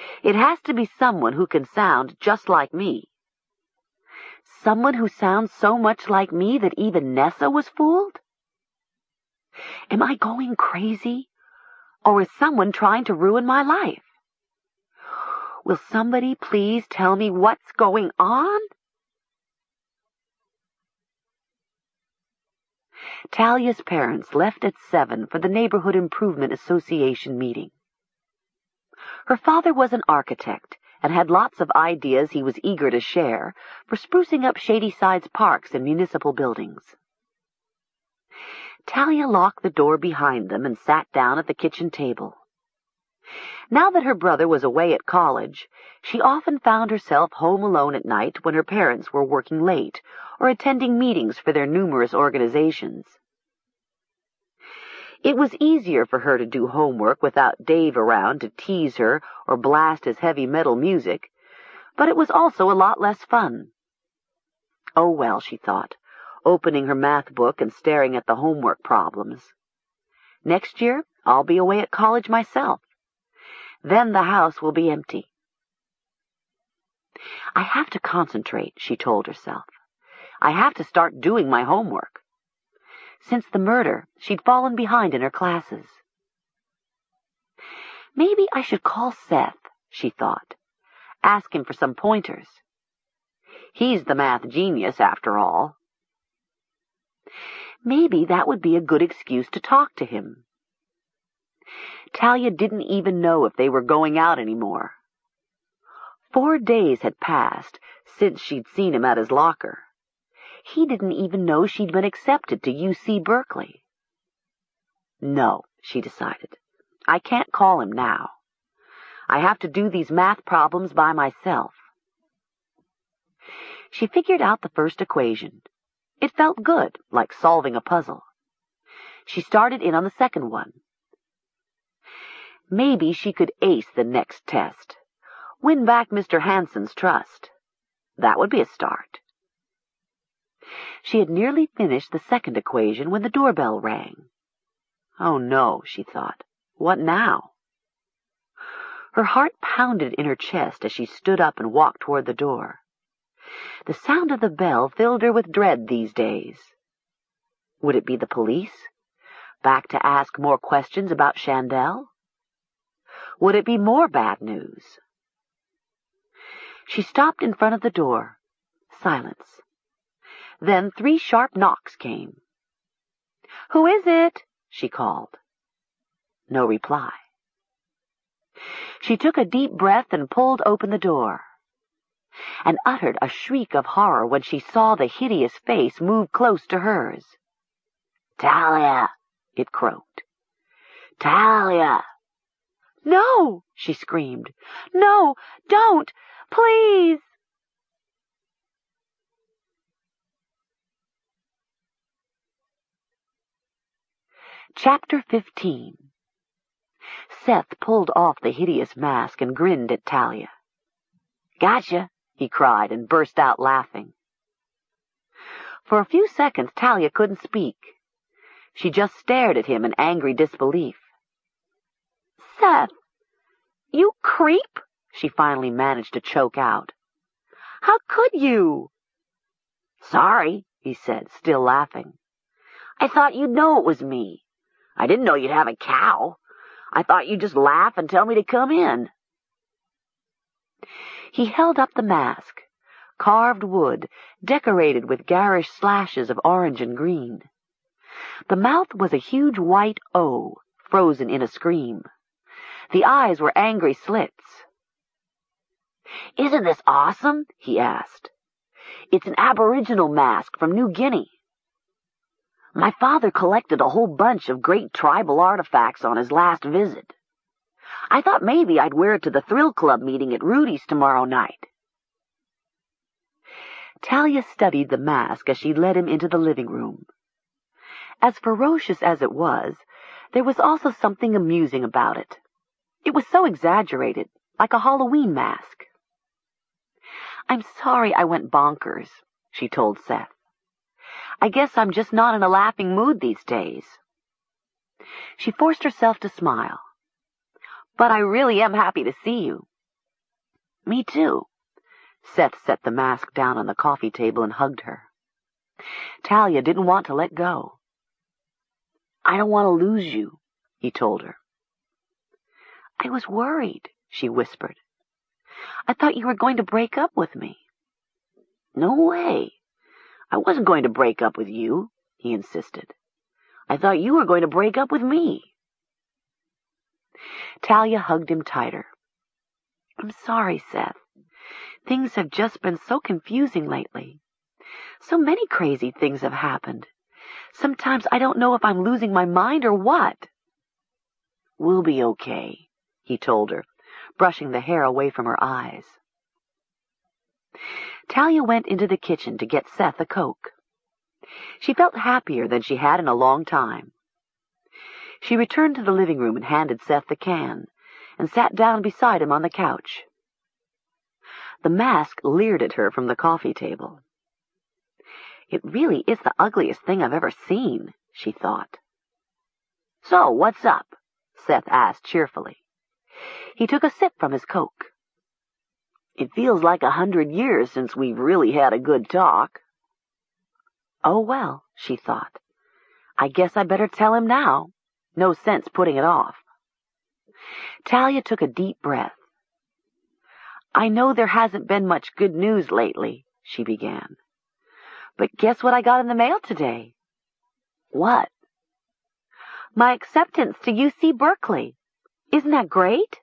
Speaker 2: It has to be someone who can sound just like me. Someone who sounds so much like me that even Nessa was fooled? Am I going crazy? Or is someone trying to ruin my life? Will somebody please tell me what's going on? Talia's parents left at seven for the Neighborhood Improvement Association meeting. Her father was an architect and had lots of ideas he was eager to share for sprucing up Shadyside's parks and municipal buildings. Talia locked the door behind them and sat down at the kitchen table. Now that her brother was away at college, she often found herself home alone at night when her parents were working late or attending meetings for their numerous organizations. It was easier for her to do homework without Dave around to tease her or blast his heavy metal music, but it was also a lot less fun. Oh well, she thought, opening her math book and staring at the homework problems. Next year, I'll be away at college myself. Then the house will be empty. I have to concentrate, she told herself. I have to start doing my homework. Since the murder, she'd fallen behind in her classes. Maybe I should call Seth, she thought. Ask him for some pointers. He's the math genius, after all. Maybe that would be a good excuse to talk to him. Talia didn't even know if they were going out anymore. Four days had passed since she'd seen him at his locker. He didn't even know she'd been accepted to U C Berkeley. No, she decided. I can't call him now. I have to do these math problems by myself. She figured out the first equation. It felt good, like solving a puzzle. She started in on the second one. Maybe she could ace the next test. Win back Mister Hansen's trust. That would be a start. She had nearly finished the second equation when the doorbell rang. Oh no, she thought. What now? Her heart pounded in her chest as she stood up and walked toward the door. The sound of the bell filled her with dread these days. Would it be the police? Back to ask more questions about Chandel? Would it be more bad news? She stopped in front of the door. Silence. Then three sharp knocks came. "Who is it?" she called. No reply. She took a deep breath and pulled open the door, and uttered a shriek of horror when she saw the hideous face move close to hers. "Talia!" it croaked. "Talia!" "No!" she screamed. "No! Don't! Please!" Chapter fifteen. Seth pulled off the hideous mask and grinned at Talia. "Gotcha!" he cried and burst out laughing. For a few seconds Talia couldn't speak. She just stared at him in angry disbelief. "Seth, you creep!" she finally managed to choke out. "How could you?" "Sorry," he said, still laughing. "I thought you'd know it was me. I didn't know you'd have a cow. I thought you'd just laugh and tell me to come in." He held up the mask, carved wood, decorated with garish slashes of orange and green. The mouth was a huge white O, frozen in a scream. The eyes were angry slits. "Isn't this awesome?" he asked. "It's an Aboriginal mask from New Guinea. My father collected a whole bunch of great tribal artifacts on his last visit. I thought maybe I'd wear it to the Thrill Club meeting at Rudy's tomorrow night." Talia studied the mask as she led him into the living room. As ferocious as it was, there was also something amusing about it. It was so exaggerated, like a Halloween mask. "I'm sorry I went bonkers," she told Seth. "I guess I'm just not in a laughing mood these days." She forced herself to smile. "But I really am happy to see you. Me too. Seth set the mask down on the coffee table and hugged her. Talia didn't want to let go. I don't want to lose you, he told her. I was worried, she whispered. I thought you were going to break up with me. No way. I wasn't going to break up with you, he insisted. I thought you were going to break up with me. Talia hugged him tighter. I'm sorry, Seth. Things have just been so confusing lately. So many crazy things have happened. Sometimes I don't know if I'm losing my mind or what. We'll be okay, he told her, brushing the hair away from her eyes. Talia went into the kitchen to get Seth a Coke. She felt happier than she had in a long time. She returned to the living room and handed Seth the can, and sat down beside him on the couch. The mask leered at her from the coffee table. It really is the ugliest thing I've ever seen, she thought. So, what's up? Seth asked cheerfully. He took a sip from his Coke. It feels like a hundred years since we've really had a good talk. Oh, well, she thought. I guess I better tell him now. No sense putting it off. Talia took a deep breath. I know there hasn't been much good news lately, she began. But guess what I got in the mail today? What? My acceptance to U C Berkeley. Isn't that great?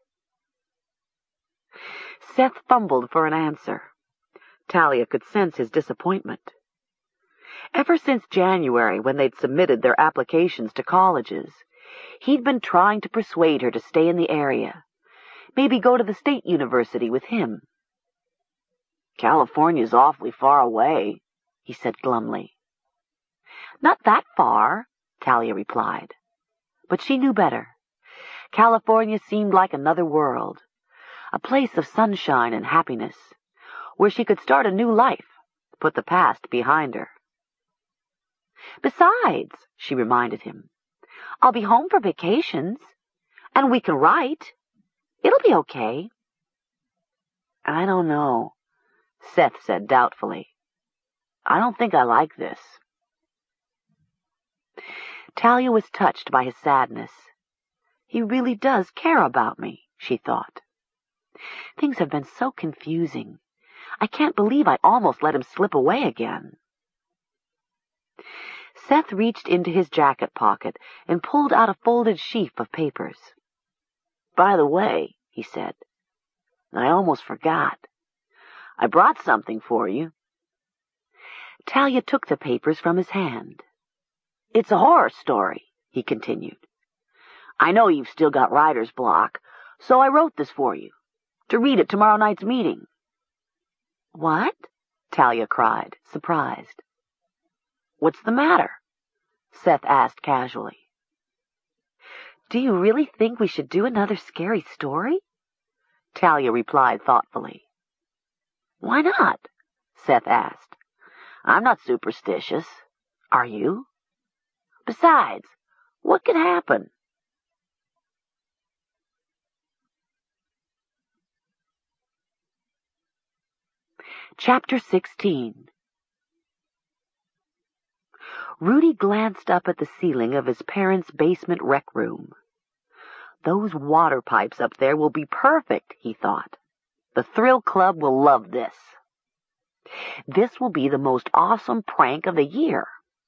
Speaker 2: Seth fumbled for an answer. Talia could sense his disappointment. Ever since January, when they'd submitted their applications to colleges, he'd been trying to persuade her to stay in the area, maybe go to the state university with him. California's awfully far away, he said glumly. Not that far, Talia replied. But she knew better. California seemed like another world, a place of sunshine and happiness, where she could start a new life, put the past behind her. Besides, she reminded him, I'll be home for vacations, and we can write. It'll be okay. I don't know, Seth said doubtfully. I don't think I like this. Talia was touched by his sadness. He really does care about me, she thought. Things have been so confusing. I can't believe I almost let him slip away again. Seth reached into his jacket pocket and pulled out a folded sheaf of papers. By the way, he said, I almost forgot. I brought something for you. Talia took the papers from his hand. It's a horror story, he continued. I know you've still got writer's block, so I wrote this for you, to read at tomorrow night's meeting. What? Talia cried, surprised. What's the matter? Seth asked casually. Do you really think we should do another scary story? Talia replied thoughtfully. Why not? Seth asked. I'm not superstitious. Are you? Besides, what could happen? Chapter sixteen. Rudy glanced up at the ceiling of his parents' basement rec room. Those water pipes up there will be perfect, he thought. The Thrill Club will love this. This will be the most awesome prank of the year.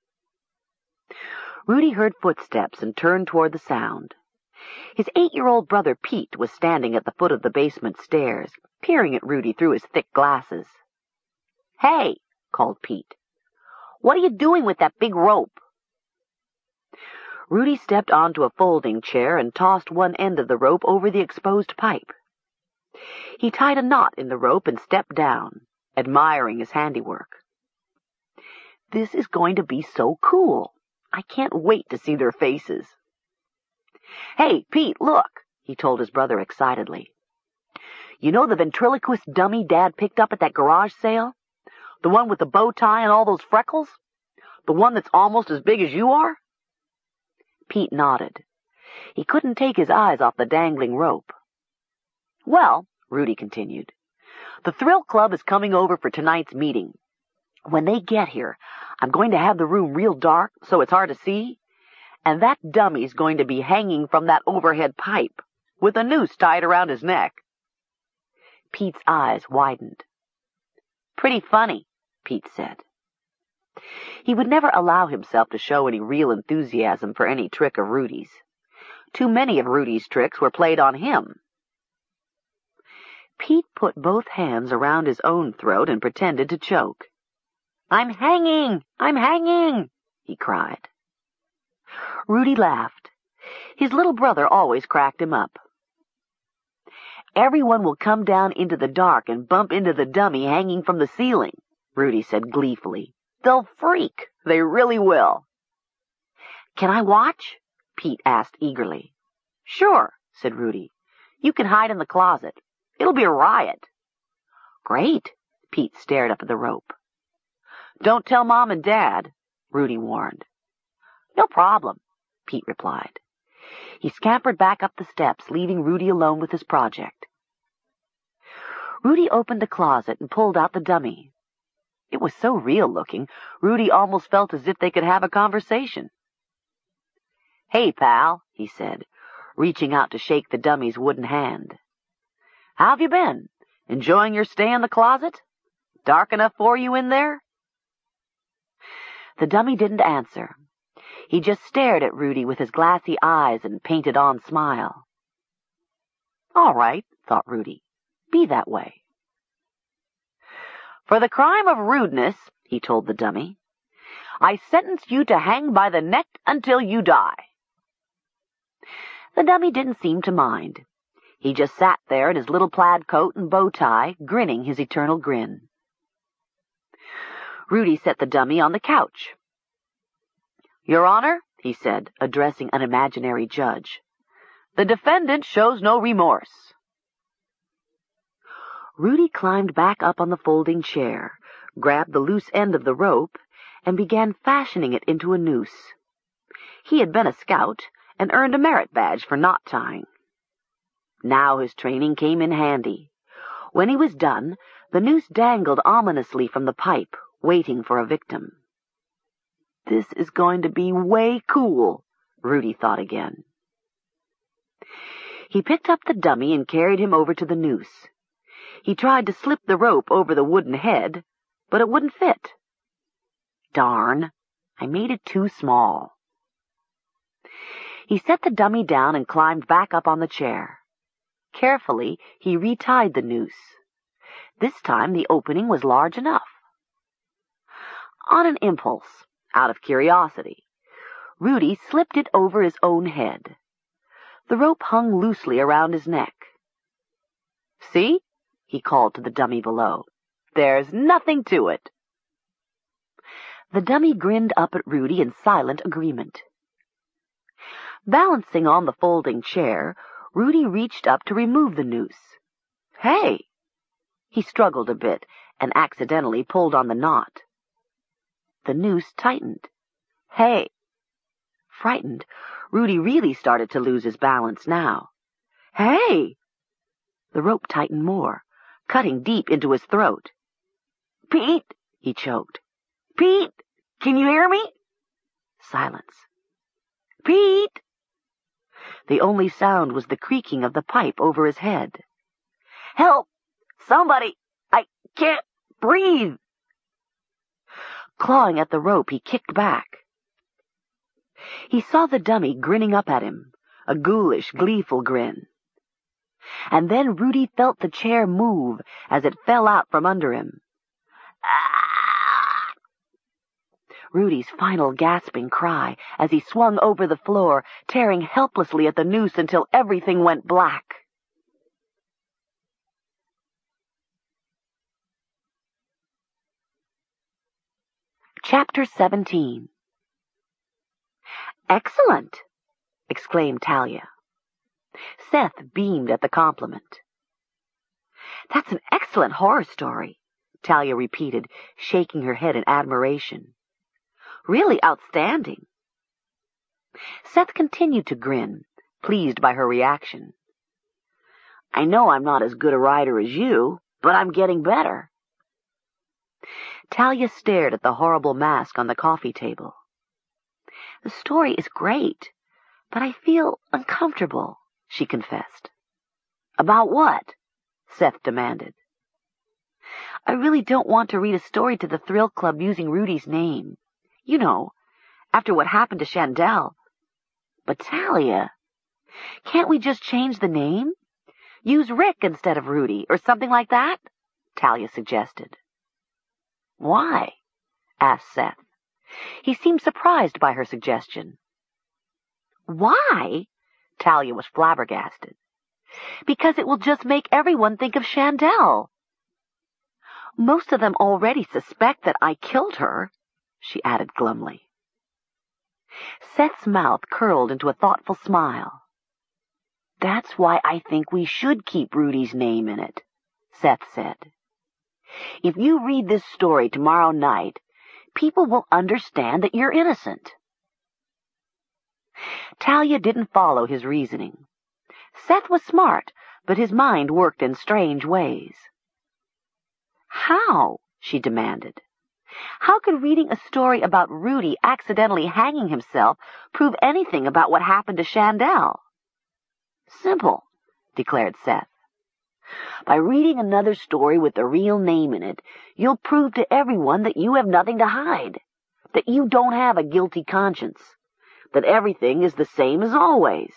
Speaker 2: Rudy heard footsteps and turned toward the sound. His eight-year-old brother Pete was standing at the foot of the basement stairs, peering at Rudy through his thick glasses. Hey, called Pete. What are you doing with that big rope? Rudy stepped onto a folding chair and tossed one end of the rope over the exposed pipe. He tied a knot in the rope and stepped down, admiring his handiwork. This is going to be so cool. I can't wait to see their faces. Hey, Pete, look, he told his brother excitedly. You know the ventriloquist dummy Dad picked up at that garage sale? The one with the bow tie and all those freckles? The one that's almost as big as you are? Pete nodded. He couldn't take his eyes off the dangling rope. Well, Rudy continued, The Thrill Club is coming over for tonight's meeting. When they get here, I'm going to have the room real dark so it's hard to see, and that dummy's going to be hanging from that overhead pipe with a noose tied around his neck." Pete's eyes widened. "Pretty funny," Pete said. He would never allow himself to show any real enthusiasm for any trick of Rudy's. Too many of Rudy's tricks were played on him. Pete put both hands around his own throat and pretended to choke. "I'm hanging! I'm hanging!" he cried. Rudy laughed. His little brother always cracked him up. "Everyone will come down into the dark and bump into the dummy hanging from the ceiling," Rudy said gleefully. "They'll freak. They really will." "Can I watch?" Pete asked eagerly. "Sure," said Rudy. "You can hide in the closet. It'll be a riot." "Great." Pete stared up at the rope. "Don't tell Mom and Dad," Rudy warned. "No problem," Pete replied. He scampered back up the steps, leaving Rudy alone with his project. Rudy opened the closet and pulled out the dummy. It was so real-looking, Rudy almost felt as if they could have a conversation. "Hey, pal," he said, reaching out to shake the dummy's wooden hand. "How have you been? Enjoying your stay in the closet? Dark enough for you in there?" The dummy didn't answer. He just stared at Rudy with his glassy eyes and painted-on smile. "All right," thought Rudy. "Be that way." "For the crime of rudeness," he told the dummy, "I sentence you to hang by the neck until you die." The dummy didn't seem to mind. He just sat there in his little plaid coat and bow tie, grinning his eternal grin. Rudy set the dummy on the couch. "Your Honor," he said, addressing an imaginary judge, "the defendant shows no remorse." Rudy climbed back up on the folding chair, grabbed the loose end of the rope, and began fashioning it into a noose. He had been a scout and earned a merit badge for knot tying. Now his training came in handy. When he was done, the noose dangled ominously from the pipe, waiting for a victim. "This is going to be way cool," Rudy thought again. He picked up the dummy and carried him over to the noose. He tried to slip the rope over the wooden head, but it wouldn't fit. "Darn, I made it too small." He set the dummy down and climbed back up on the chair. Carefully, he retied the noose. This time the opening was large enough. On an impulse, out of curiosity, Rudy slipped it over his own head. The rope hung loosely around his neck. "See?" he called to the dummy below. "There's nothing to it." The dummy grinned up at Rudy in silent agreement. Balancing on the folding chair, Rudy reached up to remove the noose. "Hey!" He struggled a bit and accidentally pulled on the knot. The noose tightened. "Hey!" Frightened, Rudy really started to lose his balance now. "Hey!" The rope tightened more, cutting deep into his throat. "Pete!" he choked. "Pete! Can you hear me?" Silence. "Pete!" The only sound was the creaking of the pipe over his head. "Help! Somebody! I can't breathe!" Clawing at the rope, he kicked back. He saw the dummy grinning up at him, a ghoulish, gleeful grin. And then Rudy felt the chair move as it fell out from under him. Ah! Rudy's final gasping cry as he swung over the floor, tearing helplessly at the noose until everything went black. Chapter seventeen. "Excellent!" exclaimed Talia. Seth beamed at the compliment. "That's an excellent horror story," Talia repeated, shaking her head in admiration. "Really outstanding." Seth continued to grin, pleased by her reaction. "I know I'm not as good a writer as you, but I'm getting better. Talia stared at the horrible mask on the coffee table. The story is great, but I feel uncomfortable, she confessed. About what? Seth demanded. I really don't want to read a story to the Thrill Club using Rudy's name. You know, after what happened to Chandel. But Talia, can't we just change the name? Use Rick instead of Rudy, or something like that? Talia suggested. Why? Asked Seth. He seemed surprised by her suggestion. Why? Talia was flabbergasted. Because it will just make everyone think of Chandel. Most of them already suspect that I killed her, she added glumly. Seth's mouth curled into a thoughtful smile. That's why I think we should keep Rudy's name in it, Seth said. If you read this story tomorrow night, people will understand that you're innocent. Talia didn't follow his reasoning. Seth was smart, but his mind worked in strange ways. How? She demanded. How could reading a story about Rudy accidentally hanging himself prove anything about what happened to Chandel? Simple, declared Seth. By reading another story with the real name in it, you'll prove to everyone that you have nothing to hide, that you don't have a guilty conscience, that everything is the same as always.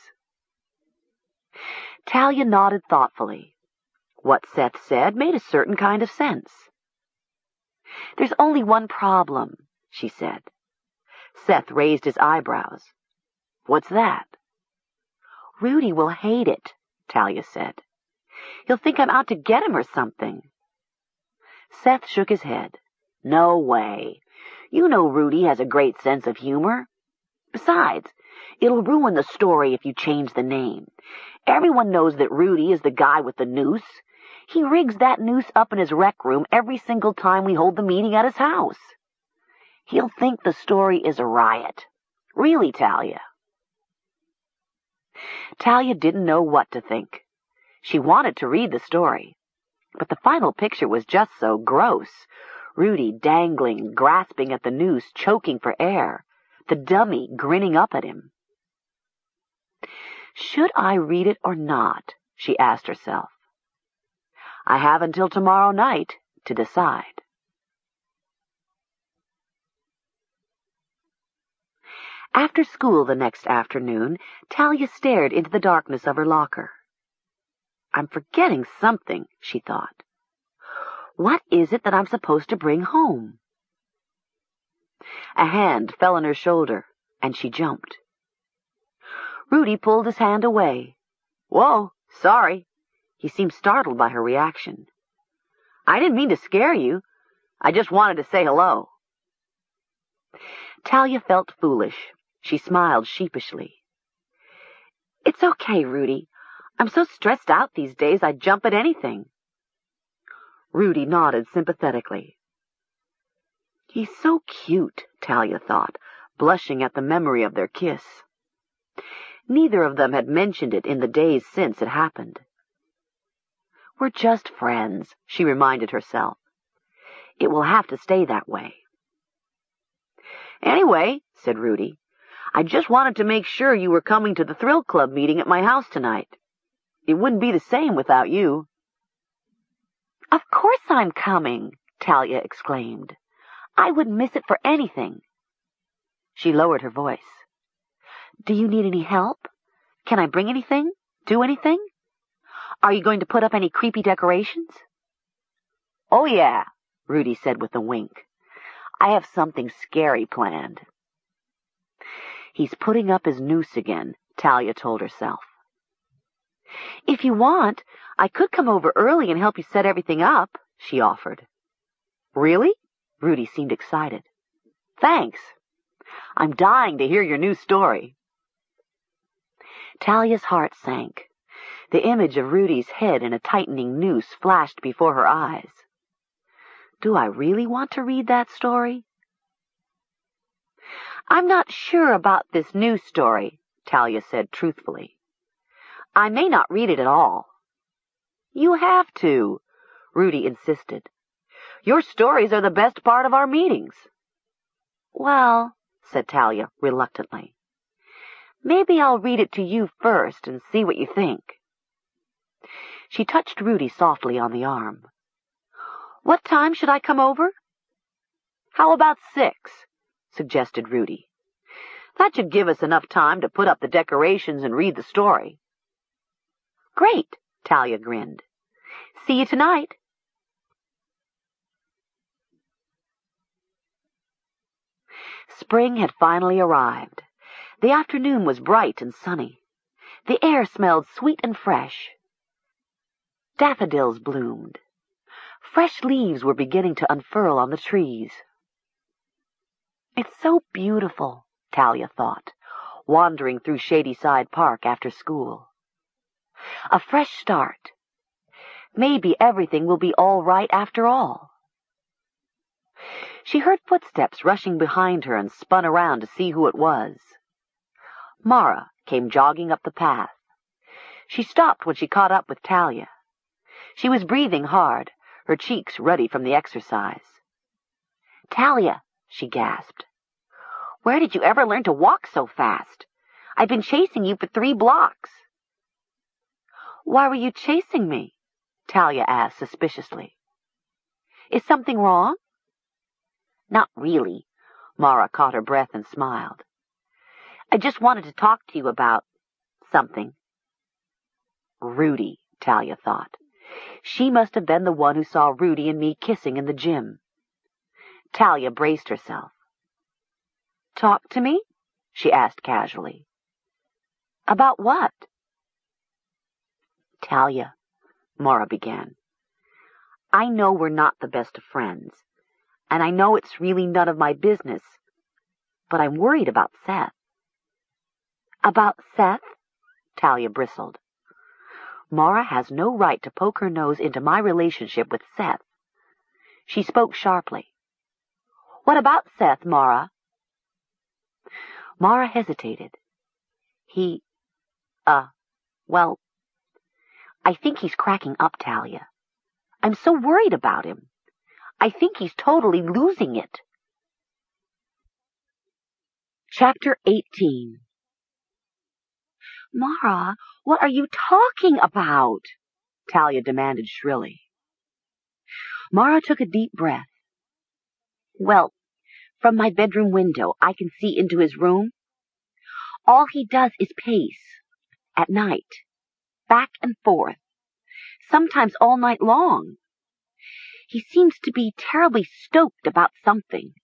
Speaker 2: Talia nodded thoughtfully. What Seth said made a certain kind of sense. There's only one problem, she said. Seth raised his eyebrows. What's that? Rudy will hate it, Talia said. He'll think I'm out to get him or something. Seth shook his head. No way. You know Rudy has a great sense of humor. Besides, it'll ruin the story if you change the name. Everyone knows that Rudy is the guy with the noose. He rigs that noose up in his rec room every single time we hold the meeting at his house. He'll think the story is a riot. Really, Talia. Talia didn't know what to think. She wanted to read the story, but the final picture was just so gross. Rudy dangling, grasping at the noose, choking for air, the dummy grinning up at him. Should I read it or not? She asked herself. I have until tomorrow night to decide. After school the next afternoon, Talia stared into the darkness of her locker. I'm forgetting something, she thought. What is it that I'm supposed to bring home? A hand fell on her shoulder, and she jumped. Rudy pulled his hand away. Whoa, sorry. He seemed startled by her reaction. I didn't mean to scare you. I just wanted to say hello. Talia felt foolish. She smiled sheepishly. It's okay, Rudy. I'm so stressed out these days I'd jump at anything. Rudy nodded sympathetically. He's so cute, Talia thought, blushing at the memory of their kiss. Neither of them had mentioned it in the days since it happened. We're just friends, she reminded herself. It will have to stay that way. Anyway, said Rudy, I just wanted to make sure you were coming to the Thrill Club meeting at my house tonight. It wouldn't be the same without you. Of course I'm coming, Talia exclaimed. I wouldn't miss it for anything. She lowered her voice. Do you need any help? Can I bring anything? Do anything? Are you going to put up any creepy decorations? Oh, yeah, Rudy said with a wink. I have something scary planned. He's putting up his noose again, Talia told herself. If you want, I could come over early and help you set everything up, she offered. Really? Rudy seemed excited. Thanks. I'm dying to hear your new story. Talia's heart sank. The image of Rudy's head in a tightening noose flashed before her eyes. Do I really want to read that story? I'm not sure about this new story, Talia said truthfully. I may not read it at all. You have to. Rudy insisted. "Your stories are the best part of our meetings." "Well," said Talia reluctantly, "maybe I'll read it to you first and see what you think." She touched Rudy softly on the arm. "What time should I come over?" "How about six?" suggested Rudy. "That should give us enough time to put up the decorations and read the story." "Great," Talia grinned. "See you tonight." Spring had finally arrived. The afternoon was bright and sunny. The air smelled sweet and fresh. Daffodils bloomed. Fresh leaves were beginning to unfurl on the trees. "It's so beautiful," Talia thought, wandering through Shadyside Park after school. A fresh start. Maybe everything will be all right after all. She heard footsteps rushing behind her and spun around to see who it was. Mara came jogging up the path. She stopped when she caught up with Talia. She was breathing hard, her cheeks ruddy from the exercise. "Talia," she gasped, "where did you ever learn to walk so fast? I've been chasing you for three blocks." "Why were you chasing me?" Talia asked suspiciously. "Is something wrong?" "Not really." Mara caught her breath and smiled. "I just wanted to talk to you about something." Rudy, Talia thought. She must have been the one who saw Rudy and me kissing in the gym. Talia braced herself. "Talk to me?" she asked casually. "About what?" "Talia," Mara began, "I know we're not the best of friends, and I know it's really none of my business, but I'm worried about Seth." "About Seth?" Talia bristled. Mara has no right to poke her nose into my relationship with Seth. She spoke sharply. "What about Seth, Mara?" Mara hesitated. He, uh, well, I think he's cracking up, Talia. I'm so worried about him. I think he's totally losing it. Chapter eighteen. "Mara, what are you talking about?" Talia demanded shrilly. Mara took a deep breath. "Well, from my bedroom window, I can see into his room. All he does is pace, at night, back and forth, sometimes all night long. He seems to be terribly stoked about something."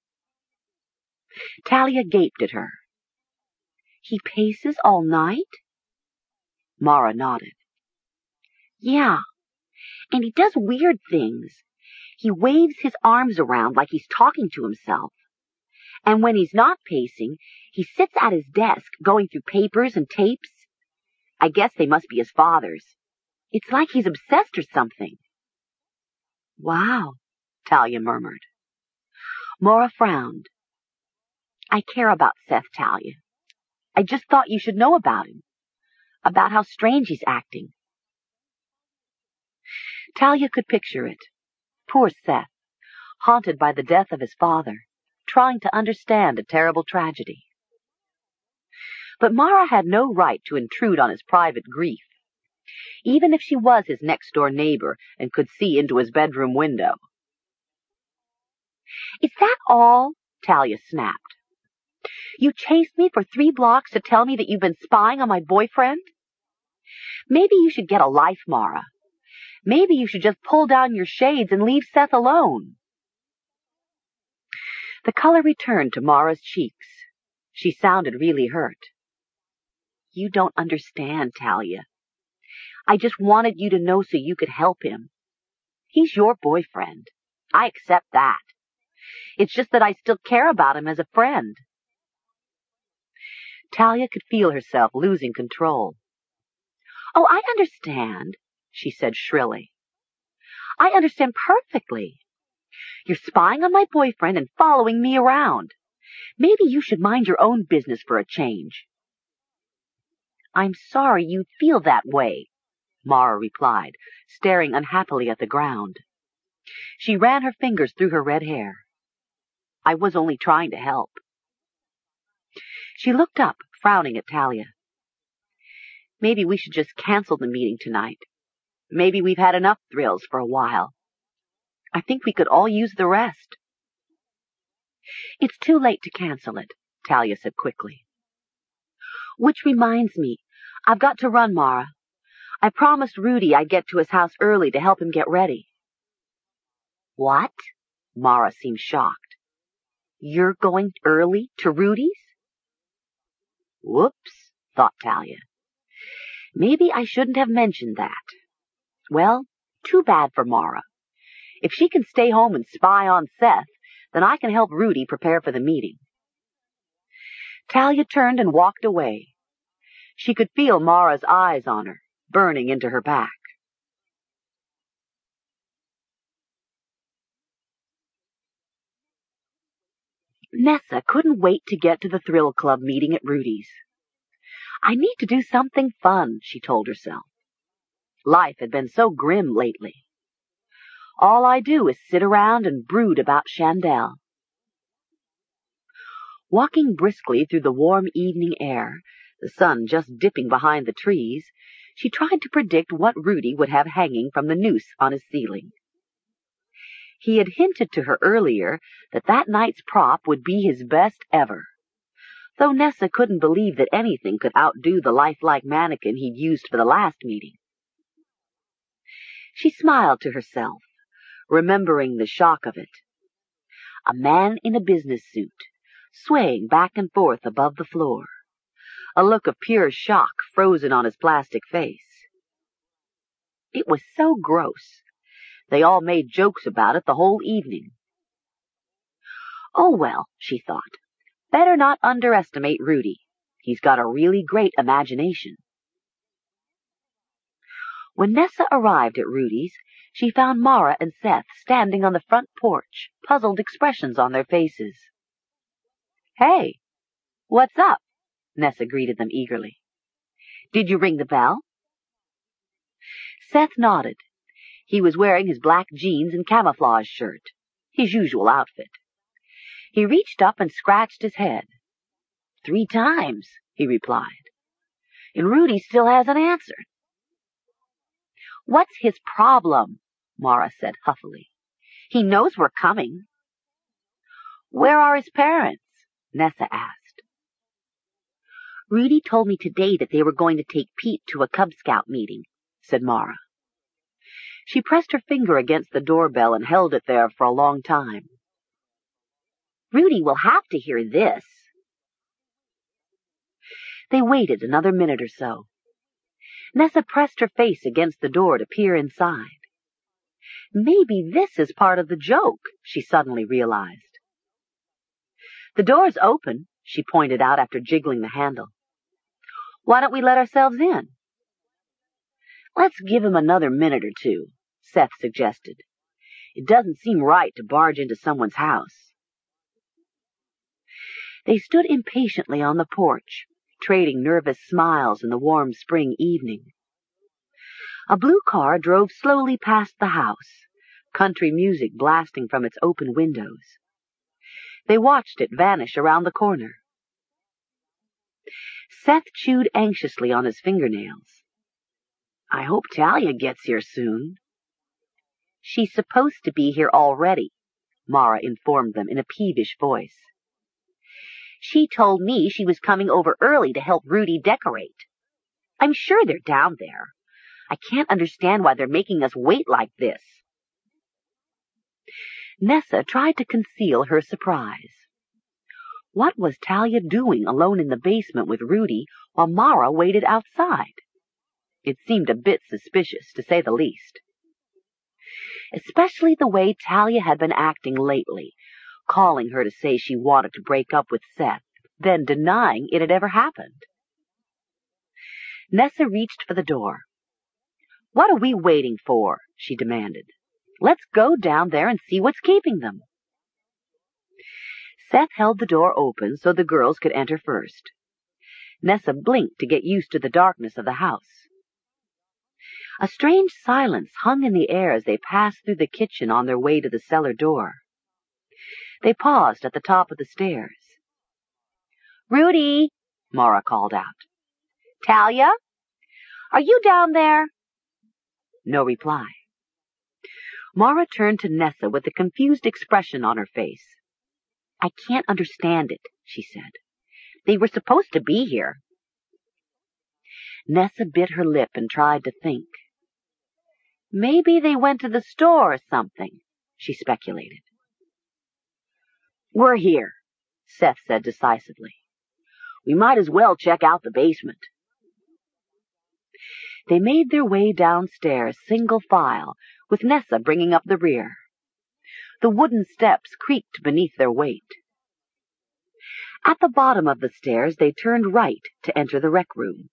Speaker 2: Talia gaped at her. "He paces all night?" Mara nodded. "Yeah, and he does weird things. He waves his arms around like he's talking to himself. And when he's not pacing, he sits at his desk going through papers and tapes. I guess they must be his father's. It's like he's obsessed or something." "Wow," Talia murmured. Mara frowned. "I care about Seth, Talia. I just thought you should know about him, about how strange he's acting." Talia could picture it. Poor Seth, haunted by the death of his father, trying to understand a terrible tragedy. But Mara had no right to intrude on his private grief, even if she was his next-door neighbor and could see into his bedroom window. "Is that all?" Talia snapped. "You chased me for three blocks to tell me that you've been spying on my boyfriend? Maybe you should get a life, Mara. Maybe you should just pull down your shades and leave Seth alone." The color returned to Mara's cheeks. She sounded really hurt. "You don't understand, Talia. I just wanted you to know so you could help him. He's your boyfriend. I accept that. It's just that I still care about him as a friend." Talia could feel herself losing control. "Oh, I understand," she said shrilly. "I understand perfectly. You're spying on my boyfriend and following me around. Maybe you should mind your own business for a change." "I'm sorry you feel that way," Mara replied, staring unhappily at the ground. She ran her fingers through her red hair. I was only trying to help. She looked up, frowning at Talia. Maybe we should just cancel the meeting tonight. Maybe we've had enough thrills for a while. I think we could all use the rest. It's too late to cancel it, Talia said quickly. Which reminds me, I've got to run, Mara. I promised Rudy I'd get to his house early to help him get ready. What? Mara seemed shocked. You're going early to Rudy's? Whoops, thought Talia. Maybe I shouldn't have mentioned that. Well, too bad for Mara. If she can stay home and spy on Seth, then I can help Rudy prepare for the meeting. Talia turned and walked away. She could feel Mara's eyes on her, burning into her back. Nessa couldn't wait to get to the Thrill Club meeting at Rudy's. I need to do something fun, she told herself. Life had been so grim lately. All I do is sit around and brood about Chandel. Walking briskly through the warm evening air, the sun just dipping behind the trees, she tried to predict what Rudy would have hanging from the noose on his ceiling. He had hinted to her earlier that that night's prop would be his best ever, though Nessa couldn't believe that anything could outdo the lifelike mannequin he'd used for the last meeting. She smiled to herself, remembering the shock of it. A man in a business suit, swaying back and forth above the floor, a look of pure shock frozen on his plastic face. It was so gross. They all made jokes about it the whole evening. Oh well, she thought, better not underestimate Rudy. He's got a really great imagination. When Nessa arrived at Rudy's, she found Mara and Seth standing on the front porch, puzzled expressions on their faces. Hey, what's up? Nessa greeted them eagerly. Did you ring the bell? Seth nodded. He was wearing his black jeans and camouflage shirt, his usual outfit. He reached up and scratched his head. Three times, he replied. And Rudy still hasn't answered. What's his problem? Mara said huffily. He knows we're coming. Where are his parents? Nessa asked. Rudy told me today that they were going to take Pete to a Cub Scout meeting, said Mara. She pressed her finger against the doorbell and held it there for a long time. Rudy will have to hear this. They waited another minute or so. Nessa pressed her face against the door to peer inside. Maybe this is part of the joke, she suddenly realized. The door's open, she pointed out after jiggling the handle. Why don't we let ourselves in? Let's give him another minute or two, Seth suggested. It doesn't seem right to barge into someone's house. They stood impatiently on the porch, trading nervous smiles in the warm spring evening. A blue car drove slowly past the house, country music blasting from its open windows. They watched it vanish around the corner. Seth chewed anxiously on his fingernails. I hope Talia gets here soon. She's supposed to be here already, Mara informed them in a peevish voice. She told me she was coming over early to help Rudy decorate. I'm sure they're down there. I can't understand why they're making us wait like this. Nessa tried to conceal her surprise. What was Talia doing alone in the basement with Rudy while Mara waited outside? It seemed a bit suspicious, to say the least. Especially the way Talia had been acting lately, calling her to say she wanted to break up with Seth, then denying it had ever happened. Nessa reached for the door. What are we waiting for? She demanded. Let's go down there and see what's keeping them. Seth held the door open so the girls could enter first. Nessa blinked to get used to the darkness of the house. A strange silence hung in the air as they passed through the kitchen on their way to the cellar door. They paused at the top of the stairs. "Rudy," Mara called out. "Talia? Are you down there?" No reply. Mara turned to Nessa with a confused expression on her face. "I can't understand it," she said. "They were supposed to be here." Nessa bit her lip and tried to think. "Maybe they went to the store or something," she speculated. "We're here," Seth said decisively. "We might as well check out the basement." They made their way downstairs single file, with Nessa bringing up the rear. The wooden steps creaked beneath their weight. At the bottom of the stairs they turned right to enter the rec room.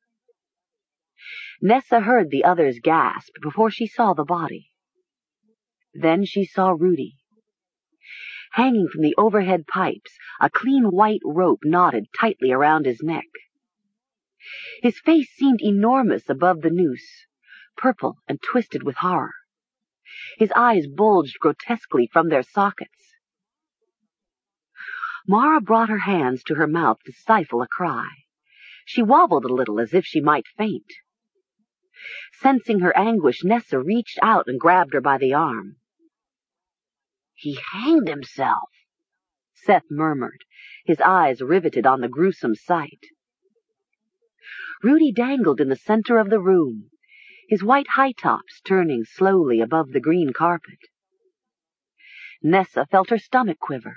Speaker 2: Nessa heard the others gasp before she saw the body. Then she saw Rudy. Hanging from the overhead pipes, a clean white rope knotted tightly around his neck. His face seemed enormous above the noose, purple and twisted with horror. His eyes bulged grotesquely from their sockets. Mara brought her hands to her mouth to stifle a cry. She wobbled a little as if she might faint. Sensing her anguish, Nessa reached out and grabbed her by the arm. "He hanged himself," Seth murmured, his eyes riveted on the gruesome sight. Rudy dangled in the center of the room, his white high-tops turning slowly above the green carpet. Nessa felt her stomach quiver.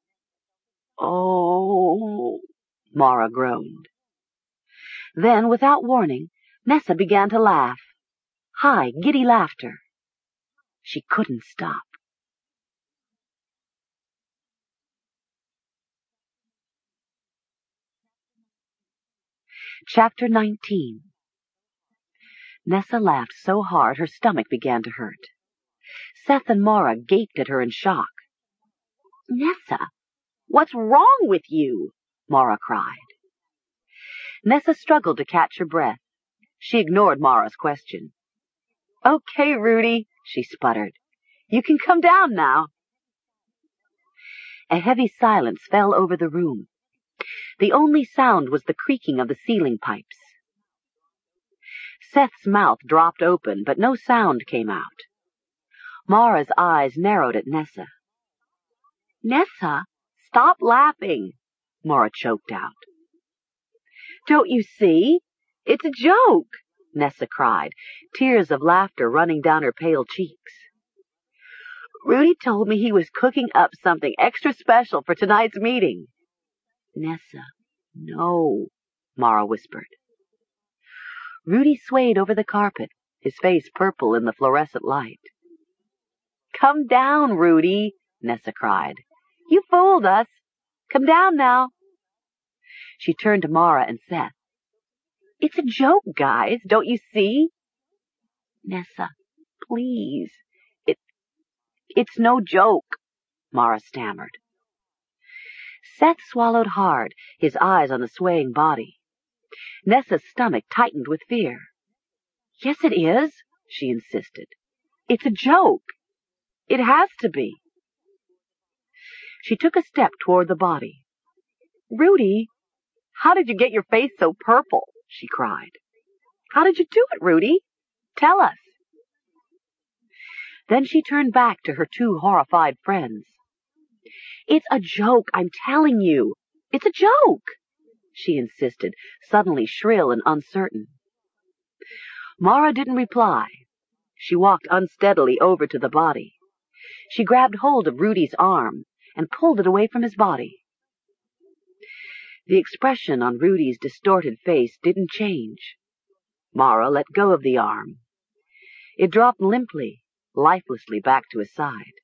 Speaker 2: "Oh," Mara groaned. Then, without warning, Nessa began to laugh. High, giddy laughter. She couldn't stop. Chapter nineteen. Nessa laughed so hard her stomach began to hurt. Seth and Mara gaped at her in shock. "Nessa, what's wrong with you?" Mara cried. Nessa struggled to catch her breath. She ignored Mara's question. "Okay, Rudy," she sputtered. "You can come down now." A heavy silence fell over the room. The only sound was the creaking of the ceiling pipes. Seth's mouth dropped open, but no sound came out. Mara's eyes narrowed at Nessa. "Nessa, stop laughing," Mara choked out. "Don't you see? It's a joke," Nessa cried, tears of laughter running down her pale cheeks. "Rudy told me he was cooking up something extra special for tonight's meeting." "Nessa, no," Mara whispered. Rudy swayed over the carpet, his face purple in the fluorescent light. "Come down, Rudy," Nessa cried. "You fooled us. Come down now." She turned to Mara and Seth. "It's a joke, guys. Don't you see?" "Nessa, please. It, it's no joke," Mara stammered. Seth swallowed hard, his eyes on the swaying body. Nessa's stomach tightened with fear. "Yes, it is," she insisted. "It's a joke. It has to be." She took a step toward the body. "Rudy, how did you get your face so purple?" she cried. "How did you do it, Rudy? Tell us." Then she turned back to her two horrified friends. "It's a joke, I'm telling you. It's a joke," she insisted, suddenly shrill and uncertain. Mara didn't reply. She walked unsteadily over to the body. She grabbed hold of Rudy's arm and pulled it away from his body. The expression on Rudy's distorted face didn't change. Mara let go of the arm. It dropped limply, lifelessly back to his side.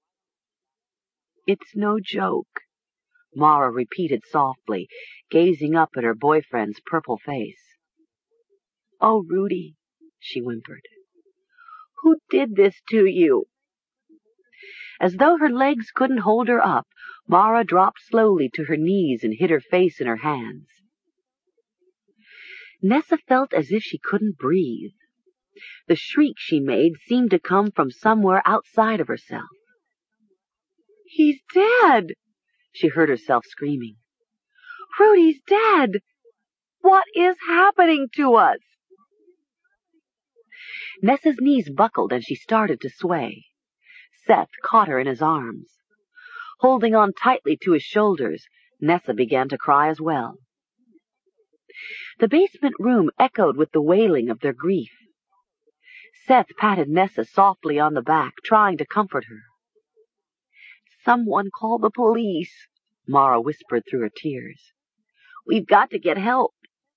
Speaker 2: "It's no joke," Mara repeated softly, gazing up at her boyfriend's purple face. "Oh, Rudy," she whimpered. "Who did this to you?" As though her legs couldn't hold her up, Mara dropped slowly to her knees and hid her face in her hands. Nessa felt as if she couldn't breathe. The shriek she made seemed to come from somewhere outside of herself. "He's dead!" she heard herself screaming. "Rudy's dead! What is happening to us?" Nessa's knees buckled and she started to sway. Seth caught her in his arms. Holding on tightly to his shoulders, Nessa began to cry as well. The basement room echoed with the wailing of their grief. Seth patted Nessa softly on the back, trying to comfort her. "Someone call the police," Mara whispered through her tears. "We've got to get help."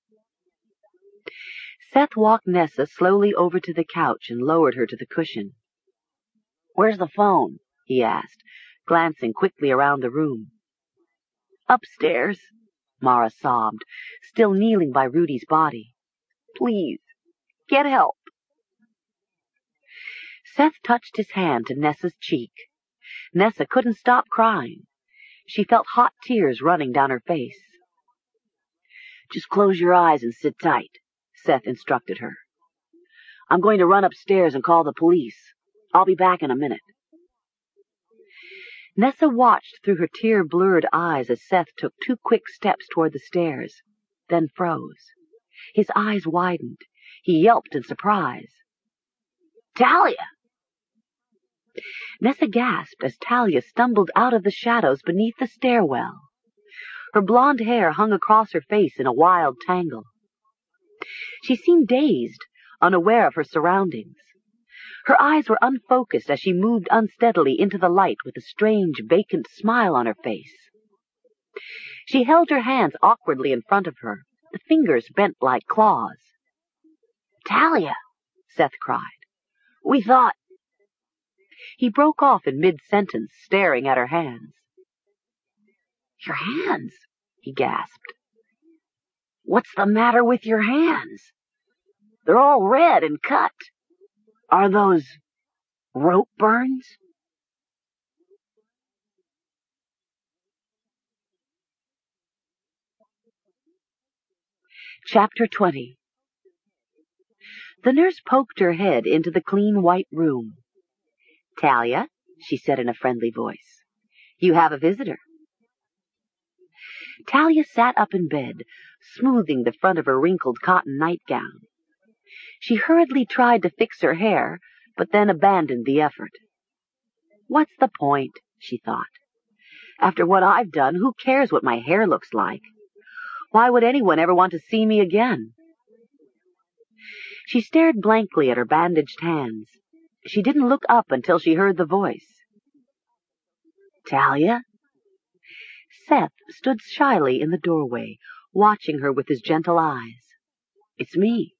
Speaker 2: Seth walked Nessa slowly over to the couch and lowered her to the cushion. "Where's the phone?" he asked, glancing quickly around the room. "Upstairs," Mara sobbed, still kneeling by Rudy's body. "Please, get help." Seth touched his hand to Nessa's cheek. Nessa couldn't stop crying. She felt hot tears running down her face. "Just close your eyes and sit tight," Seth instructed her. "I'm going to run upstairs and call the police. I'll be back in a minute." Nessa watched through her tear-blurred eyes as Seth took two quick steps toward the stairs, then froze. His eyes widened. He yelped in surprise. "Talia!" Nessa gasped as Talia stumbled out of the shadows beneath the stairwell. Her blonde hair hung across her face in a wild tangle. She seemed dazed, unaware of her surroundings. Her eyes were unfocused as she moved unsteadily into the light with a strange, vacant smile on her face. She held her hands awkwardly in front of her, the fingers bent like claws. "Talia!" Seth cried. "We thought—" He broke off in mid-sentence, staring at her hands. "Your hands?" he gasped. "What's the matter with your hands? They're all red and cut. Are those rope burns?" Chapter twenty. The nurse poked her head into the clean white room. "Talia," she said in a friendly voice, "you have a visitor." Talia sat up in bed, smoothing the front of her wrinkled cotton nightgown. She hurriedly tried to fix her hair, but then abandoned the effort. "What's the point?" she thought. "After what I've done, who cares what my hair looks like? Why would anyone ever want to see me again?" She stared blankly at her bandaged hands. She didn't look up until she heard the voice. "Talia?" Seth stood shyly in the doorway, watching her with his gentle eyes. "It's me."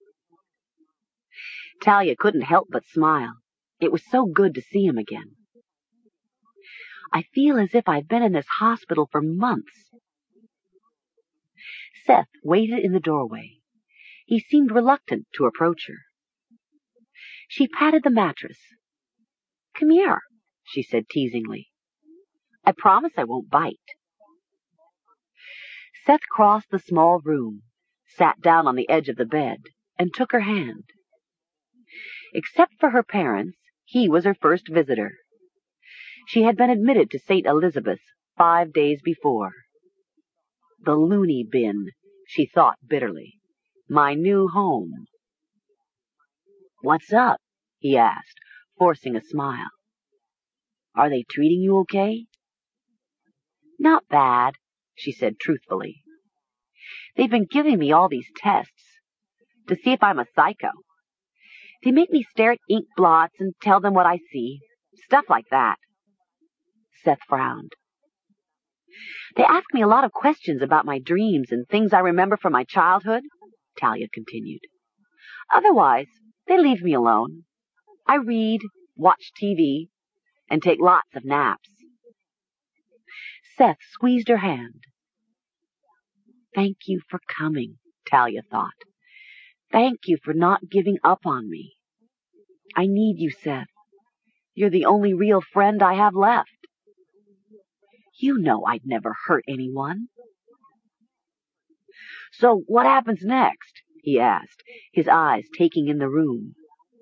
Speaker 2: Talia couldn't help but smile. It was so good to see him again. "I feel as if I've been in this hospital for months." Seth waited in the doorway. He seemed reluctant to approach her. She patted the mattress. "Come here," she said teasingly. "I promise I won't bite." Seth crossed the small room, sat down on the edge of the bed, and took her hand. Except for her parents, he was her first visitor. She had been admitted to Saint Elizabeth's five days before. The loony bin, she thought bitterly. My new home. "What's up?" he asked, forcing a smile. "Are they treating you okay?" "Not bad," she said truthfully. "They've been giving me all these tests to see if I'm a psycho. They make me stare at ink blots and tell them what I see. Stuff like that." Seth frowned. "They ask me a lot of questions about my dreams and things I remember from my childhood," Talia continued. "Otherwise, they leave me alone. I read, watch T V, and take lots of naps." Seth squeezed her hand. "Thank you for coming," Talia thought. "Thank you for not giving up on me. I need you, Seth. You're the only real friend I have left. You know I'd never hurt anyone." "So what happens next?" he asked, his eyes taking in the room.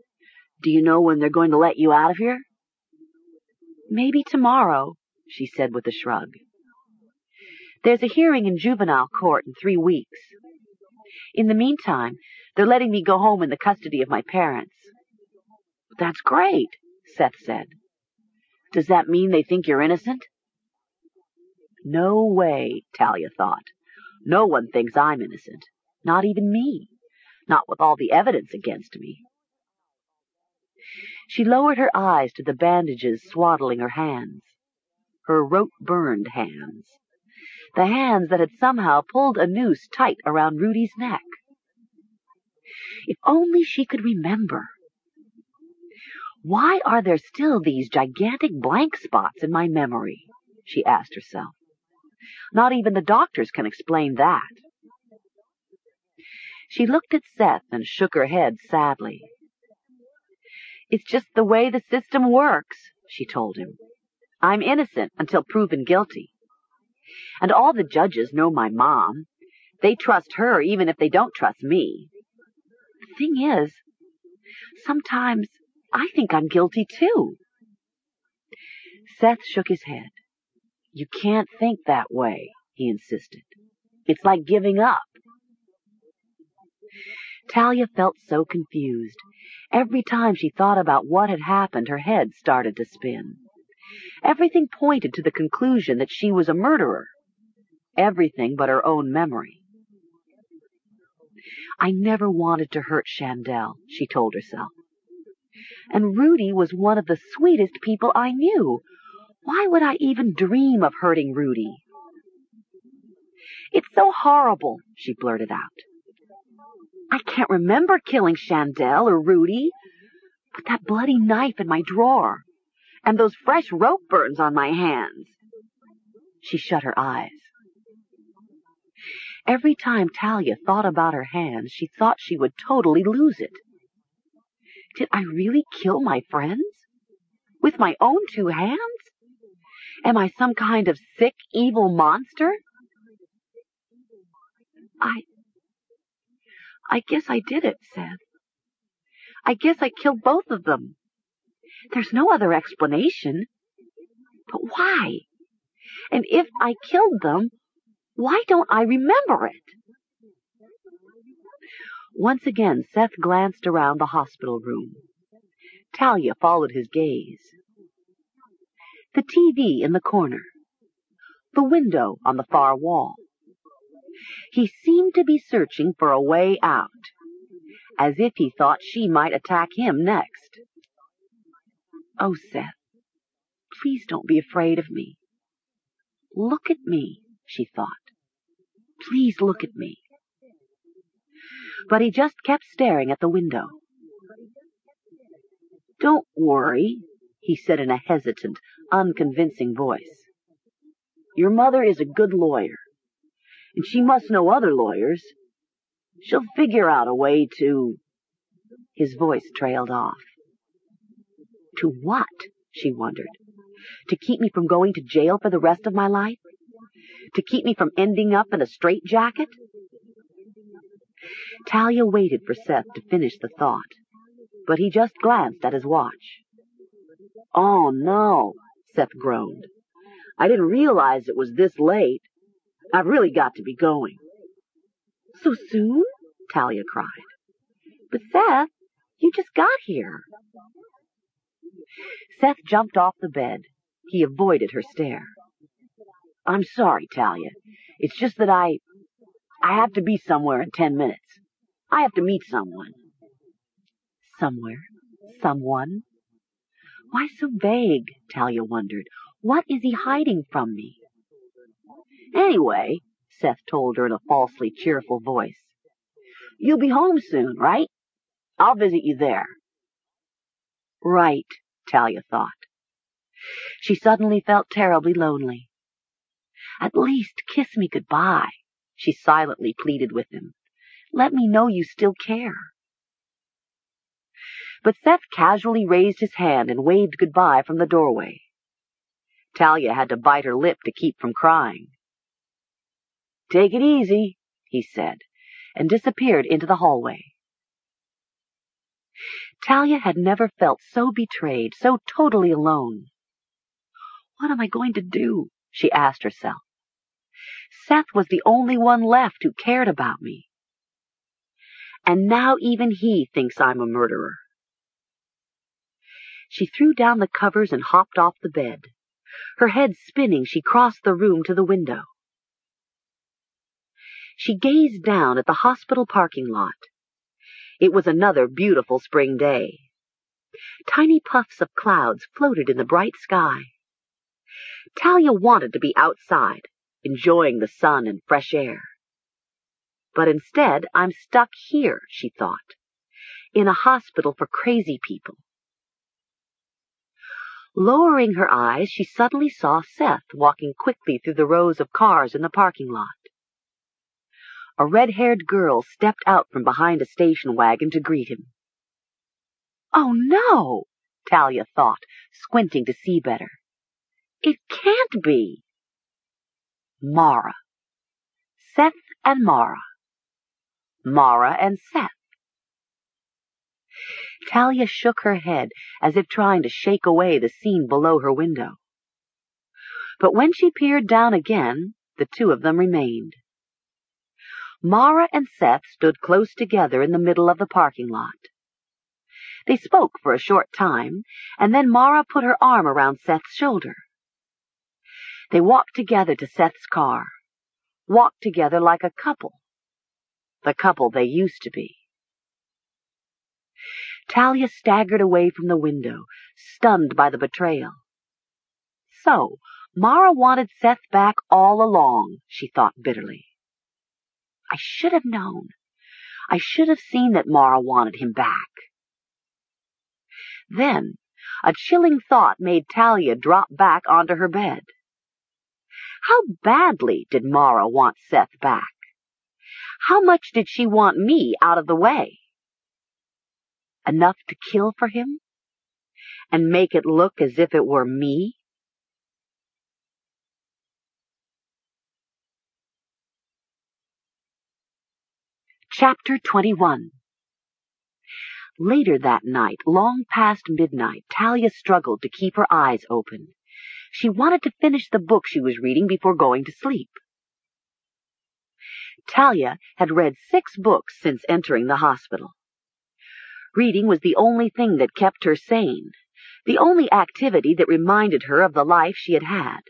Speaker 2: Do you know when they're going to let you out of here? Maybe tomorrow, she said with a shrug. There's a hearing in juvenile court in three weeks. In the meantime, they're letting me go home in the custody of my parents. That's great, Seth said. Does that mean they think you're innocent? No way, Talia thought. No one thinks I'm innocent. Not even me. Not with all the evidence against me. She lowered her eyes to the bandages swaddling her hands. Her rope-burned hands. The hands that had somehow pulled a noose tight around Rudy's neck. If only she could remember. Why are there still these gigantic blank spots in my memory? She asked herself. Not even the doctors can explain that. She looked at Seth and shook her head sadly. It's just the way the system works, she told him. I'm innocent until proven guilty. And all the judges know my mom. They trust her even if they don't trust me. The thing is, sometimes I think I'm guilty too. Seth shook his head. You can't think that way, he insisted. It's like giving up. Talia felt so confused. Every time she thought about what had happened, her head started to spin. Everything pointed to the conclusion that she was a murderer. Everything but her own memory. I never wanted to hurt Chandel, she told herself. And Rudy was one of the sweetest people I knew. Why would I even dream of hurting Rudy? It's so horrible, she blurted out. I can't remember killing Chandel or Rudy, but that bloody knife in my drawer, and those fresh rope burns on my hands. She shut her eyes. Every time Talia thought about her hands, she thought she would totally lose it. Did I really kill my friends? With my own two hands? Am I some kind of sick, evil monster? I... I guess I did it, Seth. I guess I killed both of them. There's no other explanation. But why? And if I killed them, why don't I remember it? Once again, Seth glanced around the hospital room. Talia followed his gaze. The T V in the corner. The window on the far wall. He seemed to be searching for a way out, as if he thought she might attack him next. Oh, Seth, please don't be afraid of me. Look at me, she thought. Please look at me. But he just kept staring at the window. Don't worry, he said in a hesitant, unconvincing voice. Your mother is a good lawyer, and she must know other lawyers. She'll figure out a way to... His voice trailed off. To what? She wondered. To keep me from going to jail for the rest of my life? To keep me from ending up in a straitjacket? Talia waited for Seth to finish the thought, but he just glanced at his watch. Oh, no, Seth groaned. I didn't realize it was this late. I've really got to be going. So soon? Talia cried. But Seth, you just got here. Seth jumped off the bed. He avoided her stare. I'm sorry, Talia. It's just that I... I have to be somewhere in ten minutes. I have to meet someone. Somewhere? Someone? Why so vague? Talia wondered. What is he hiding from me? Anyway, Seth told her in a falsely cheerful voice, you'll be home soon, right? I'll visit you there. Right, Talia thought. She suddenly felt terribly lonely. At least kiss me goodbye, she silently pleaded with him. Let me know you still care. But Seth casually raised his hand and waved goodbye from the doorway. Talia had to bite her lip to keep from crying. Take it easy, he said, and disappeared into the hallway. Talia had never felt so betrayed, so totally alone. What am I going to do? She asked herself. Seth was the only one left who cared about me. And now even he thinks I'm a murderer. She threw down the covers and hopped off the bed. Her head spinning, she crossed the room to the window. She gazed down at the hospital parking lot. It was another beautiful spring day. Tiny puffs of clouds floated in the bright sky. Talia wanted to be outside, enjoying the sun and fresh air. But instead, I'm stuck here, she thought, in a hospital for crazy people. Lowering her eyes, she suddenly saw Seth walking quickly through the rows of cars in the parking lot. A red-haired girl stepped out from behind a station wagon to greet him. Oh, no, Talia thought, squinting to see better. It can't be. Mara. Seth and Mara. Mara and Seth. Talia shook her head as if trying to shake away the scene below her window. But when she peered down again, the two of them remained. Mara and Seth stood close together in the middle of the parking lot. They spoke for a short time, and then Mara put her arm around Seth's shoulder. They walked together to Seth's car, walked together like a couple, the couple they used to be. Talia staggered away from the window, stunned by the betrayal. So, Mara wanted Seth back all along, she thought bitterly. I should have known. I should have seen that Mara wanted him back. Then, a chilling thought made Talia drop back onto her bed. How badly did Mara want Seth back? How much did she want me out of the way? Enough to kill for him? And make it look as if it were me? Chapter twenty-one. Later that night, long past midnight, Talia struggled to keep her eyes open. She wanted to finish the book she was reading before going to sleep. Talia had read six books since entering the hospital. Reading was the only thing that kept her sane, the only activity that reminded her of the life she had had.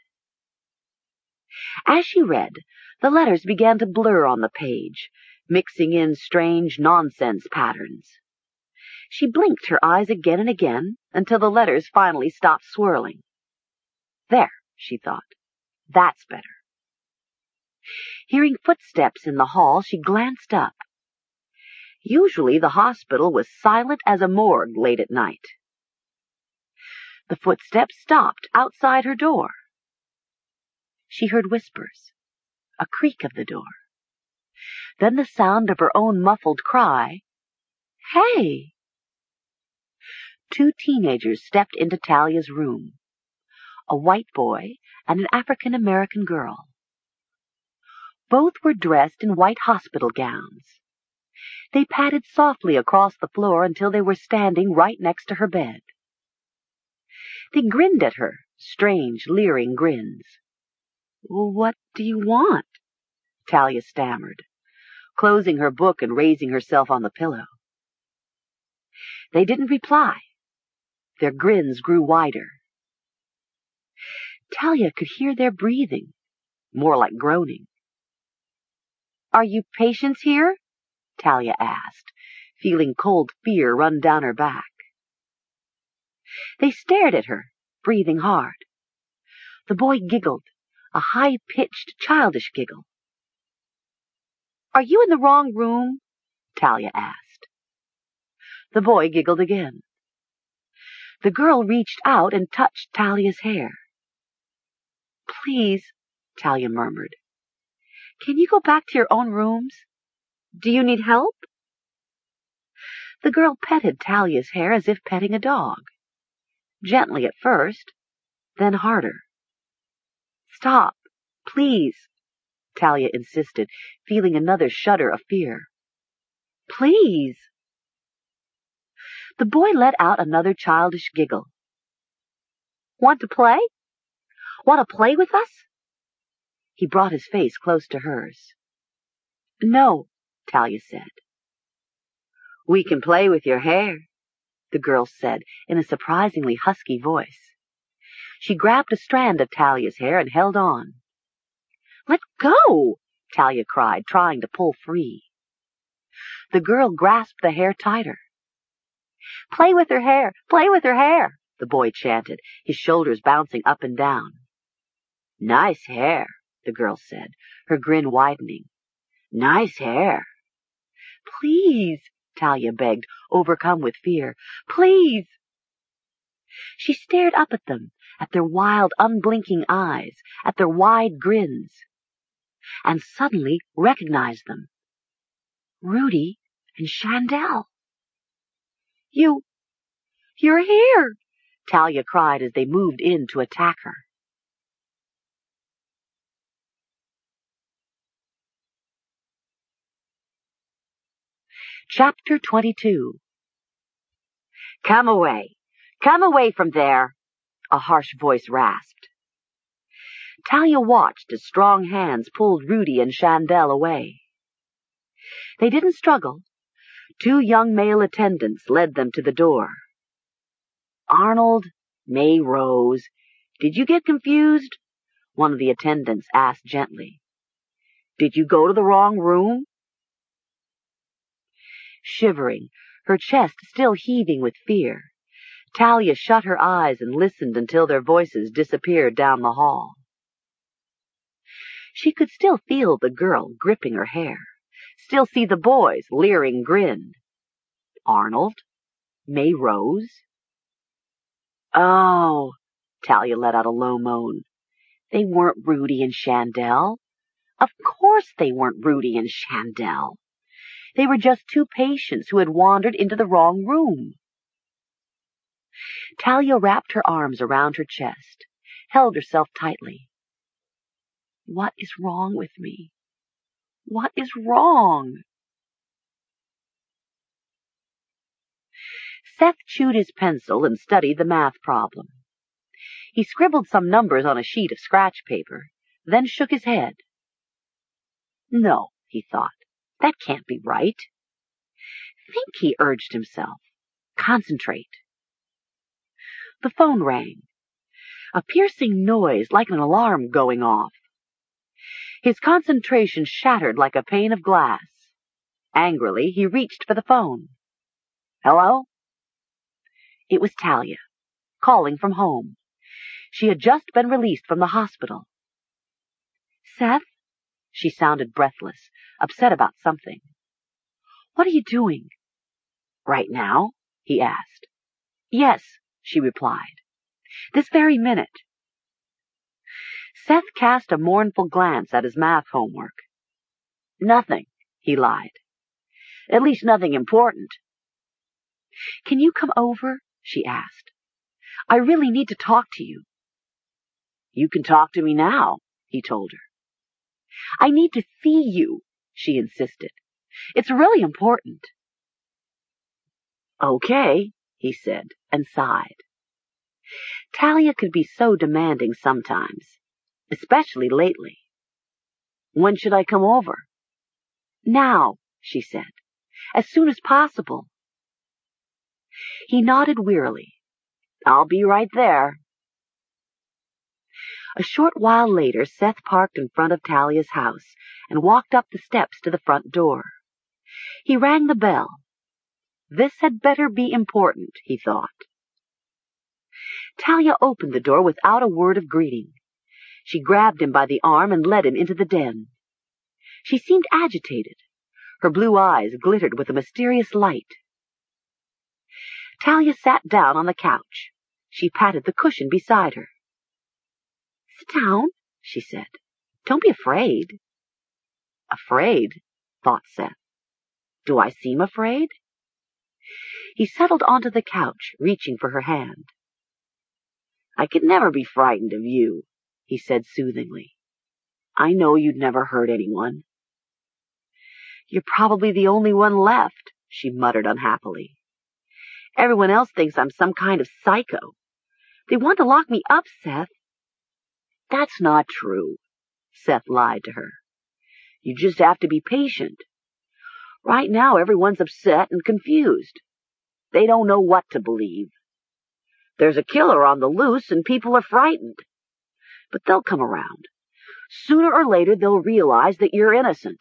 Speaker 2: As she read, the letters began to blur on the page, mixing in strange nonsense patterns. She blinked her eyes again and again until the letters finally stopped swirling. There, she thought, that's better. Hearing footsteps in the hall, she glanced up. Usually the hospital was silent as a morgue late at night. The footsteps stopped outside her door. She heard whispers, a creak of the door. Then the sound of her own muffled cry, "Hey!" Two teenagers stepped into Talia's room, a white boy and an African-American girl. Both were dressed in white hospital gowns. They padded softly across the floor until they were standing right next to her bed. They grinned at her, strange, leering grins. "What do you want?" Talia stammered, closing her book and raising herself on the pillow. They didn't reply. Their grins grew wider. Talia could hear their breathing, more like groaning. "Are you patients here?" Talia asked, feeling cold fear run down her back. They stared at her, breathing hard. The boy giggled, a high-pitched, childish giggle. "Are you in the wrong room?" Talia asked. The boy giggled again. The girl reached out and touched Talia's hair. "Please," Talia murmured, "can you go back to your own rooms? Do you need help?" The girl petted Talia's hair as if petting a dog. Gently at first, then harder. "Stop, please," Talia insisted, feeling another shudder of fear. "Please." The boy let out another childish giggle. Want to play? Want to play with us? He brought his face close to hers. No, Talia said. We can play with your hair, the girl said in a surprisingly husky voice. She grabbed a strand of Talia's hair and held on. Let go, Talia cried, trying to pull free. The girl grasped the hair tighter. Play with her hair, play with her hair, the boy chanted, his shoulders bouncing up and down. Nice hair, the girl said, her grin widening. Nice hair. Please, Talia begged, overcome with fear. Please. She stared up at them, at their wild, unblinking eyes, at their wide grins, and suddenly recognized them. Rudy and Chandel. You, you're here, Talia cried as they moved in to attack her. Chapter twenty-two. Come away. Come away from there, a harsh voice rasped. Talia watched as strong hands pulled Rudy and Chandel away. They didn't struggle. Two young male attendants led them to the door. Arnold, May Rose, did you get confused? One of the attendants asked gently. Did you go to the wrong room? Shivering, her chest still heaving with fear, Talia shut her eyes and listened until their voices disappeared down the hall. She could still feel the girl gripping her hair, still see the boy's leering grin. Arnold? May Rose? Oh, Talia let out a low moan. They weren't Rudy and Chandel. Of course they weren't Rudy and Chandel. They were just two patients who had wandered into the wrong room. Talia wrapped her arms around her chest, held herself tightly. What is wrong with me? What is wrong? Seth chewed his pencil and studied the math problem. He scribbled some numbers on a sheet of scratch paper, then shook his head. No, he thought. That can't be right. Think, he urged himself. Concentrate. The phone rang. A piercing noise like an alarm going off. His concentration shattered like a pane of glass. Angrily, he reached for the phone. Hello? It was Talia, calling from home. She had just been released from the hospital. Seth? She sounded breathless, upset about something. What are you doing? Right now? He asked. Yes, she replied. This very minute. Seth cast a mournful glance at his math homework. Nothing, he lied. At least nothing important. Can you come over? She asked. I really need to talk to you. You can talk to me now, he told her. I need to see you, she insisted. It's really important. Okay, he said, and sighed. Talia could be so demanding sometimes, especially lately. When should I come over? Now, she said, as soon as possible. He nodded wearily. I'll be right there. A short while later, Seth parked in front of Talia's house and walked up the steps to the front door. He rang the bell. This had better be important, he thought. Talia opened the door without a word of greeting. She grabbed him by the arm and led him into the den. She seemed agitated. Her blue eyes glittered with a mysterious light. Talia sat down on the couch. She patted the cushion beside her. Sit down, she said. Don't be afraid. Afraid, thought Seth. Do I seem afraid? He settled onto the couch, reaching for her hand. I could never be frightened of you, he said soothingly. I know you'd never hurt anyone. You're probably the only one left, she muttered unhappily. Everyone else thinks I'm some kind of psycho. They want to lock me up, Seth. That's not true, Seth lied to her. You just have to be patient. Right now, everyone's upset and confused. They don't know what to believe. There's a killer on the loose and people are frightened. But they'll come around. Sooner or later, they'll realize that you're innocent.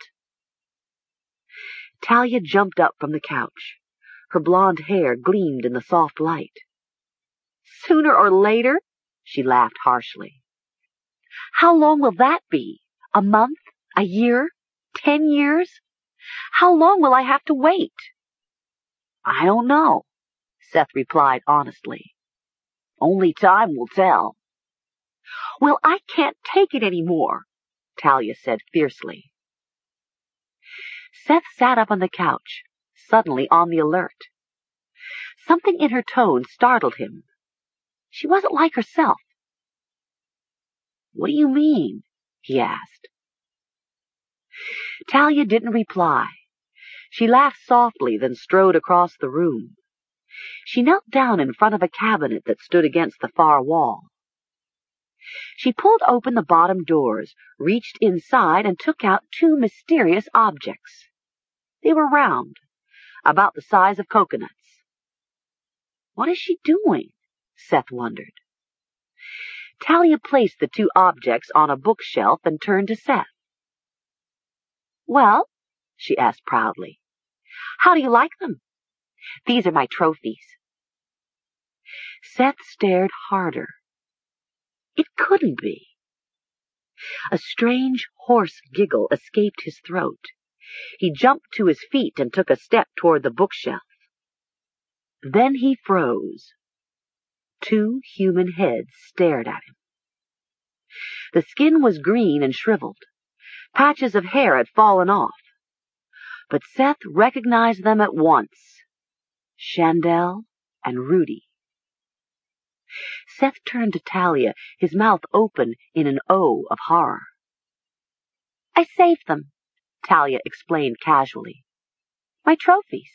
Speaker 2: Talia jumped up from the couch. Her blonde hair gleamed in the soft light. Sooner or later? She laughed harshly. How long will that be? A month? A year? Ten years? How long will I have to wait? I don't know, Seth replied honestly. Only time will tell. Well, I can't take it any more, Talia said fiercely. Seth sat up on the couch, suddenly on the alert. Something in her tone startled him. She wasn't like herself. What do you mean? He asked. Talia didn't reply. She laughed softly, then strode across the room. She knelt down in front of a cabinet that stood against the far wall. She pulled open the bottom doors, reached inside, and took out two mysterious objects. They were round, about the size of coconuts. What is she doing? Seth wondered. Talia placed the two objects on a bookshelf and turned to Seth. Well, she asked proudly, how do you like them? These are my trophies. Seth stared harder. It couldn't be. A strange, hoarse giggle escaped his throat. He jumped to his feet and took a step toward the bookshelf. Then he froze. Two human heads stared at him. The skin was green and shriveled. Patches of hair had fallen off. But Seth recognized them at once. Chandel and Rudy. Seth turned to Talia, his mouth open in an O of horror. I saved them, Talia explained casually. My trophies.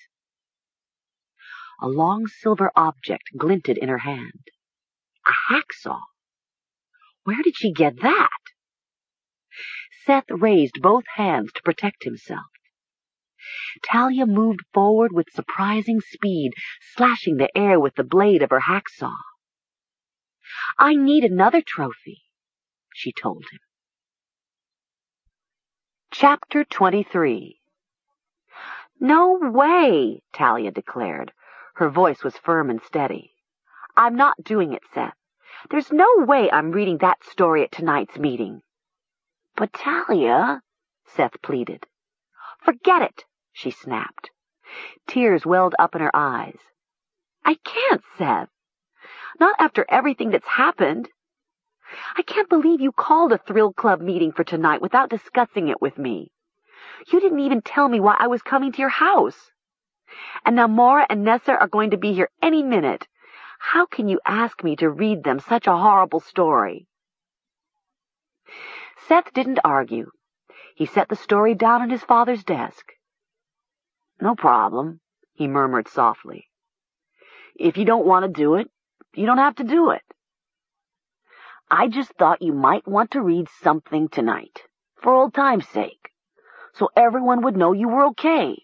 Speaker 2: A long silver object glinted in her hand. A hacksaw. Where did she get that? Seth raised both hands to protect himself. Talia moved forward with surprising speed, slashing the air with the blade of her hacksaw. I need another trophy, she told him. Chapter twenty-three. No way, Talia declared. Her voice was firm and steady. I'm not doing it, Seth. There's no way I'm reading that story at tonight's meeting. But Talia, Seth pleaded. Forget it, she snapped. Tears welled up in her eyes. I can't, Seth. Not after everything that's happened. I can't believe you called a thrill club meeting for tonight without discussing it with me. You didn't even tell me why I was coming to your house. And now Maura and Nessa are going to be here any minute. How can you ask me to read them such a horrible story? Seth didn't argue. He set the story down on his father's desk. No problem, he murmured softly. If you don't want to do it, you don't have to do it. I just thought you might want to read something tonight, for old time's sake, so everyone would know you were okay.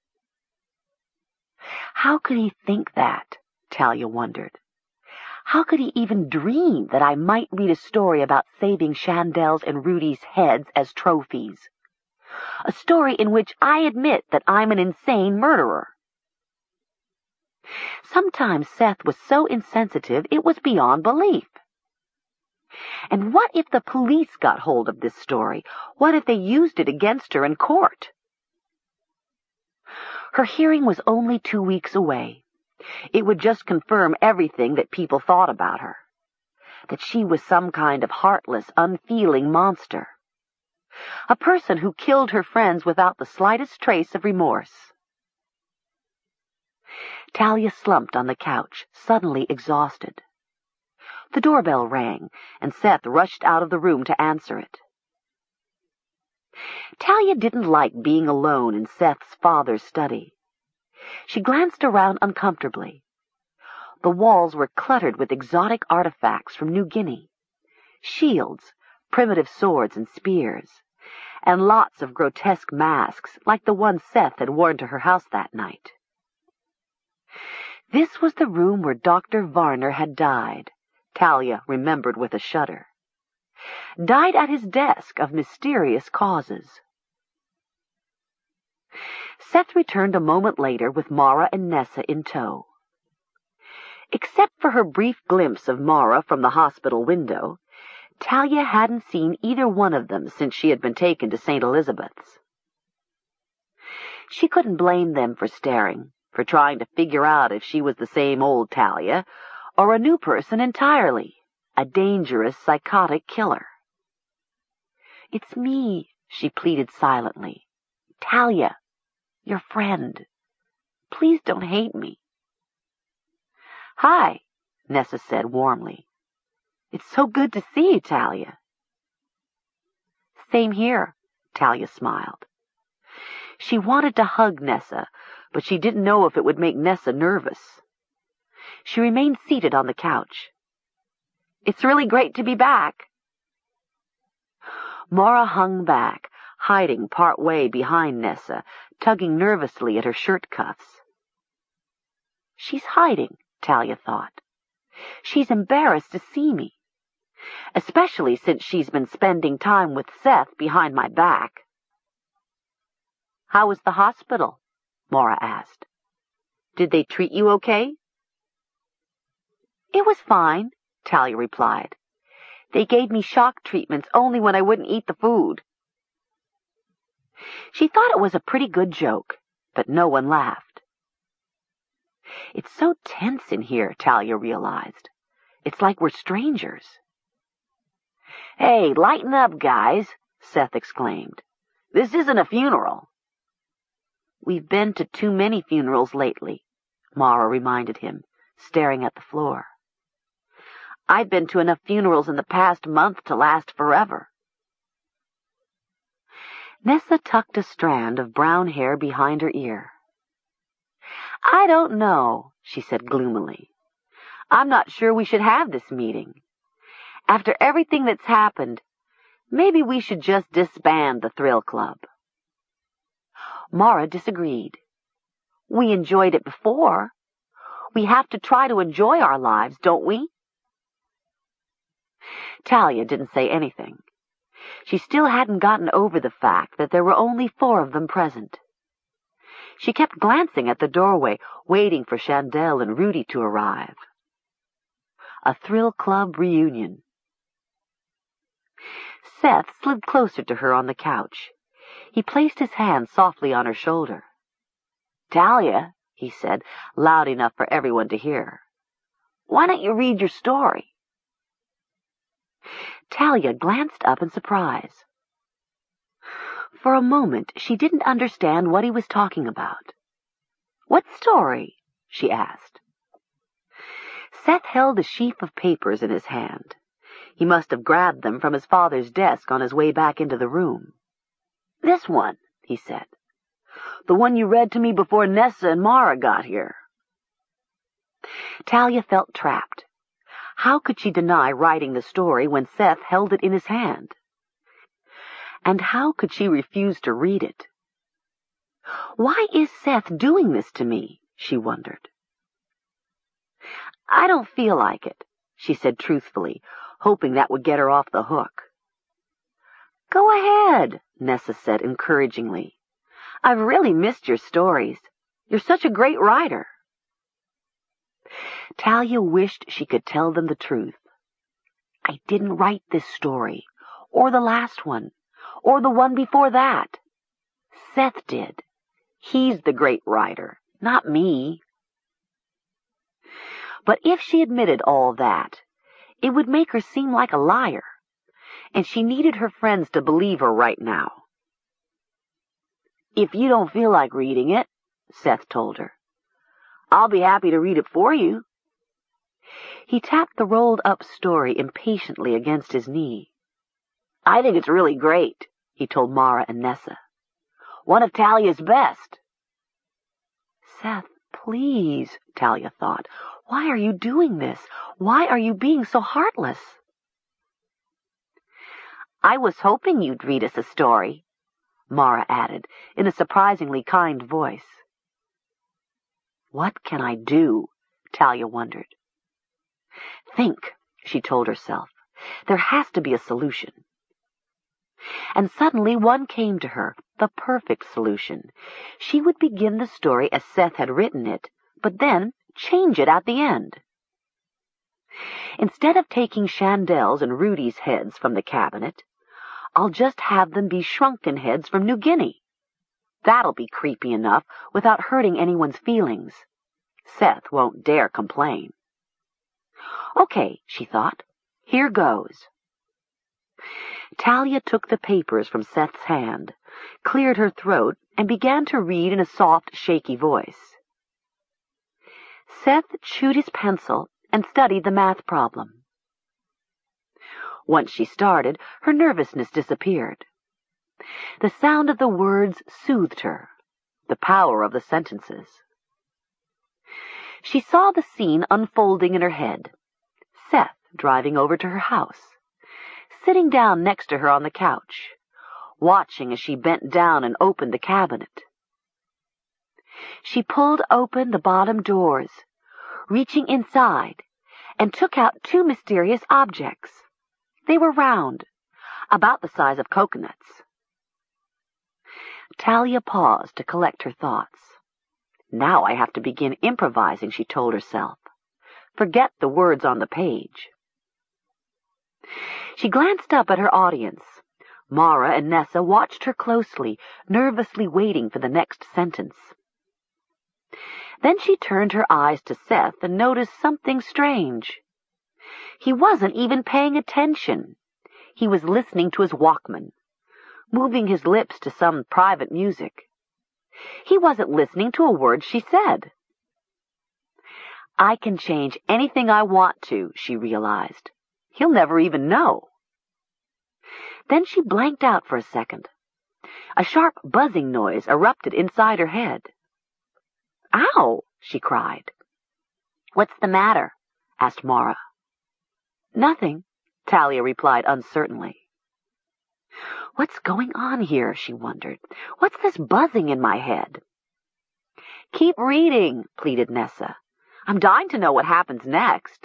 Speaker 2: How could he think that? Talia wondered. How could he even dream that I might read a story about saving Chandel's and Rudy's heads as trophies? A story in which I admit that I'm an insane murderer. Sometimes Seth was so insensitive it was beyond belief. And what if the police got hold of this story? What if they used it against her in court? Her hearing was only two weeks away. It would just confirm everything that people thought about her. That she was some kind of heartless, unfeeling monster. A person who killed her friends without the slightest trace of remorse. Talia slumped on the couch, suddenly exhausted. The doorbell rang, and Seth rushed out of the room to answer it. Talia didn't like being alone in Seth's father's study. She glanced around uncomfortably. The walls were cluttered with exotic artifacts from New Guinea. Shields, primitive swords and spears, and lots of grotesque masks like the one Seth had worn to her house that night. This was the room where Doctor Varner had died, Talia remembered with a shudder. Died at his desk of mysterious causes. Seth returned a moment later with Mara and Nessa in tow. Except for her brief glimpse of Mara from the hospital window, Talia hadn't seen either one of them since she had been taken to Saint Elizabeth's. She couldn't blame them for staring, for trying to figure out if she was the same old Talia or a new person entirely, a dangerous, psychotic killer. "It's me," she pleaded silently. "Talia, your friend. Please don't hate me." "Hi," Nessa said warmly. "It's so good to see you, Talia." "Same here," Talia smiled. She wanted to hug Nessa, but she didn't know if it would make Nessa nervous. She remained seated on the couch. "It's really great to be back." Mara hung back, hiding part way behind Nessa, tugging nervously at her shirt cuffs. "She's hiding," Talia thought. "She's embarrassed to see me, especially since she's been spending time with Seth behind my back." "How was the hospital?" Mara asked. "Did they treat you okay?" "It was fine," Talia replied. "They gave me shock treatments only when I wouldn't eat the food." She thought it was a pretty good joke, but no one laughed. "It's so tense in here," Talia realized. "It's like we're strangers." "Hey, lighten up, guys," Seth exclaimed. "This isn't a funeral." "We've been to too many funerals lately," Mara reminded him, staring at the floor. "I've been to enough funerals in the past month to last forever." Nessa tucked a strand of brown hair behind her ear. "I don't know," she said gloomily. "I'm not sure we should have this meeting. After everything that's happened, maybe we should just disband the Thrill Club." Mara disagreed. "We enjoyed it before. We have to try to enjoy our lives, don't we?" Talia didn't say anything. She still hadn't gotten over the fact that there were only four of them present. She kept glancing at the doorway, waiting for Chandel and Rudy to arrive. A Thrill Club reunion. Seth slid closer to her on the couch. He placed his hand softly on her shoulder. "Talia," he said, loud enough for everyone to hear, "why don't you read your story?" Talia glanced up in surprise. For a moment she didn't understand what he was talking about. "What story?" she asked. Seth held a sheaf of papers in his hand. He must have grabbed them from his father's desk on his way back into the room. "This one," he said. "The one you read to me before Nessa and Mara got here." Talia felt trapped. How could she deny writing the story when Seth held it in his hand? And how could she refuse to read it? "Why is Seth doing this to me?" she wondered. "I don't feel like it," she said truthfully, hoping that would get her off the hook. "Go ahead," Nessa said encouragingly. "I've really missed your stories. You're such a great writer." Talia wished she could tell them the truth. "I didn't write this story, or the last one, or the one before that. Seth did. He's the great writer, not me." But if she admitted all that, it would make her seem like a liar, and she needed her friends to believe her right now. "If you don't feel like reading it," Seth told her, "I'll be happy to read it for you." He tapped the rolled-up story impatiently against his knee. "I think it's really great," he told Mara and Nessa. "One of Talia's best." "Seth, please," Talia thought. Why are you doing this? Why are you being so heartless? I was hoping you'd read us a story, Mara added in a surprisingly kind voice. What can I do? Talia wondered. Think, she told herself. There has to be a solution. And suddenly one came to her, the perfect solution. She would begin the story as Seth had written it, but then change it at the end. Instead of taking Chandel's and Rudy's heads from the cabinet, I'll just have them be shrunken heads from New Guinea. That'll be creepy enough without hurting anyone's feelings. Seth won't dare complain. Okay, she thought. Here goes. Talia took the papers from Seth's hand, cleared her throat, and began to read in a soft, shaky voice. Seth chewed his pencil and studied the math problem. Once she started, her nervousness disappeared. The sound of the words soothed her, the power of the sentences. She saw the scene unfolding in her head. Seth driving over to her house, sitting down next to her on the couch, watching as she bent down and opened the cabinet. She pulled open the bottom doors, reaching inside, and took out two mysterious objects. They were round, about the size of coconuts. Talia paused to collect her thoughts. Now I have to begin improvising, she told herself. Forget the words on the page. She glanced up at her audience. Mara and Nessa watched her closely, nervously waiting for the next sentence. Then she turned her eyes to Seth and noticed something strange. He wasn't even paying attention. He was listening to his Walkman, moving his lips to some private music. He wasn't listening to a word she said. I can change anything I want to, she realized. He'll never even know. Then she blanked out for a second. A sharp buzzing noise erupted inside her head. Ow! She cried. What's the matter? Asked Mara. Nothing, Talia replied uncertainly. What's going on here? She wondered. What's this buzzing in my head? Keep reading, pleaded Nessa. I'm dying to know what happens next.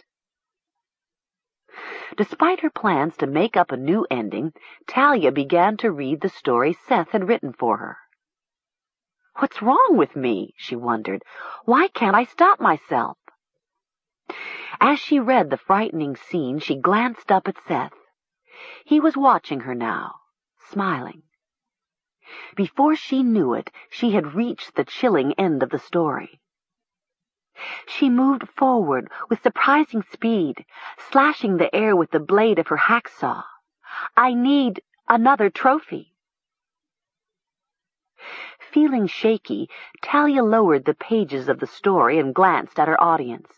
Speaker 2: Despite her plans to make up a new ending, Talia began to read the story Seth had written for her. What's wrong with me? She wondered. Why can't I stop myself? As she read the frightening scene, she glanced up at Seth. He was watching her now, smiling. Before she knew it, she had reached the chilling end of the story. She moved forward with surprising speed, slashing the air with the blade of her hacksaw. I need another trophy. Feeling shaky, Talia lowered the pages of the story and glanced at her audience.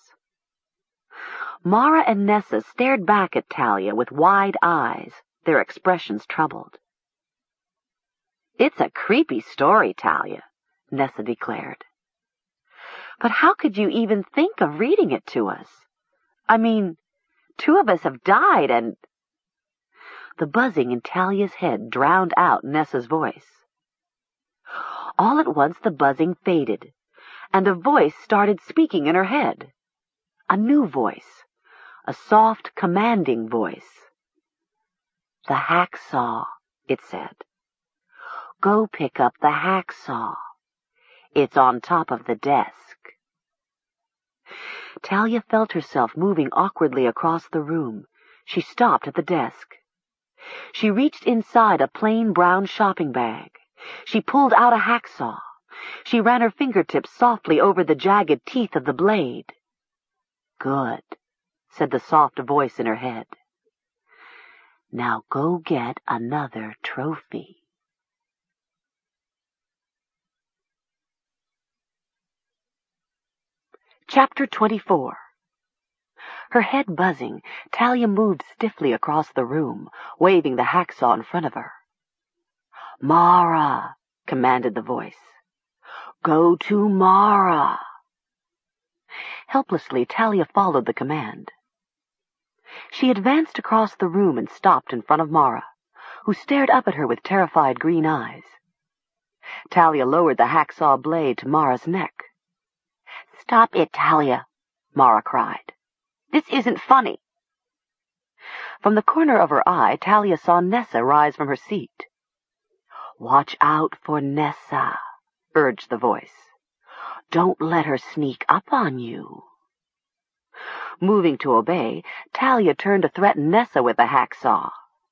Speaker 2: Mara and Nessa stared back at Talia with wide eyes, their expressions troubled. It's a creepy story, Talia, Nessa declared. But how could you even think of reading it to us? I mean, two of us have died and... The buzzing in Talia's head drowned out Nessa's voice. All at once the buzzing faded, and a voice started speaking in her head. A new voice, a soft, commanding voice. The hacksaw, it said. Go pick up the hacksaw. It's on top of the desk. Talia felt herself moving awkwardly across the room. She stopped at the desk. She reached inside a plain brown shopping bag. She pulled out a hacksaw. She ran her fingertips softly over the jagged teeth of the blade. Good, said the soft voice in her head. Now go get another trophy. Chapter twenty-four. Her head buzzing, Talia moved stiffly across the room, waving the hacksaw in front of her. Mara, commanded the voice. Go to Mara. Helplessly, Talia followed the command. She advanced across the room and stopped in front of Mara, who stared up at her with terrified green eyes. Talia lowered the hacksaw blade to Mara's neck. "Stop it, Talia," Mara cried. "This isn't funny." From the corner of her eye, Talia saw Nessa rise from her seat. "Watch out for Nessa," urged the voice. "Don't let her sneak up on you." Moving to obey, Talia turned to threaten Nessa with the hacksaw.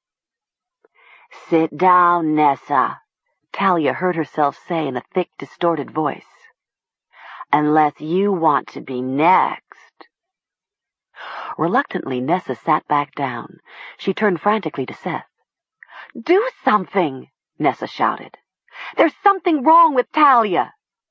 Speaker 2: "Sit down, Nessa," Talia heard herself say in a thick, distorted voice. "Unless you want to be next." Reluctantly, Nessa sat back down. She turned frantically to Seth. "Do something!" Nessa shouted. "There's something wrong with Talia."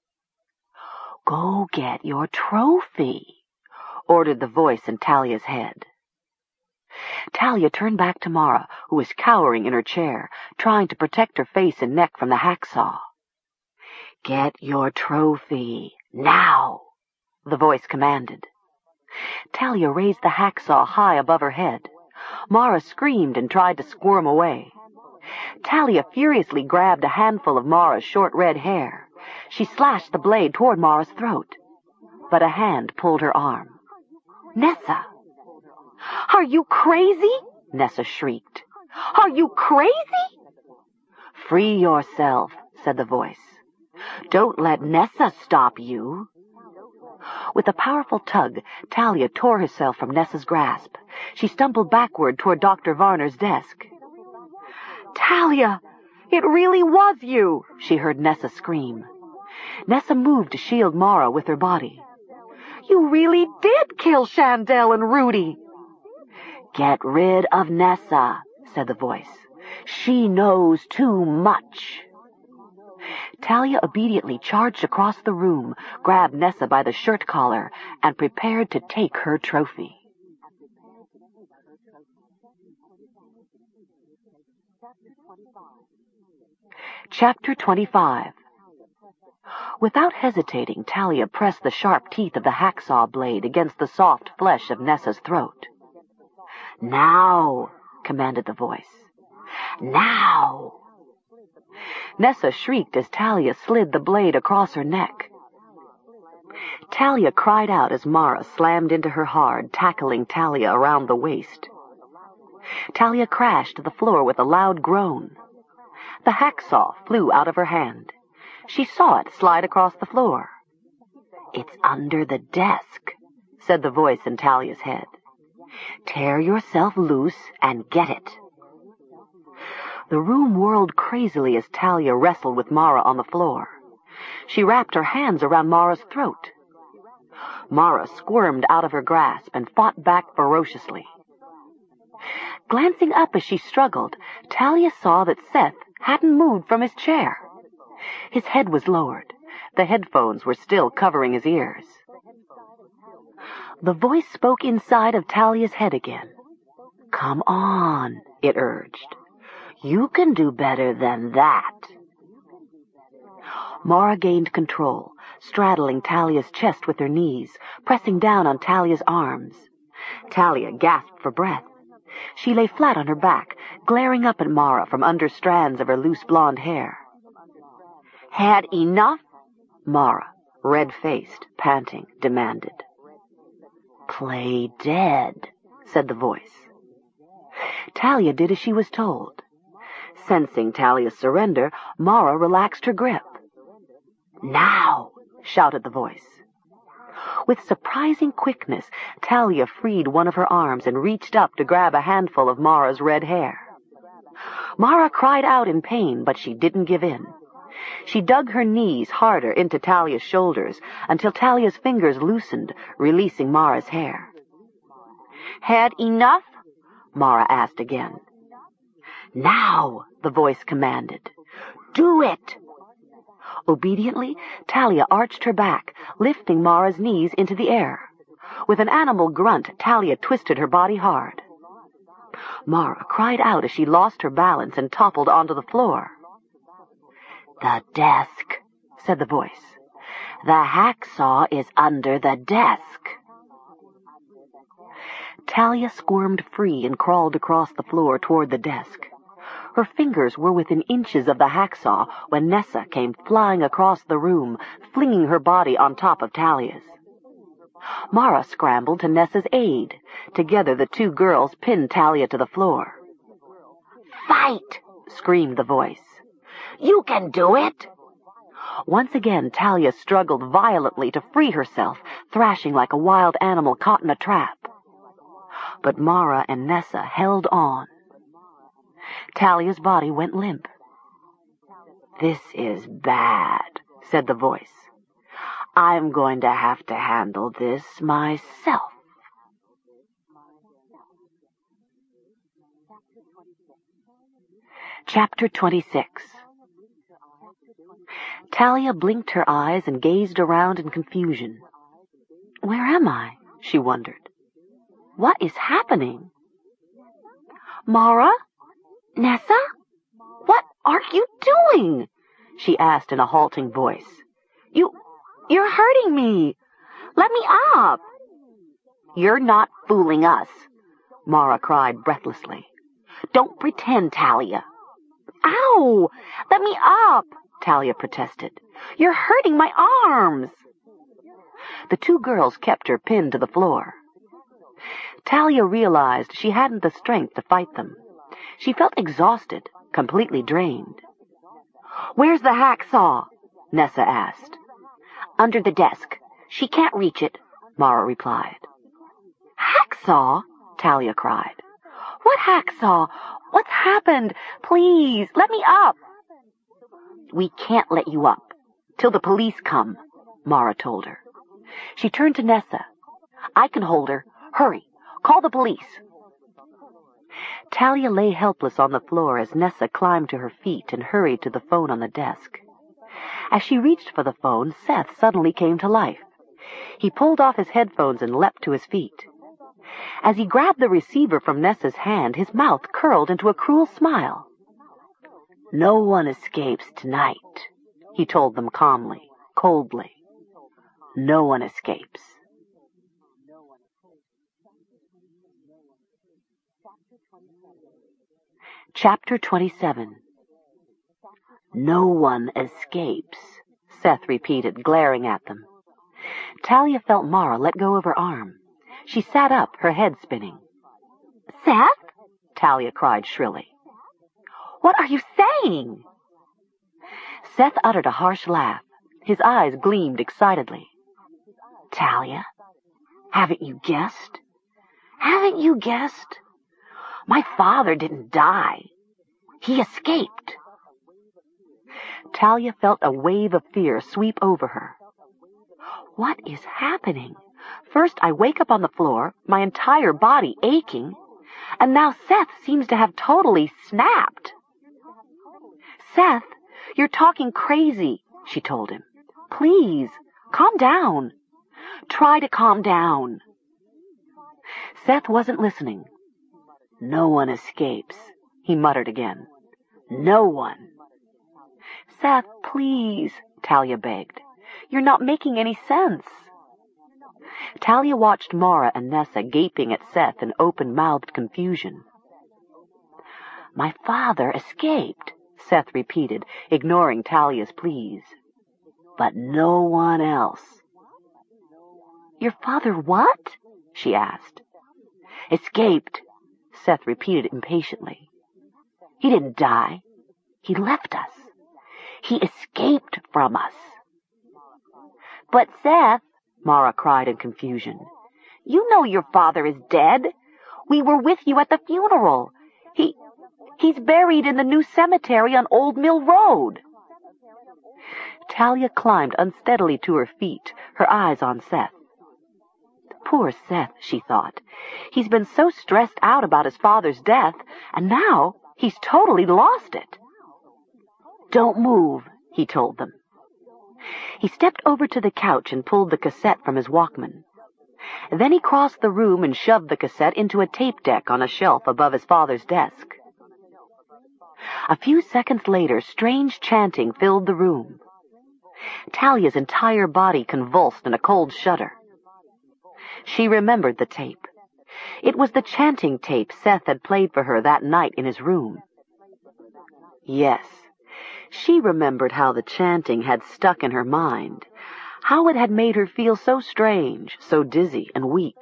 Speaker 2: "Go get your trophy," ordered the voice in Talia's head. Talia turned back to Mara, who was cowering in her chair, trying to protect her face and neck from the hacksaw. "Get your trophy, now," the voice commanded. Talia raised the hacksaw high above her head. Mara screamed and tried to squirm away. Talia furiously grabbed a handful of Mara's short red hair. She slashed the blade toward Mara's throat, but a hand pulled her arm. "Nessa!" "Are you crazy?" Nessa shrieked. "Are you crazy?" "Free yourself," said the voice. "Don't let Nessa stop you." With a powerful tug, Talia tore herself from Nessa's grasp. She stumbled backward toward Doctor Varner's desk. "Talia, it really was you," she heard Nessa scream. Nessa moved to shield Mara with her body. "You really did kill Chandel and Rudy." "Get rid of Nessa," said the voice. "She knows too much." Talia obediently charged across the room, grabbed Nessa by the shirt collar, and prepared to take her trophy. Chapter twenty-five. Without hesitating, Talia pressed the sharp teeth of the hacksaw blade against the soft flesh of Nessa's throat. "Now," commanded the voice. "Now." Nessa shrieked as Talia slid the blade across her neck. Talia cried out as Mara slammed into her hard, tackling Talia around the waist. Talia crashed to the floor with a loud groan. The hacksaw flew out of her hand. She saw it slide across the floor. "It's under the desk," said the voice in Talia's head. "Tear yourself loose and get it." The room whirled crazily as Talia wrestled with Mara on the floor. She wrapped her hands around Mara's throat. Mara squirmed out of her grasp and fought back ferociously. Glancing up as she struggled, Talia saw that Seth hadn't moved from his chair. His head was lowered. The headphones were still covering his ears. The voice spoke inside of Talia's head again. "Come on," it urged. "You can do better than that." Mara gained control, straddling Talia's chest with her knees, pressing down on Talia's arms. Talia gasped for breath. She lay flat on her back, glaring up at Mara from under strands of her loose blonde hair. "Had enough?" Mara, red-faced, panting, demanded. "Play dead," said the voice. Talia did as she was told. Sensing Talia's surrender, Mara relaxed her grip. "Now!" shouted the voice. With surprising quickness, Talia freed one of her arms and reached up to grab a handful of Mara's red hair. Mara cried out in pain, but she didn't give in. She dug her knees harder into Talia's shoulders until Talia's fingers loosened, releasing Mara's hair. "Had enough?" Mara asked again. "Now!" the voice commanded. "Do it!" Obediently, Talia arched her back, lifting Mara's knees into the air. With an animal grunt, Talia twisted her body hard. Mara cried out as she lost her balance and toppled onto the floor. "The desk," said the voice. The hacksaw is under the desk. Talia squirmed free and crawled across the floor toward the desk. Her fingers were within inches of the hacksaw when Nessa came flying across the room, flinging her body on top of Talia's. Mara scrambled to Nessa's aid. Together the two girls pinned Talia to the floor. "Fight!" screamed the voice. "You can do it!" Once again Talia struggled violently to free herself, thrashing like a wild animal caught in a trap. But Mara and Nessa held on. Talia's body went limp. "This is bad," said the voice. "I'm going to have to handle this myself." Chapter twenty-six. Talia blinked her eyes and gazed around in confusion. "Where am I?" she wondered. "What is happening?" "Mara? Nessa? What are you doing?" she asked in a halting voice. You, you're hurting me. Let me up." "You're not fooling us," Mara cried breathlessly. "Don't pretend, Talia." "Ow! Let me up," Talia protested. "You're hurting my arms." The two girls kept her pinned to the floor. Talia realized she hadn't the strength to fight them. She felt exhausted, completely drained. "Where's the hacksaw?" Nessa asked. "Under the desk. She can't reach it," Mara replied. "Hacksaw?" Talia cried. "What hacksaw? What's happened? Please, let me up." "We can't let you up till the police come," Mara told her. She turned to Nessa. "I can hold her. Hurry, call the police." Talia lay helpless on the floor as Nessa climbed to her feet and hurried to the phone on the desk. As she reached for the phone, Seth suddenly came to life. He pulled off his headphones and leapt to his feet. As he grabbed the receiver from Nessa's hand, his mouth curled into a cruel smile. "No one escapes tonight," he told them calmly, coldly. "No one escapes." Chapter twenty-seven. "No one escapes," Seth repeated, glaring at them. Talia felt Mara let go of her arm. She sat up, her head spinning. "Seth?" Talia cried shrilly. "What are you saying?" Seth uttered a harsh laugh. His eyes gleamed excitedly. "Talia, haven't you guessed? Haven't you guessed? My father didn't die. He escaped." Talia felt a wave of fear sweep over her. What is happening? First I wake up on the floor, my entire body aching, and now Seth seems to have totally snapped. "Seth, you're talking crazy," she told him. "Please, calm down. Try to calm down." Seth wasn't listening. "No one escapes," he muttered again. "No one." "Seth, please," Talia begged. "You're not making any sense." Talia watched Mara and Nessa gaping at Seth in open-mouthed confusion. "My father escaped," Seth repeated, ignoring Talia's pleas. "But no one else." "Your father what?" she asked. "Escaped," Seth repeated impatiently. "He didn't die. He left us. He escaped from us." "But Seth," Mara cried in confusion, "you know your father is dead. We were with you at the funeral. He, he's buried in the new cemetery on Old Mill Road." Talia climbed unsteadily to her feet, her eyes on Seth. Poor Seth, she thought. He's been so stressed out about his father's death, and now he's totally lost it. "Don't move," he told them. He stepped over to the couch and pulled the cassette from his Walkman. Then he crossed the room and shoved the cassette into a tape deck on a shelf above his father's desk. A few seconds later, strange chanting filled the room. Talia's entire body convulsed in a cold shudder. She remembered the tape. It was the chanting tape Seth had played for her that night in his room. Yes, she remembered how the chanting had stuck in her mind, how it had made her feel so strange, so dizzy and weak.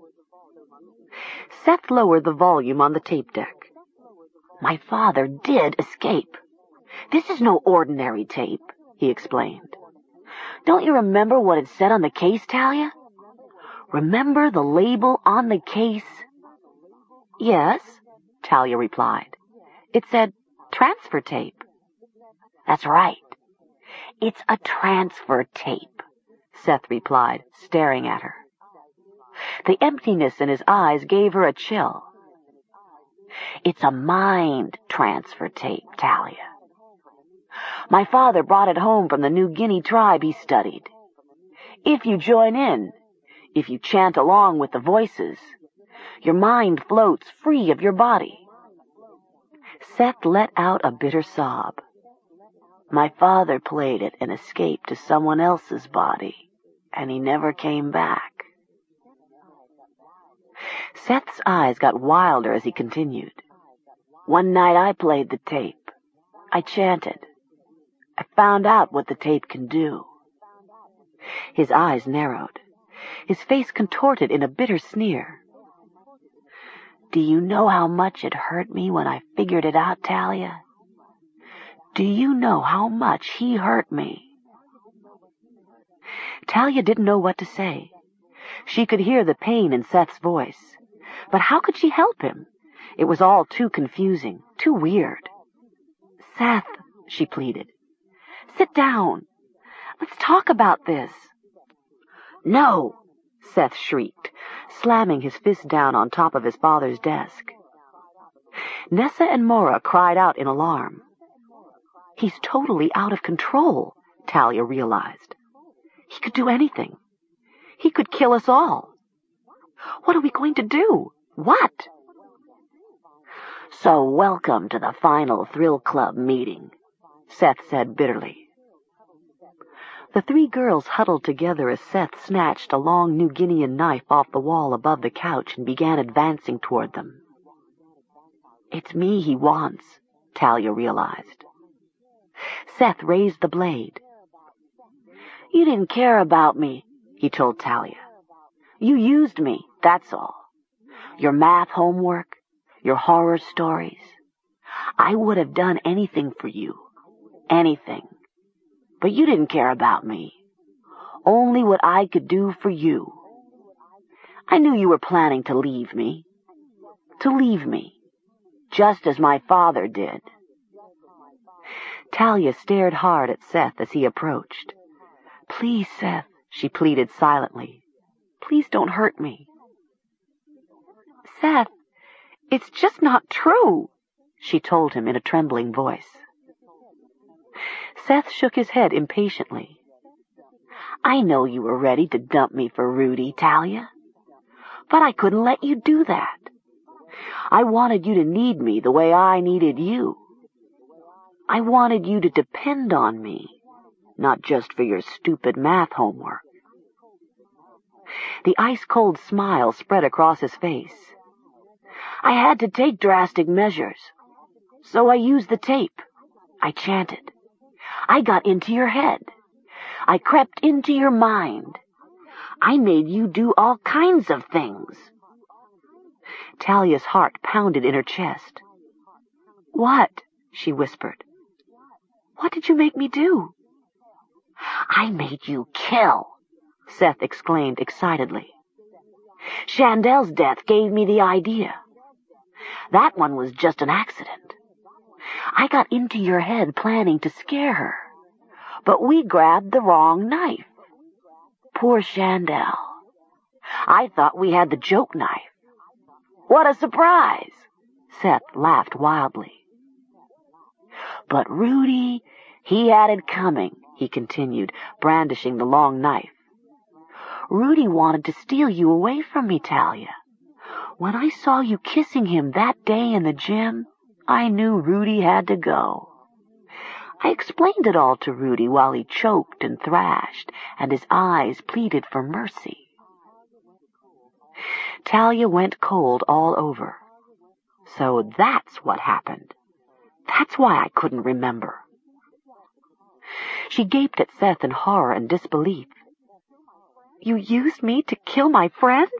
Speaker 2: Seth lowered the volume on the tape deck. My father did escape. This is no ordinary tape, he explained. Don't you remember what it said on the case, Talia? Remember the label on the case? Yes, Talia replied. It said transfer tape. That's right. It's a transfer tape, Seth replied, staring at her. The emptiness in his eyes gave her a chill. It's a mind transfer tape, Talia. My father brought it home from the New Guinea tribe he studied. If you join in, if you chant along with the voices, your mind floats free of your body. Seth let out a bitter sob. My father played it and escaped to someone else's body, and he never came back. Seth's eyes got wilder as he continued. One night I played the tape. I chanted. I found out what the tape can do. His eyes narrowed. His face contorted in a bitter sneer. Do you know how much it hurt me when I figured it out, Talia? Do you know how much he hurt me? Talia didn't know what to say. She could hear the pain in Seth's voice. But how could she help him? It was all too confusing, too weird. Seth, she pleaded, sit down. Let's talk about this. No, Seth shrieked, slamming his fist down on top of his father's desk. Nessa and Mora cried out in alarm. He's totally out of control, Talia realized. He could do anything. He could kill us all. What are we going to do? What? So welcome to the final Thrill Club meeting, Seth said bitterly. The three girls huddled together as Seth snatched a long New Guinean knife off the wall above the couch and began advancing toward them. It's me he wants, Talia realized. Seth raised the blade. You didn't care about me, he told Talia. You used me, that's all. Your math homework, your horror stories. I would have done anything for you. Anything. But you didn't care about me. Only what I could do for you. I knew you were planning to leave me. To leave me. Just as my father did. Talia stared hard at Seth as he approached. Please, Seth, she pleaded silently. Please don't hurt me. Seth, it's just not true, she told him in a trembling voice. Seth shook his head impatiently. I know you were ready to dump me for Rudy, Talia. But I couldn't let you do that. I wanted you to need me the way I needed you. I wanted you to depend on me, not just for your stupid math homework. The ice-cold smile spread across his face. I had to take drastic measures, so I used the tape. I chanted. I got into your head. I crept into your mind. I made you do all kinds of things. Talia's heart pounded in her chest. What? She whispered. What did you make me do? I made you kill, Seth exclaimed excitedly. Chandel's death gave me the idea. That one was just an accident. I got into your head planning to scare her, but we grabbed the wrong knife. Poor Chandel. I thought we had the joke knife. What a surprise! Seth laughed wildly. But Rudy, he had it coming, he continued, brandishing the long knife. Rudy wanted to steal you away from me, Talia. When I saw you kissing him that day in the gym, I knew Rudy had to go. I explained it all to Rudy while he choked and thrashed, and his eyes pleaded for mercy. Talia went cold all over. So that's what happened. That's why I couldn't remember. She gaped at Seth in horror and disbelief. You used me to kill my friends?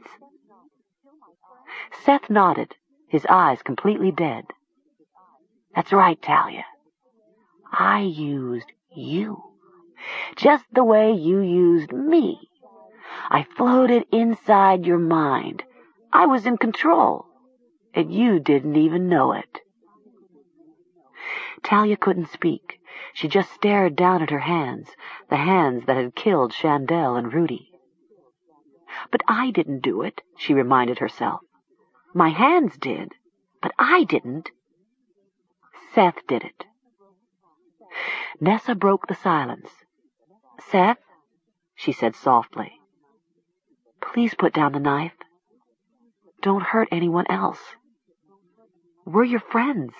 Speaker 2: Seth nodded, his eyes completely dead. That's right, Talia. I used you, just the way you used me. I floated inside your mind. I was in control, and you didn't even know it. Talia couldn't speak. She just stared down at her hands, the hands that had killed Chandel and Rudy. But I didn't do it, she reminded herself. My hands did, but I didn't. Seth did it. Nessa broke the silence. Seth, she said softly, please put down the knife. Don't hurt anyone else. We're your friends.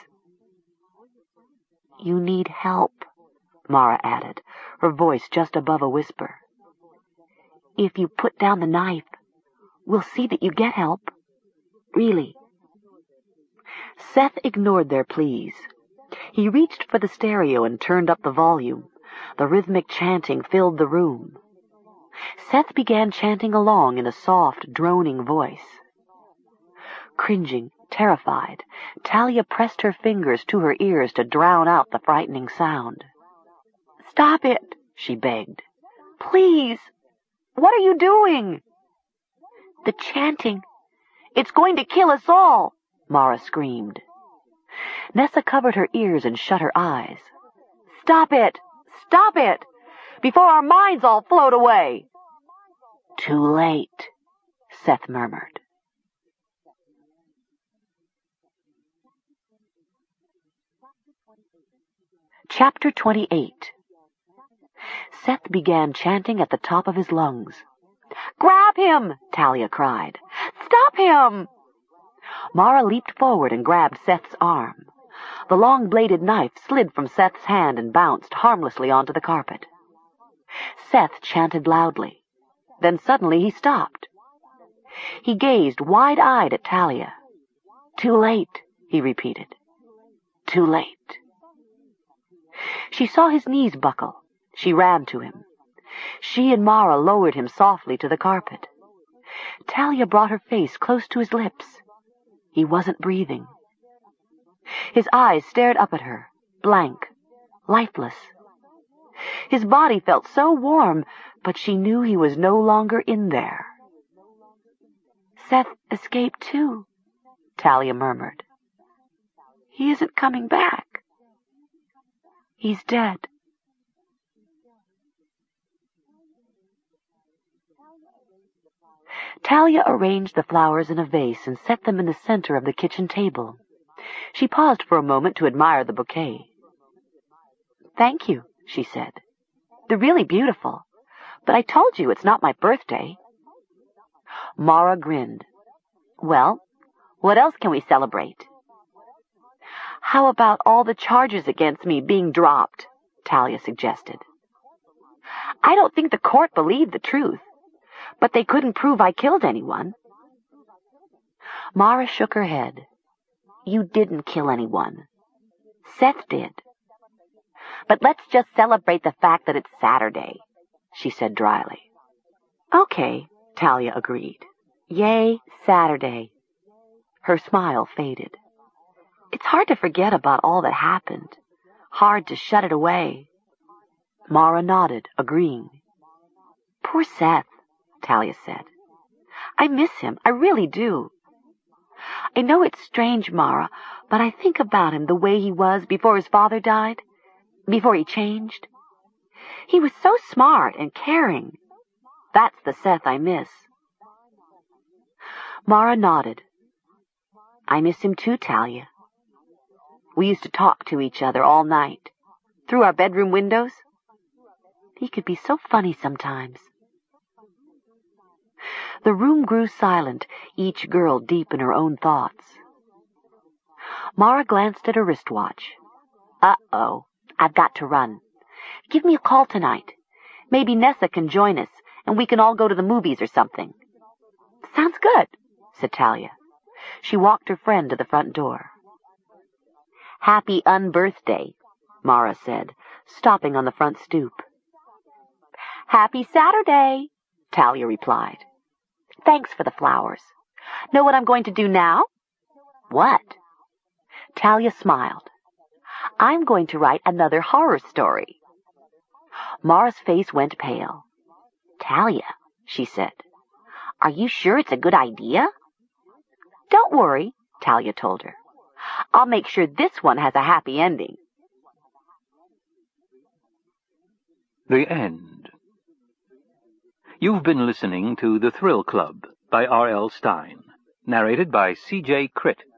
Speaker 2: You need help, Mara added, her voice just above a whisper. If you put down the knife, we'll see that you get help. Really. Seth ignored their pleas. He reached for the stereo and turned up the volume. The rhythmic chanting filled the room. Seth began chanting along in a soft, droning voice. Cringing, terrified, Talia pressed her fingers to her ears to drown out the frightening sound. Stop it, she begged. Please! What are you doing? The chanting. It's going to kill us all, Mara screamed. Nessa covered her ears and shut her eyes. Stop it! Stop it! Before our minds all float away! Too late, Seth murmured. Chapter twenty-eight. Seth began chanting at the top of his lungs. Grab him! Talia cried. Stop him! Mara leaped forward and grabbed Seth's arm. The long-bladed knife slid from Seth's hand and bounced harmlessly onto the carpet. Seth chanted loudly. Then suddenly he stopped. He gazed wide-eyed at Talia. Too late, he repeated. Too late. She saw his knees buckle. She ran to him. She and Mara lowered him softly to the carpet. Talia brought her face close to his lips. He wasn't breathing. His eyes stared up at her, blank, lifeless. His body felt so warm, but she knew he was no longer in there. Seth escaped too, Talia murmured. He isn't coming back. He's dead. Talia arranged the flowers in a vase and set them in the center of the kitchen table. She paused for a moment to admire the bouquet. Thank you, she said. They're really beautiful, but I told you it's not my birthday. Mara grinned. Well, what else can we celebrate? How about all the charges against me being dropped? Talia suggested. I don't think the court believed the truth, but they couldn't prove I killed anyone. Mara shook her head. You didn't kill anyone. Seth did. But let's just celebrate the fact that it's Saturday, she said dryly. Okay, Talia agreed. Yay, Saturday. Her smile faded. It's hard to forget about all that happened. Hard to shut it away. Mara nodded, agreeing. Poor Seth, Talia said. I miss him, I really do. I know it's strange, Mara, but I think about him the way he was before his father died, before he changed. He was so smart and caring. That's the Seth I miss. Mara nodded. I miss him too, Talia. We used to talk to each other all night, through our bedroom windows. He could be so funny sometimes. The room grew silent, each girl deep in her own thoughts. Mara glanced at her wristwatch. Uh-oh, I've got to run. Give me a call tonight. Maybe Nessa can join us, and we can all go to the movies or something. Sounds good, said Talia. She walked her friend to the front door. Happy unbirthday, Mara said, stopping on the front stoop. Happy Saturday, Talia replied. Thanks for the flowers. Know what I'm going to do now? What? Talia smiled. I'm going to write another horror story. Mara's face went pale. Talia, she said, are you sure it's a good idea? Don't worry, Talia told her. I'll make sure this one has a happy ending.
Speaker 1: The End. You've been listening to The Thrill Club by R L Stine, narrated by C J Critt.